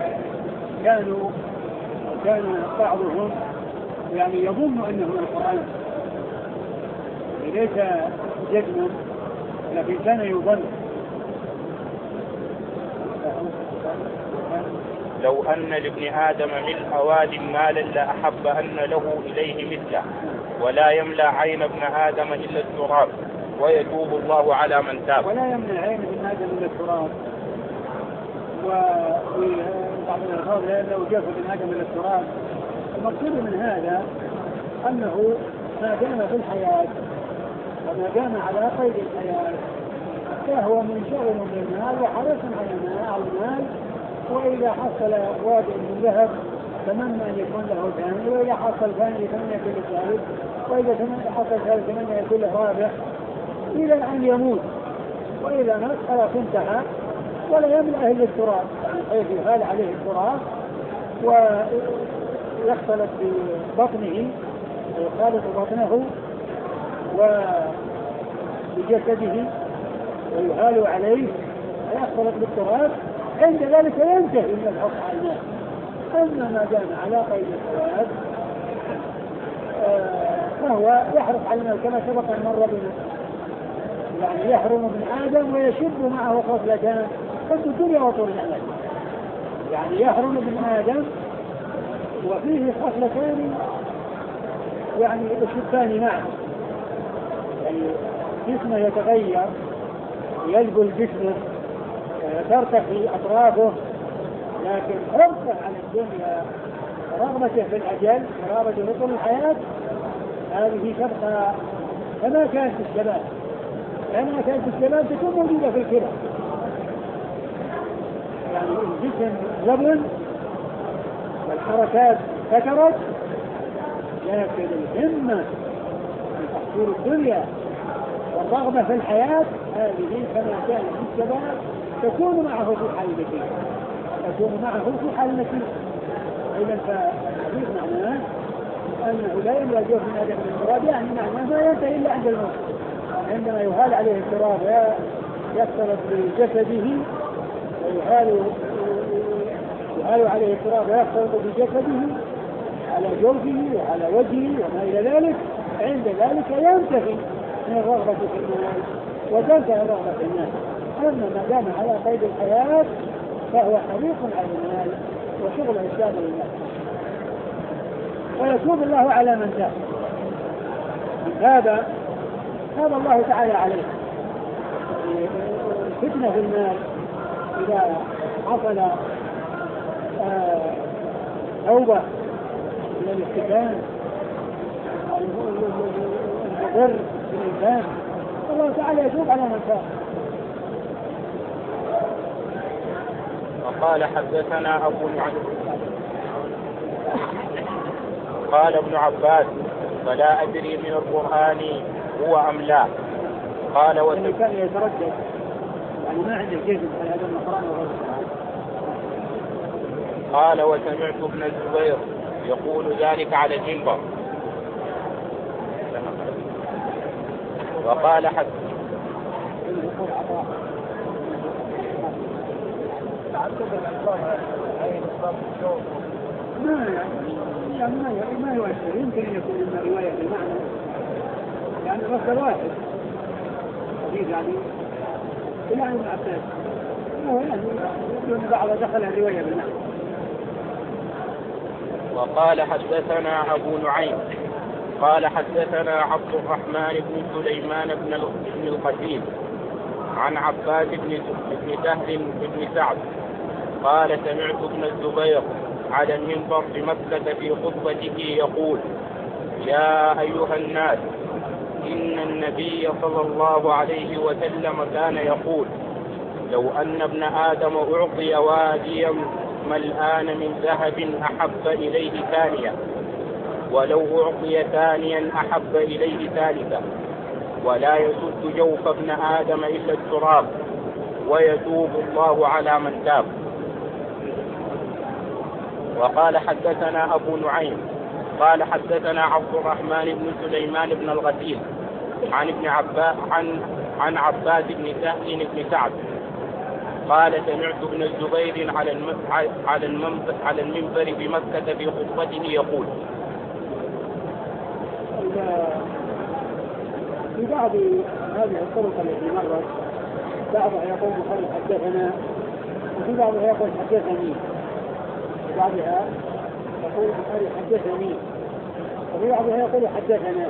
Speaker 2: كان بعضهم يعني يظن أنه من القرآن، ليس جزما لكن كان يظن.
Speaker 1: لو أن لابن آدم من أواد مالا لأحب أن له إليه مثله، ولا يملأ عين ابن آدم إلا التراب ويتوب الله على من تاب.
Speaker 2: ولا يملأ عين ابن آدم إلا التراب، وفي بعض الألفاظ لو جاف ابن آدم إلا التراب. المقصود من هذا أنه ما دام في الحياة وما دام على قيد الحياة فهو منشغل بالمال وحرص على المال، وإذا حصل واد من ذهب تمنى أن يكون له ثاني، وإذا حصل ثاني يتمنى يكون له ثالث، وإذا حصل ثالث يتمنى يكون له رابع، إلى أن يموت. وإذا مات خلاص انتهى ولا يملأ إلا التراب، حيث يهال عليه التراب ويختلط ببطنه ويخالط بطنه وبجسده ويهال عليه ويختلط بالتراب، عند ذلك ينتهي من الحق على الناس. أما ما دام على قيد الحياة فهو يحرص على المال كما سبق أن مر بنا، يعني يحرم ابن آدم ويشب معه خصلتان حب الدنيا وطول الأمل. يعني يحرم ابن آدم وفيه خصلتان يعني يشبان معه، يعني جسمه يتغير ويذبل جسمه ترتقي أطرافه، لكن حرصه على الدنيا ورغبته في الأجل ورغبته في طول الحياة هذه تبقى كما كانت في الشباب، لأنها كانت في الشباب تكون موجودة في الكبر. يعني الجسم زبل والحركات فترت، لكن الهمة في تحصيل الدنيا والرغبة في الحياة هذه كما كانت في الشباب تكون معه في حال النكير، تكون معه في حال النكير. إذا فالحديث معناه أنه لا يملأ جوف من آدم من التراب، يعني معناه ما ينتهي إلا عند الموت، عندما يهال عليه التراب يختلط بجسده ويهال عليه التراب ويختلط بجسده على جوفه وعلى وجهه وما إلى ذلك، عند ذلك ينتهي من الرغبة في المال وتنتهي الرغبة في الناس. أما ما دام على قيد الحياة فهو حريص على المال وشغل الإسلام للناس، ويتوب الله على من تاب. هذا تاب الله تعالى عليه. الفتنة في المال إذا حصل توبة من الافتتان المضر بالإنسان الله تعالى يتوب على من تاب.
Speaker 1: وقال حدثنا أبو نعيم قال ابن عباس فلا أدري من القرآن هو أم لا. قال
Speaker 2: كان يتردد، يعني ما عنده جزم على هذا القرآن وغير القرآن.
Speaker 1: قال وسمعت ابن الزبير يقول ذلك على المنبر. وقال
Speaker 3: ما يؤثر. يمكن أن يكون إن رواية بالمعنى يعني مصدر واحد حديث يعني إلى ابن عباس يعني بعض دخل الرواية بالمعنى.
Speaker 1: وقال حدثنا أبو نعيم قال حدثنا عبد الرحمن بن سليمان بن القتيل عن عباس بن سهل بن سعد قال سمعت ابن الزبير على المنبر بمكة في خطبته يقول يا أيها الناس إن النبي صلى الله عليه وسلم كان يقول لو أن ابن آدم أعطي واديا ملآن من ذهب أحب إليه ثانية ولو أعطي ثانيا أحب إليه ثالثا ولا يسد جوف ابن آدم إلا التراب ويتوب الله على من تاب. وقال حدثنا أبو نعيم قال حدثنا عبد الرحمن بن سليمان بن الغسيل عن عباس بن سهل بن سعد قال سمعت ابن الزبير على المنبر بمكة في خطبته يقول
Speaker 3: في بعض هذه الطرق التي مرت بعضها يقول بخاري حدثنا وفي بعضها يقول حدثني وفي بعضها يقول بخاري حدثني وفي بعضها يقول حدثنا.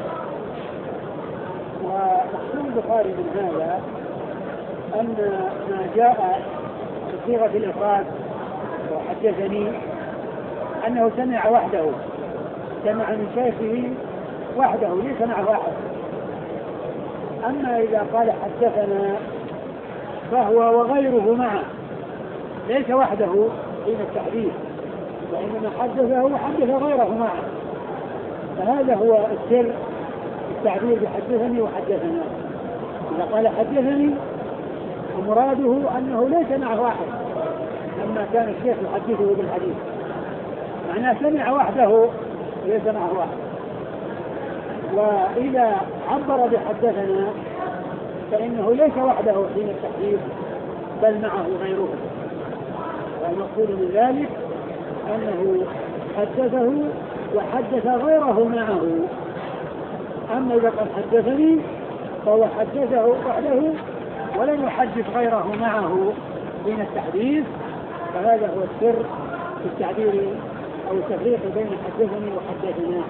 Speaker 3: ومقصود البخاري من هذا أن ما جاء بصيغة الإفراد وحدثني أنه سمع وحده سمع من شيخه وحده ليس مع واحد. أما إذا قال حدثنا فهو وغيره معه ليس وحده حين التحديث وإنما حدثه وحدث غيره معه. فهذا هو السر التعبير بحدثني وحدثنا. إذا قال حدثني ومراده أنه ليس معه واحد لما كان الشيخ يحدثه بالحديث معناه سمع وحده وليس معه واحد. وإذا عبر بحدثنا فإنه ليس وحده حين التحديث بل معه غيره. والمقصود من ذلك أنه حدثه وحدث غيره معه. أما إذا قال حدثني فهو حدثه وحده ولم يحدث غيره معه حين التحديث. فهذا هو السر في التعبير أو التفريق بين حدثني وحدثنا.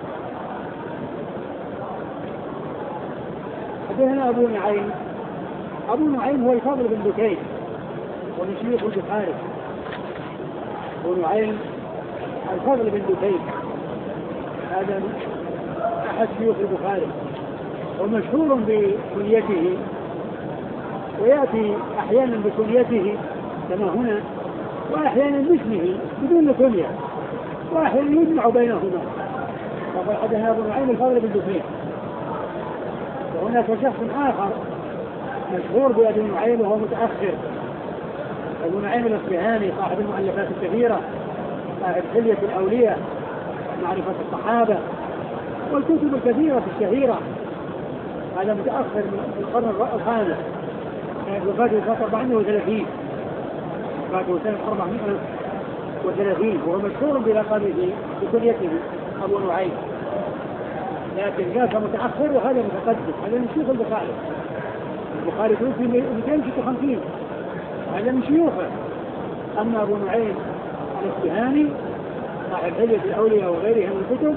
Speaker 3: حدثنا أبو نعيم. أبو نعيم هو الفضل بن دكين ومن شيوخ البخاري. أبو نعيم الفضل بن دكين هذا أحد شيوخ البخاري ومشهور بكنيته ويأتي أحيانا بكنيته كما هنا وأحيانا باسمه بدون كنية وأحيانا يجمع بينهما. فقال حدثنا أبو نعيم الفضل بن دكين. وهناك شخص آخر مشهور بأبي نعيم وهو متأخر أبو نعيم الأصبهاني صاحب المؤلفات الكثيرة صاحب حلية الأولياء معرفة الصحابة والكتب الكثيرة الشهيرة. هذا متأخر من القرن الخامس وفاته سنة 430 وفاته سنة 430 وهو مشهور بلقبه بكنيته أبو نعيم. لكن ذاك متأخر وهذا متقدم. هذا من شيوخ البخاري. البخاري توفي 256 هذا من شيوخه. أما أبو نعيم الأصبهاني صاحب حلية الأولياء وغيرها من الكتب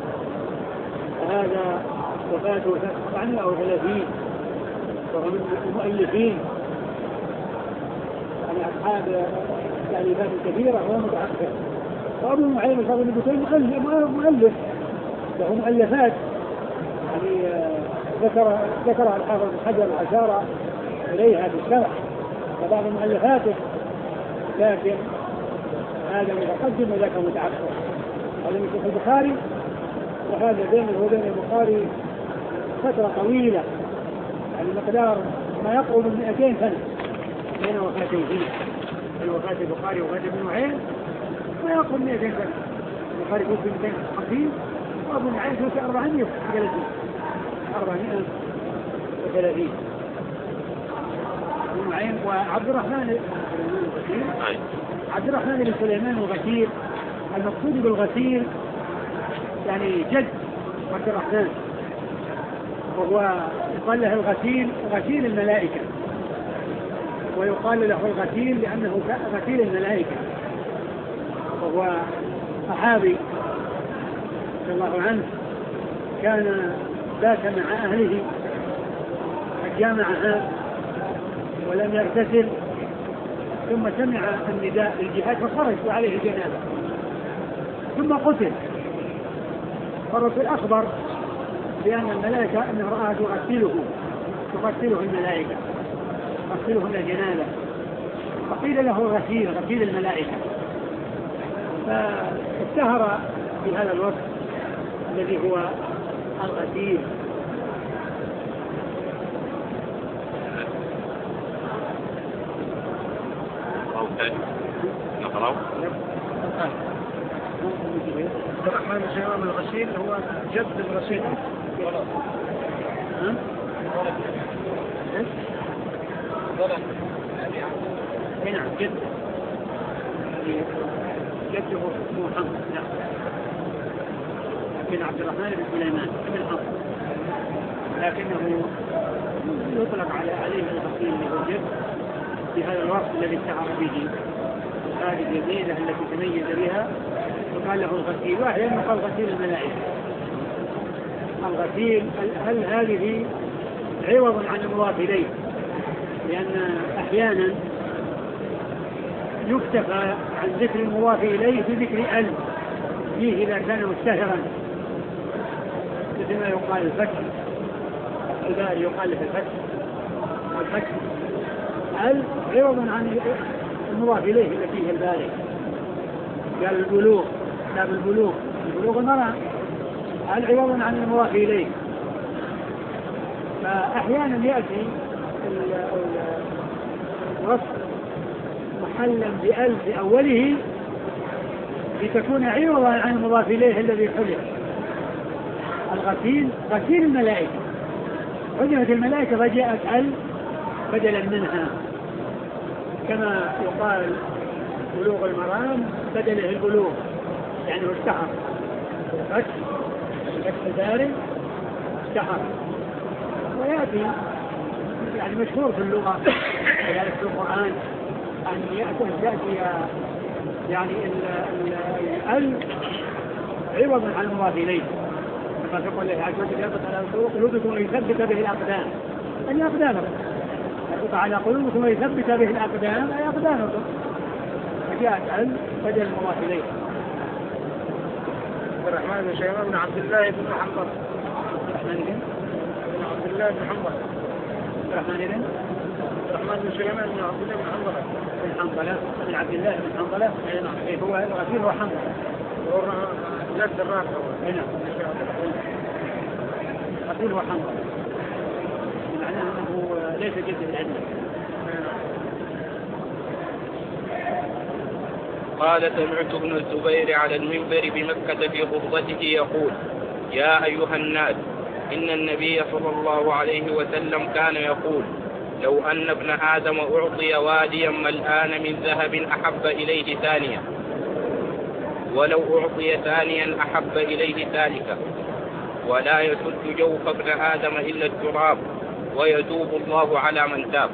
Speaker 3: فهذا وفاته سنة 430 وهو من المؤلفين يعني أصحاب تأليفات كثيرة وهو متأخر. وأبو نعيم الفضل بن دكين مؤلف له مؤلفات يعني ذكرها الحافظ بن حجر وأشار إليها بالشرح وبعض مؤلفاته. لكن هذا متقدم وذاك متأخر. هذا من شيخ البخاري وهذا بينه وبين البخاري فترة طويلة يعني مقدار ما يقرب من 200 سنة بين وفاتين بين وفاة البخاري وفاة ابن نعيم ما يقرب من 200 سنة. البخاري توفي 250 وابو نعيم توفي 430 ابو نعيم. وعبد الرحمن بن سليمان الغسيل
Speaker 2: المقصود بالغسيل يعني جد عبد الرحمن، وهو يقال له الغسيل غسيل الملائكة، ويقال له الغسيل لأنه غسيل الملائكة، وهو صحابي رضي الله عنه كان بات مع أهله فجامعها ولم يغتسل، ثم سمع النداء للجهاد فخرج وعليه جنابه ثم قتل. فالرسول أخبر بأن الملائكة أنه رآها تغسله الملائكة، تغسله من الجنابة، فقيل له غسيل الملائكة. فاشتهر في هذا الوقت الذي هو الغسيل.
Speaker 1: نقرأ
Speaker 3: عبد الرحمن بن سليمان الغسيل هو جد الغسيل.
Speaker 2: نعم جد جده محمد. نعم بن عبد الرحمن بن سليمان بن حمد، لكنه يطلق عليه الغسيل اللي هو جد في هذا الوقت الذي اشتهر به هذه الجزيرة التي تميز بها، وقال له الغسيل. واحد يقال غسيل الملائكة. الغسيل هل هذه عوض عن المضاف إليه؟ لأن أحيانا يكتفى عن ذكر المضاف إليه بذكر ال فيه إذا كان مشتهرا، مثل ما يقال الفتح، الباري يقال له الفتح ال عوض عن المضاف إليه الذي فيه الباري. قال البلوغ، لا بالبلوغ، البلوغ المرأة ال عوض عن المضاف إليه. فأحيانا يأتي الوصف محلا بأل في أوله لتكون عوضا عن المضاف إليه الذي حذف. الغسيل غسيل الملائكة، حذفت الملائكة فجاءت ال بدلا منها، كما يقال بلوغ المرام بدله البلوغ، يعني هو اشتهر فتح الداري اشتهر. ويأتي يعني مشهور في اللغة وذلك في القرآن أن يأتي يعني ال عوضا عن المضاف إليه، كما تقول الله عز وجل يربط على قلوبكم ويثبت به الأقدام، أن أقدامكم يربط على قلوبكم ويثبت به الأقدام أي أقدامكم، فجاءت ال بدل المضاف إليه.
Speaker 3: عبد الرحمن بن سليمان بن عبد الله بن محمد. عبد الله بن محمد. الرحمن بن سليمان بن عبد الله بن حنظلة
Speaker 2: بن عبد الله بن حنظلة. هو الغسيل هو حنظلة،
Speaker 3: هو جد الرافع.
Speaker 2: نعم الغسيل هو حنظلة، معناه أنه ليس جد العدل.
Speaker 1: قال سمعت ابن الزبير على المنبر بمكة في خطبته يقول: يا أيها الناس، إن النبي صلى الله عليه وسلم كان يقول: لو أن ابن آدم أعطي واديا ملآن من ذهب أحب إليه ثانية، ولو أعطي ثانيا أحب إليه ثالثا، ولا يسد جوف ابن آدم إلا التراب، ويتوب الله على من تاب.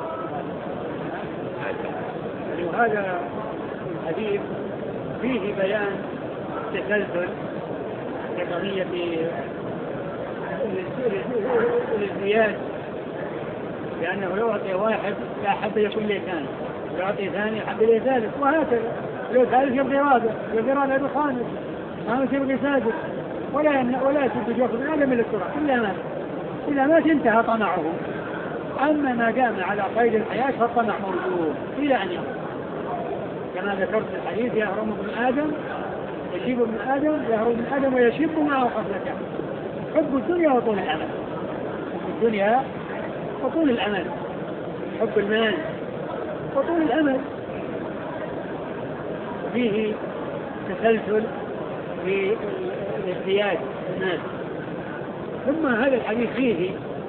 Speaker 2: وهذا الحديث فيه بيان تسلسل لقضية الازدياد، لأنه لو أعطي واحد لا حب يكون ليه ثاني، لو أعطي ثاني حب ليه ثالث، وهكذا. لو ثالث يبقى رابع، يبقى رابع بخامس، خامس يبقى سادس، ولا يسد جوف ابن آدم إلا التراب إلا ما انتهى طمعه. أما ما دام على قيد الحياة فالطمع موجود إلى أن يموت، كما ذكرت في الحديث: يهرم ابن آدم يشيب ابن آدم، يهرم ابن آدم ويشيب معه خصلته: حب الدنيا وطول الأمل. حب الدنيا وطول الأمل، حب المال وطول الأمل. فيه تسلسل في الازدياد الناس. ثم هذا الحديث فيه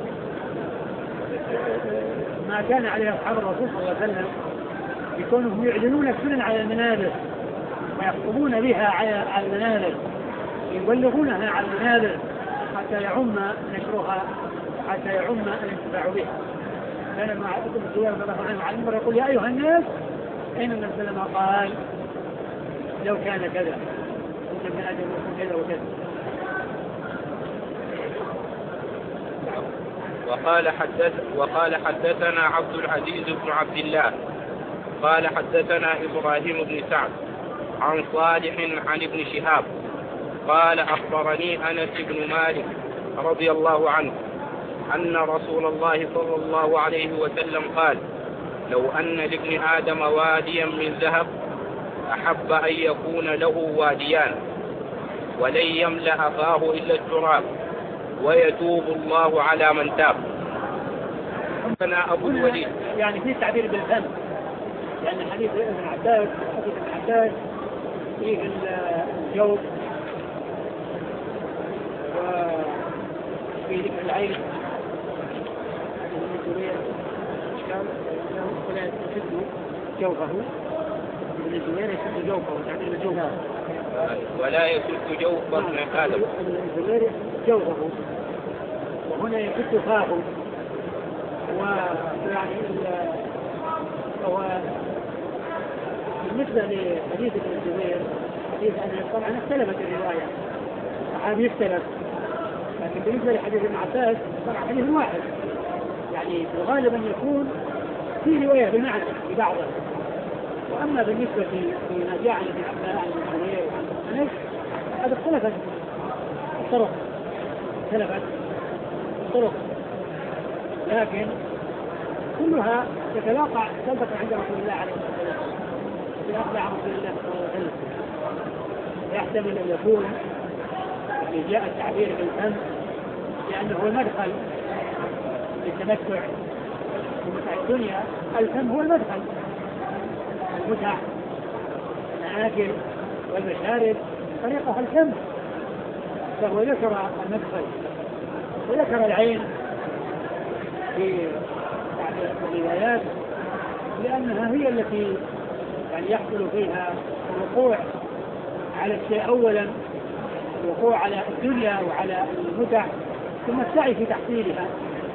Speaker 2: ما كان عليه أصحاب الرسول صلى الله عليه وسلم، يكونوا يعلنون السنن على المنابر،
Speaker 3: ويخطبون بها على المنابر، يبلغونها على المنابر حتى يعم نشرها، حتى يعم الانتفاع بها. كان مع ابن الزبير رضي الله عنه على المنبر يقول: يا ايها الناس، ان النبي صلى الله عليه وسلم قال: لو كان كذا كنت ابن ادم وكنت كذا وكذا.
Speaker 1: وقال حدثنا عبد العزيز بن عبد الله قال حدثنا إبراهيم بن سعد عن صالح عن ابن شهاب قال أخبرني أنس بن مالك رضي الله عنه أن رسول الله صلى الله عليه وسلم قال: لو أن لابن آدم واديا من ذهب أحب أن يكون له واديان ولن يملأ فاه إلا التراب ويتوب الله على من تاب. أبو الوليد
Speaker 3: يعني في تعبير بالفم، لأن حديث ابن عباس فيه الجوف وفي ذكر العين ولا يشد جوفه، ابن الزبير يشد جوفه، تعبير بالجوف
Speaker 1: ولا يشد جوف ابن آدم،
Speaker 3: ابن الزبير جوفه، وهنا يشد فاه. ويعني هو بالنسبة لحديث ابن الزبير حديث أنس طبعا اختلفت الرواية، الصحابي يختلف، لكن بالنسبة لحديث ابن عباس طبعا حديث واحد، يعني غالبا يكون في رواية بمعنى في بعضها. وأما بالنسبة لما جاء عن ابن عباس عن ابن الزبير وعن أنس هذا اختلفت الطرق، لكن كلها تتلقى عند رسول الله عليه الصلاة والسلام، تتلقى عن رسول الله صلى الله عليه وسلم. يحتمل أن يكون يعني جاء التعبير بالفم لأنه هو المدخل للتمتع بمتع الدنيا. الفم هو المدخل، المتع المآكل والمشارب طريقها الفم، فهو ذكر المدخل وذكر العين في بعض الروايات لأنها هي التي يعني يحصل فيها الوقوع على الشيء أولا، الوقوع على الدنيا وعلى المتع، ثم السعي في تحصيلها.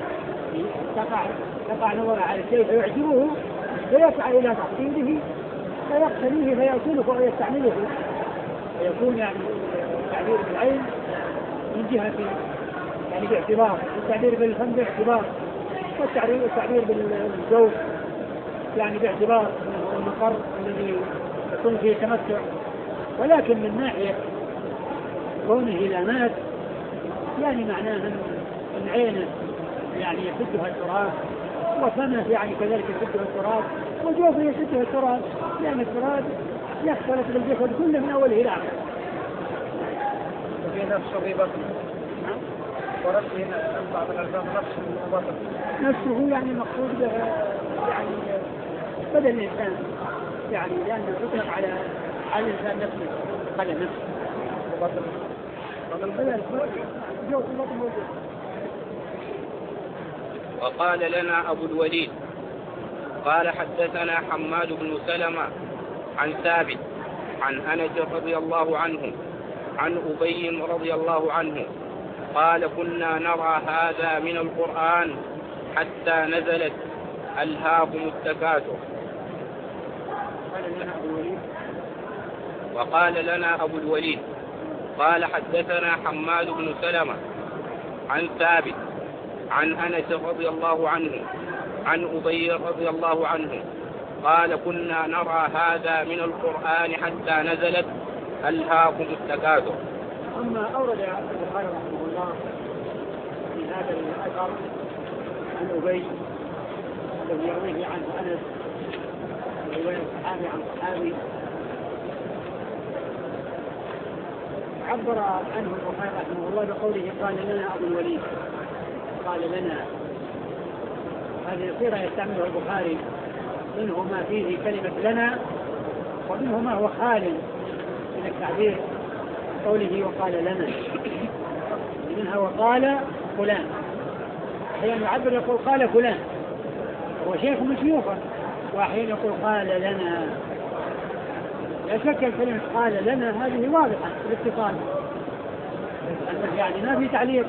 Speaker 3: تقع نظر على الشيء فيعجبه فيسعى إلى تحصيله فيقتنيه فيأكله أو يستعمله، فيكون يعني التعبير بالعين من جهة يعني باعتبار، التعبير بالفم باعتبار، والتعبير بالجوف يعني باعتبار انه المقر الذي يكون فيه تمتع. ولكن من ناحية كونه إذا مات يعني معناه ان عينه يعني يسدها التراب، وفمه يعني كذلك يسدها التراب، وجوفه يسدها التراب، لأن التراب يختلط بالجسد كله من أوله إلى آخره.
Speaker 4: وفي نفس الرباط ورفضه بعض الألفاظ
Speaker 3: نفسه يعني مقصود به يعني بدل الإنسان، يعني لأنه يطلق على الإنسان نفسه على نفسه.
Speaker 1: وقال لنا أبو الوليد قال حدثنا حماد بن سلمة عن ثابت عن أنس رضي الله عنه عن أبي رضي الله عنه قال: كنا نرى هذا من القرآن حتى نزلت ألهاكم التكاثر. وقال لنا أبو الوليد قال حدثنا حماد بن سلمة عن ثابت عن أنس رضي الله عنه عن أبي رضي الله عنه قال: كنا نرى هذا من القرآن حتى نزلت ألهاكم التكاثر.
Speaker 3: أما أورد البخاري رحمه الله في هذا الأثر عن أبي الذي يرويه عن أنس ورواية الصحابي عن صحابي، عبر عنه البخاري رحمه الله بقوله: قال لنا أبو الوليد. قال لنا، هذه الصيغة يستعملها البخاري، منه ما فيه كلمة لنا ومنه ما هو خال من التعبير، قوله وقال لنا، منها وقال فلان، أحيانا يعبر يقول قال فلان هو شيخ من شيوخه، وأحيانا يقول قال لنا لا شك الكلمة قال لنا هذه واضحة بالاتصال، يعني ما في تعليق،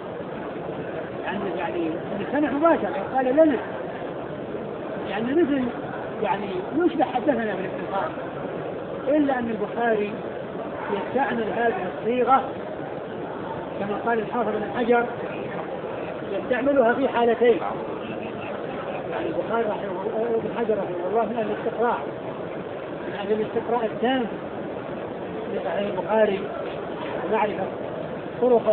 Speaker 3: يعني السمع مباشر قال لنا، يعني مثل يعني يشبه حدثنا بالاتصال، إلا أن البخاري يستعمل هذه الصيغة كما قال الحافظ بن حجر يستعملها في حالتين. يعني البخاري بن حجر رحمه الله من الاستقراء، من أهل الاستقراء التام لصحيح البخاري ومعرفة طرقه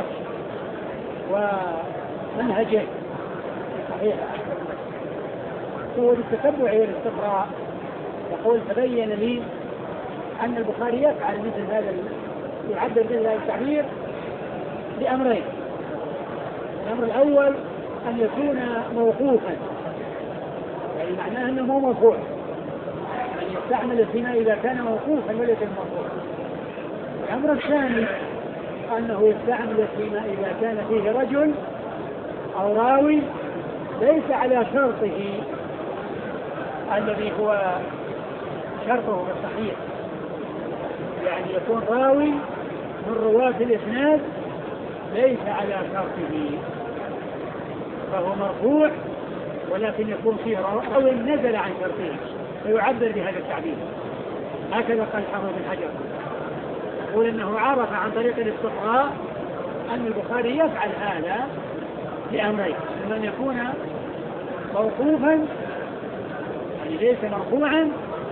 Speaker 3: ومنهجه صحيح. هو بالتتبع والاستقراء يقول تبين لي أن البخاري يفعل مثل هذا يعبر به التعبير بأمرين. الأمر الأول أن يكون موقوفا، يعني معناه أنه مو مرفوع، أن يستعمل فيما إذا كان موقوفا وليس مرفوع. الأمر الثاني أنه يستعمل فيما إذا كان فيه رجل أو راوي ليس على شرطه الذي هو شرطه الصحيح، يعني يكون راوي من رواة الإسناد ليس على شرطه فهو مرفوع، ولكن يكون فيه راوي نزل عن شرطه فيعبر بهذا التعبير. هكذا قال الحافظ بن حجر، يقول انه عرف عن طريق الاستقراء ان البخاري يفعل هذا لامرين: اما ان يكون موقوفا يعني ليس مرفوعا،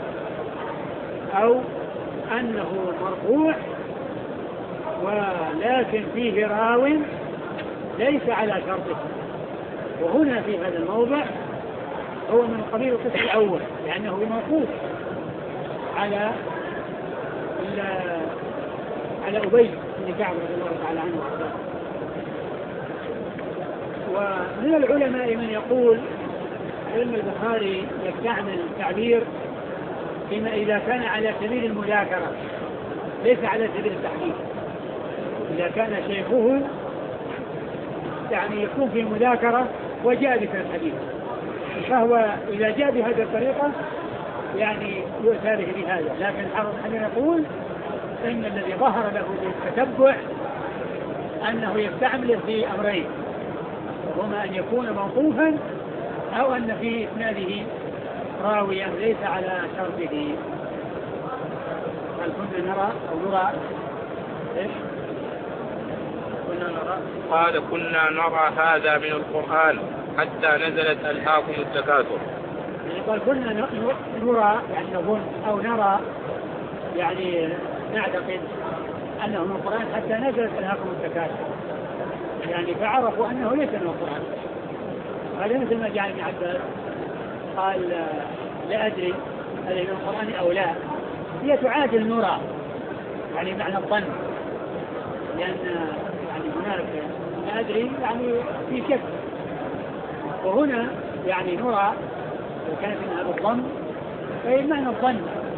Speaker 3: او انه مرفوع ولكن فيه راو ليس على شرطه. وهنا في هذا الموضع هو من قبيل القسم الاول، لانه موقوف على أبي بن كعب رضي الله تعالى عنه وارضاه. ومن العلماء من يقول علم البخاري يستعمل التعبير فيما إذا كان على سبيل المذاكرة ليس على سبيل التحديث. إذا كان شيخه يعني يكون في مذاكرة وجاء بك الحديث، فهو إذا جاء بهذه الطريقة يعني يؤتى به بهذا. لكن الحافظ بن حجر يقول إن الذي ظهر له بالتتبع أنه يستعمل في أمرين: وهما أن يكون موقوفا أو أن في إسناده راويا ليس على شرطه. هل كنا نرى أو نرى إيش؟
Speaker 1: كنا نرى قال كنا نرى هذا من القرآن حتى نزلت ألهاكم التكاثر.
Speaker 3: يعني قال كنا نرى يعني نظن أو نرى يعني نعتقد أنه من القرآن حتى نزلت ألهاكم التكاثر، يعني فعرفوا أنه ليس من القرآن. هذا مثل ما جاء ابن عباس قال لا أدري هل من القرآن أو لا، هي تعادل نرى يعني معنى الظن، لأن يعني هناك لا أدري يعني في شك، وهنا يعني نرى وكانت من هذا الظن فهي معنى الظن،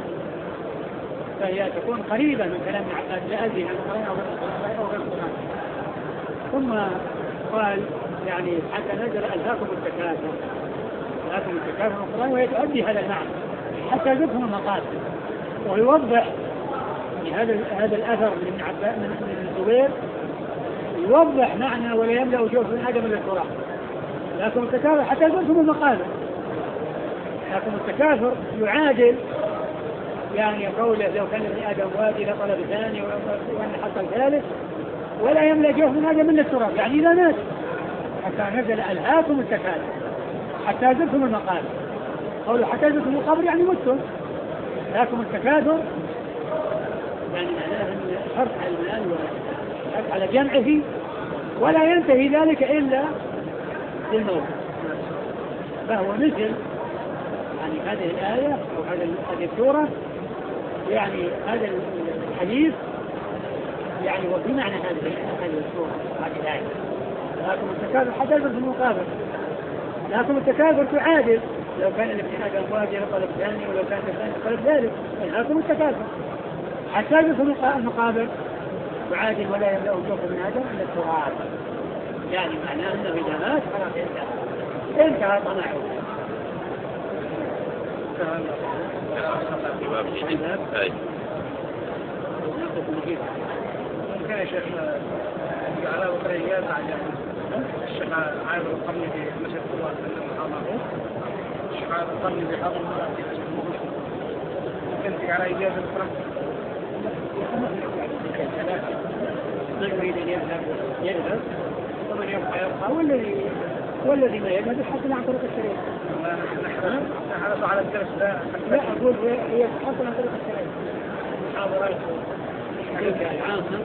Speaker 3: فهي تكون قريبة من كلام ابن عباس لا أدري عن القرآن أو غير القرآن. ثم قال يعني حتى نزل ألهاكم التكاثر، ألهاكم التكاثر من القرآن، وهي تؤدي هذا المعنى حتى يذكر المقاصد ويوضح هذا الأثر من ابن عباس من الزبير يوضح معنى ولا يملأ وجوه من آدم إلا التراب. لكن التكاثر حتى يذكر المقاصد، لكن التكاثر يعادل يعني قوله لو كان ابن آدم وادي لطلب ثاني وأن حصل ثالث ولا يملأ جوف من آدم من التراب، يعني إذا مات حتى نزل ألهاكم التكاثر حتى زرتم المقابر. قولوا حتى زرتم المقابر يعني متم، لكم التكاثر يعني معناه حرص على المال وحرص على جمعه ولا ينتهي ذلك إلا بالموت. فهو مثل يعني هذه الآية أو هذه السورة، يعني هذا الحديث يعني وفي معنى هذه السورة هذه الآية. لكن التكاثر حتى يدخل في المقابل، لكن التكاثر تعادل لو كان الابتحاد المواجهة طلب ثاني ولو كان الثاني طلب ثالث، لكن التكاثر حتى يدخل في المقابل تعادل ولا يملأ الجوف من آدم إلا التراب، يعني معناه أنه إذا مات خلاص انتهى طمعه.
Speaker 1: الباب
Speaker 3: المجيد.
Speaker 4: كان يا شيخ على وقريات عن الشيخ عامر القرني في مسجد الله المحاضرة. الشيخ عامر القرني في حاضر كنت على إجازة الفرق.
Speaker 3: من يريد أن يذهب ومن يبقى والذي ما يذهب يحصل عن طريق الشريعة.
Speaker 4: نحن على الدرس لا
Speaker 3: أقول هي تحصل عن طريق الشريعة. محاضرات العامة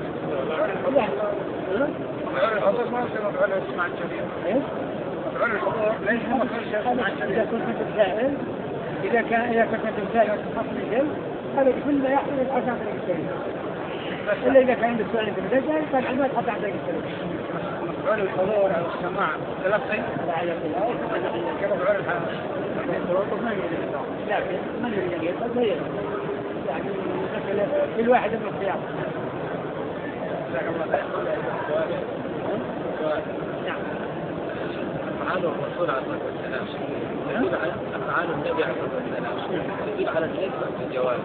Speaker 4: مفعول الحضور ما هو مفعول الاسماع الشريعة. مفعول الحضور ليس مفعول الاسماع الشريعة.
Speaker 3: إذا كنت تسائل وتحصل الجل هذا كل ما يحصل يتحصل عن طريق الشريعة. إلا إذا كان السؤال في المدرسة كان ما يتحصل عن طريق الشريعة.
Speaker 4: مفعول الحضور أو السماع تلقي
Speaker 3: على الخلاف
Speaker 4: كمفعول الحضور.
Speaker 3: لكن من يريد أن يدخل فيدخل. يعني كل واحد من الخيار. نعم.
Speaker 5: أفعال الرسول عليه الصلاة والسلام أفعال النبي عليه الصلاة والسلام تدل على الحكمة في الجواب.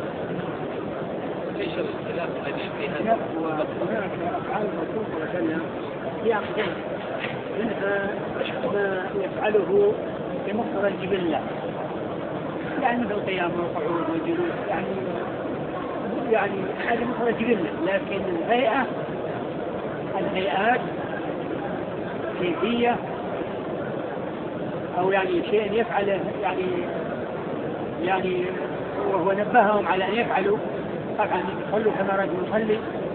Speaker 5: ليش الاختلاف الذي في هذا؟
Speaker 3: أفعال الرسول صلى الله عليه وسلم في أقسام منها ما يفعله بمقتضى الجبلة يعني مثل القيام والقعود والجلوس يعني هذه مقتضى الجبلة لكن الهيئات كيفية أو يعني شيء يفعله يعني وهو نبههم على أن يفعلوا طبعا يصلوا كما رجل يصلي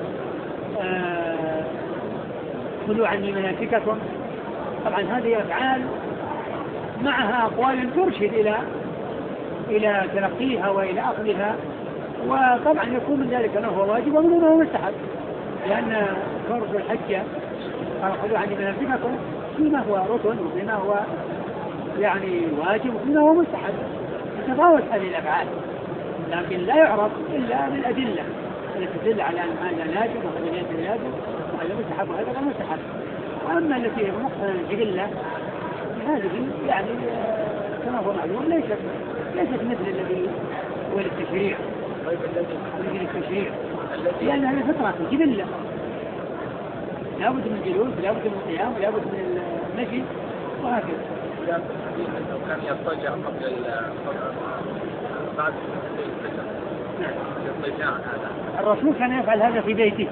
Speaker 3: خذوا عني مناسككم طبعا هذه أفعال معها أقوال ترشد إلى تلقيها وإلى أخذها وطبعا يكون من ذلك ما هو واجب ومن هو مستحب لأن فرض الحجة قال خذوا عني مناسككم فيما هو ركن وفيما هو يعني واجب وفيما هو مستحب تتفاوت هذه الأفعال لكن لا يعرف إلا بالأدلة التي تدل على أن هذا لازم وهذا ليس لازم وهذا مستحب وهذا غير مستحب وأما التي هي بمقتضى الجبلة هذه يعني كما هو معلوم ليست مثل الذي هو التشريع لأن هذه فطرة الجبلة لابد من الجلوس لابد من القيام لابد من المشي وهكذا
Speaker 5: كان يضطجع قبل بعد
Speaker 3: الرسول كان يفعل هذا في بيته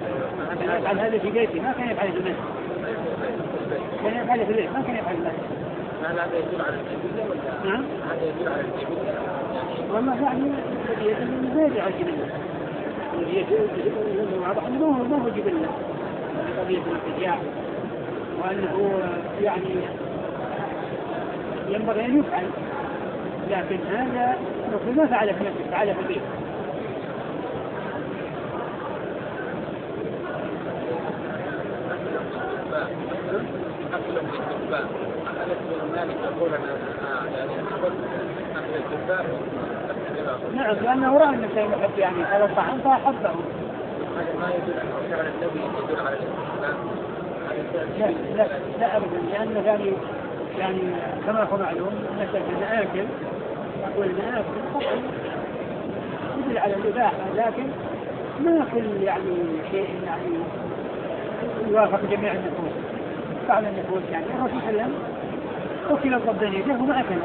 Speaker 3: ما كان يفعل في المسجد كان يفعل في البيت ما كان يفعل في المسجد
Speaker 5: هل هذا يدل على الجبلة ولا
Speaker 3: نعم
Speaker 5: هذا يدل على الجبلة
Speaker 3: والله يعني الذي يدل زيادة على الجبلة الذي يدل واضح أنه ما هو جبلة قضية الارتجاع وأنه يعني ينبغي أن يفعل لكن هذا الرسول ما فعل في نفسه فعل في البيت نعم لأنه رأى أن شيء محب يعني هذا الطعام فأحبه
Speaker 5: ما يدل على فعل النبي يدل على الاستحباب
Speaker 3: لا أبدا لأنه يعني كما هو معلوم مثلا أنا آكل أقول أنا آكل طبعا يدل على الإباحة لكن ما كل يعني شيء يعني يوافق جميع النفوس بعض النفوس يعني الرسول صلى الله عليه وسلم أكل الضبان يده وما أكل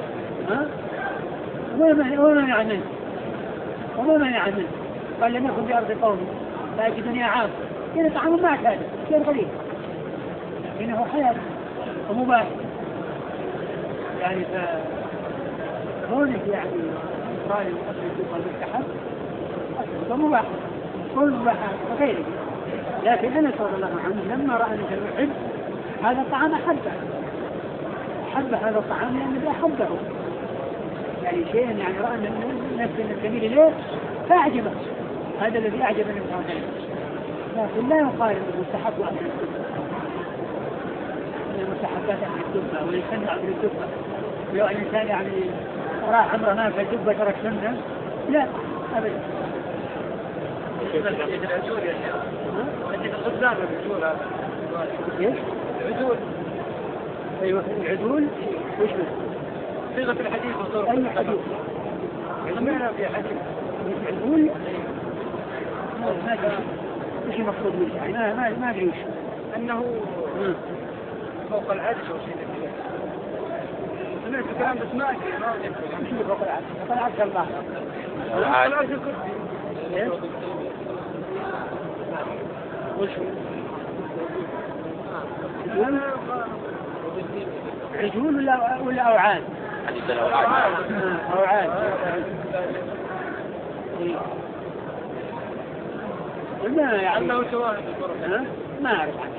Speaker 3: وما منع منه قال لم يكن بأرض قومي لا يجدني أعاب كان طعام معك هذا شيء قليل لكنه حياة ومباح يعني فهونك يعني قال أصل الدقة المستحب أصل مباح كل مباح وغيره لكن أنا صلى الله عليه وسلم لما رأى أنك المحب هذا الطعام أحب هذا الطعام لأنه أحبه يعني شيء يعني رأى أن نفسه الجميل إليه فأعجبه هذا الذي أعجب النبي صلى الله عليه وسلم لكن لا يقال أنه مستحب أهل الدبة من المستحبات أهل الدبة ويسمى أهل الدبة لو أن الإنسان يعني راح عمره ما في الدبة ترك سنة لا أبدا
Speaker 4: العجول يا شيخ أنت الغزال العجول هذا
Speaker 3: إيش؟
Speaker 4: العجول
Speaker 3: أيوة العدول وش بس؟
Speaker 4: صيغة الحديث وصورة
Speaker 3: أي حديث؟
Speaker 4: سمعنا في حديث
Speaker 3: العدول
Speaker 2: وش المقصود منه يعني ما أدري وش
Speaker 3: أنه فوق العدل أو شيء كذا. سمعت الكلام بس ما أدري
Speaker 2: وش اللي فوق العدل؟ فوق العدل الله
Speaker 3: العرش الكرسي.
Speaker 2: وش عجول ولا أوعاد؟
Speaker 1: حديث الأوعاد.
Speaker 2: أوعاد. ما يعني
Speaker 3: أنه شواهد
Speaker 2: ما أعرف عنه.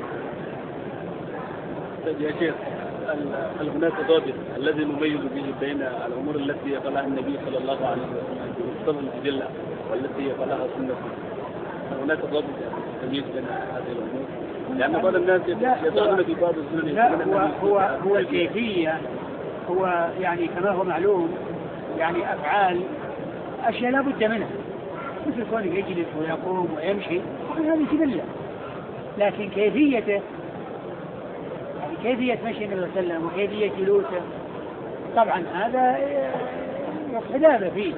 Speaker 5: يا شيخ، هناك ضابط الذي نميز به بين الأمور التي قالها النبي صلى الله عليه وسلم بمقتضى الأدلة والتي قالها سنته. هناك ضابط تمييز بين هذه الأمور، لأن بعض الناس يظنون في بعض السنن.
Speaker 2: لا هو الكيفية، هو يعني كما هو معلوم يعني أفعال أشياء لا بد منها، مثل كونه يجلس ويقوم ويمشي هذه جبلة، لكن كيفيته يعني كيفية مشي النبي صلى الله عليه وسلم وكيفية جلوسه طبعا هذا يقتدى فيه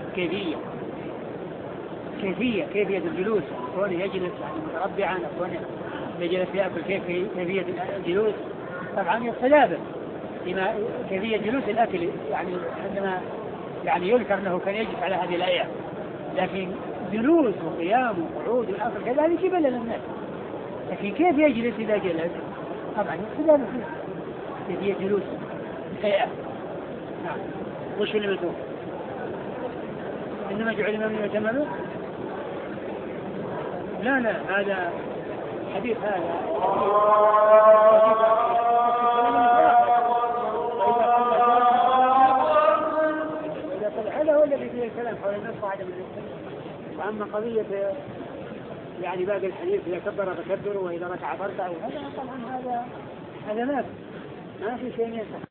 Speaker 2: كيفية الجلوس، كونه يجلس يعني متربعا أو كونه يجلس يأكل كيفية الجلوس طبعا يقتدى بما كيفية جلوس الأكل، يعني عندما يعني يذكر أنه كان يجلس على هذه الآية، لكن جلوس وقيام وقعود والأكل كذا هذه جبلة للناس، لكن كيف يجلس إذا جلس طبعا يقتدى فيه كيفية جلوس الهيئة. نعم. وش اللي مدوه؟ إنما جعل الإمام يتمنى؟ لا هذا الحديث هذا هذا هو الذي فيه الكلام حول النص عدم النص. وأما قضية يعني باقي الحديث إذا كبر فكبر وإذا ركع فركع هذا طبعا هذا ما في شيء ينفع.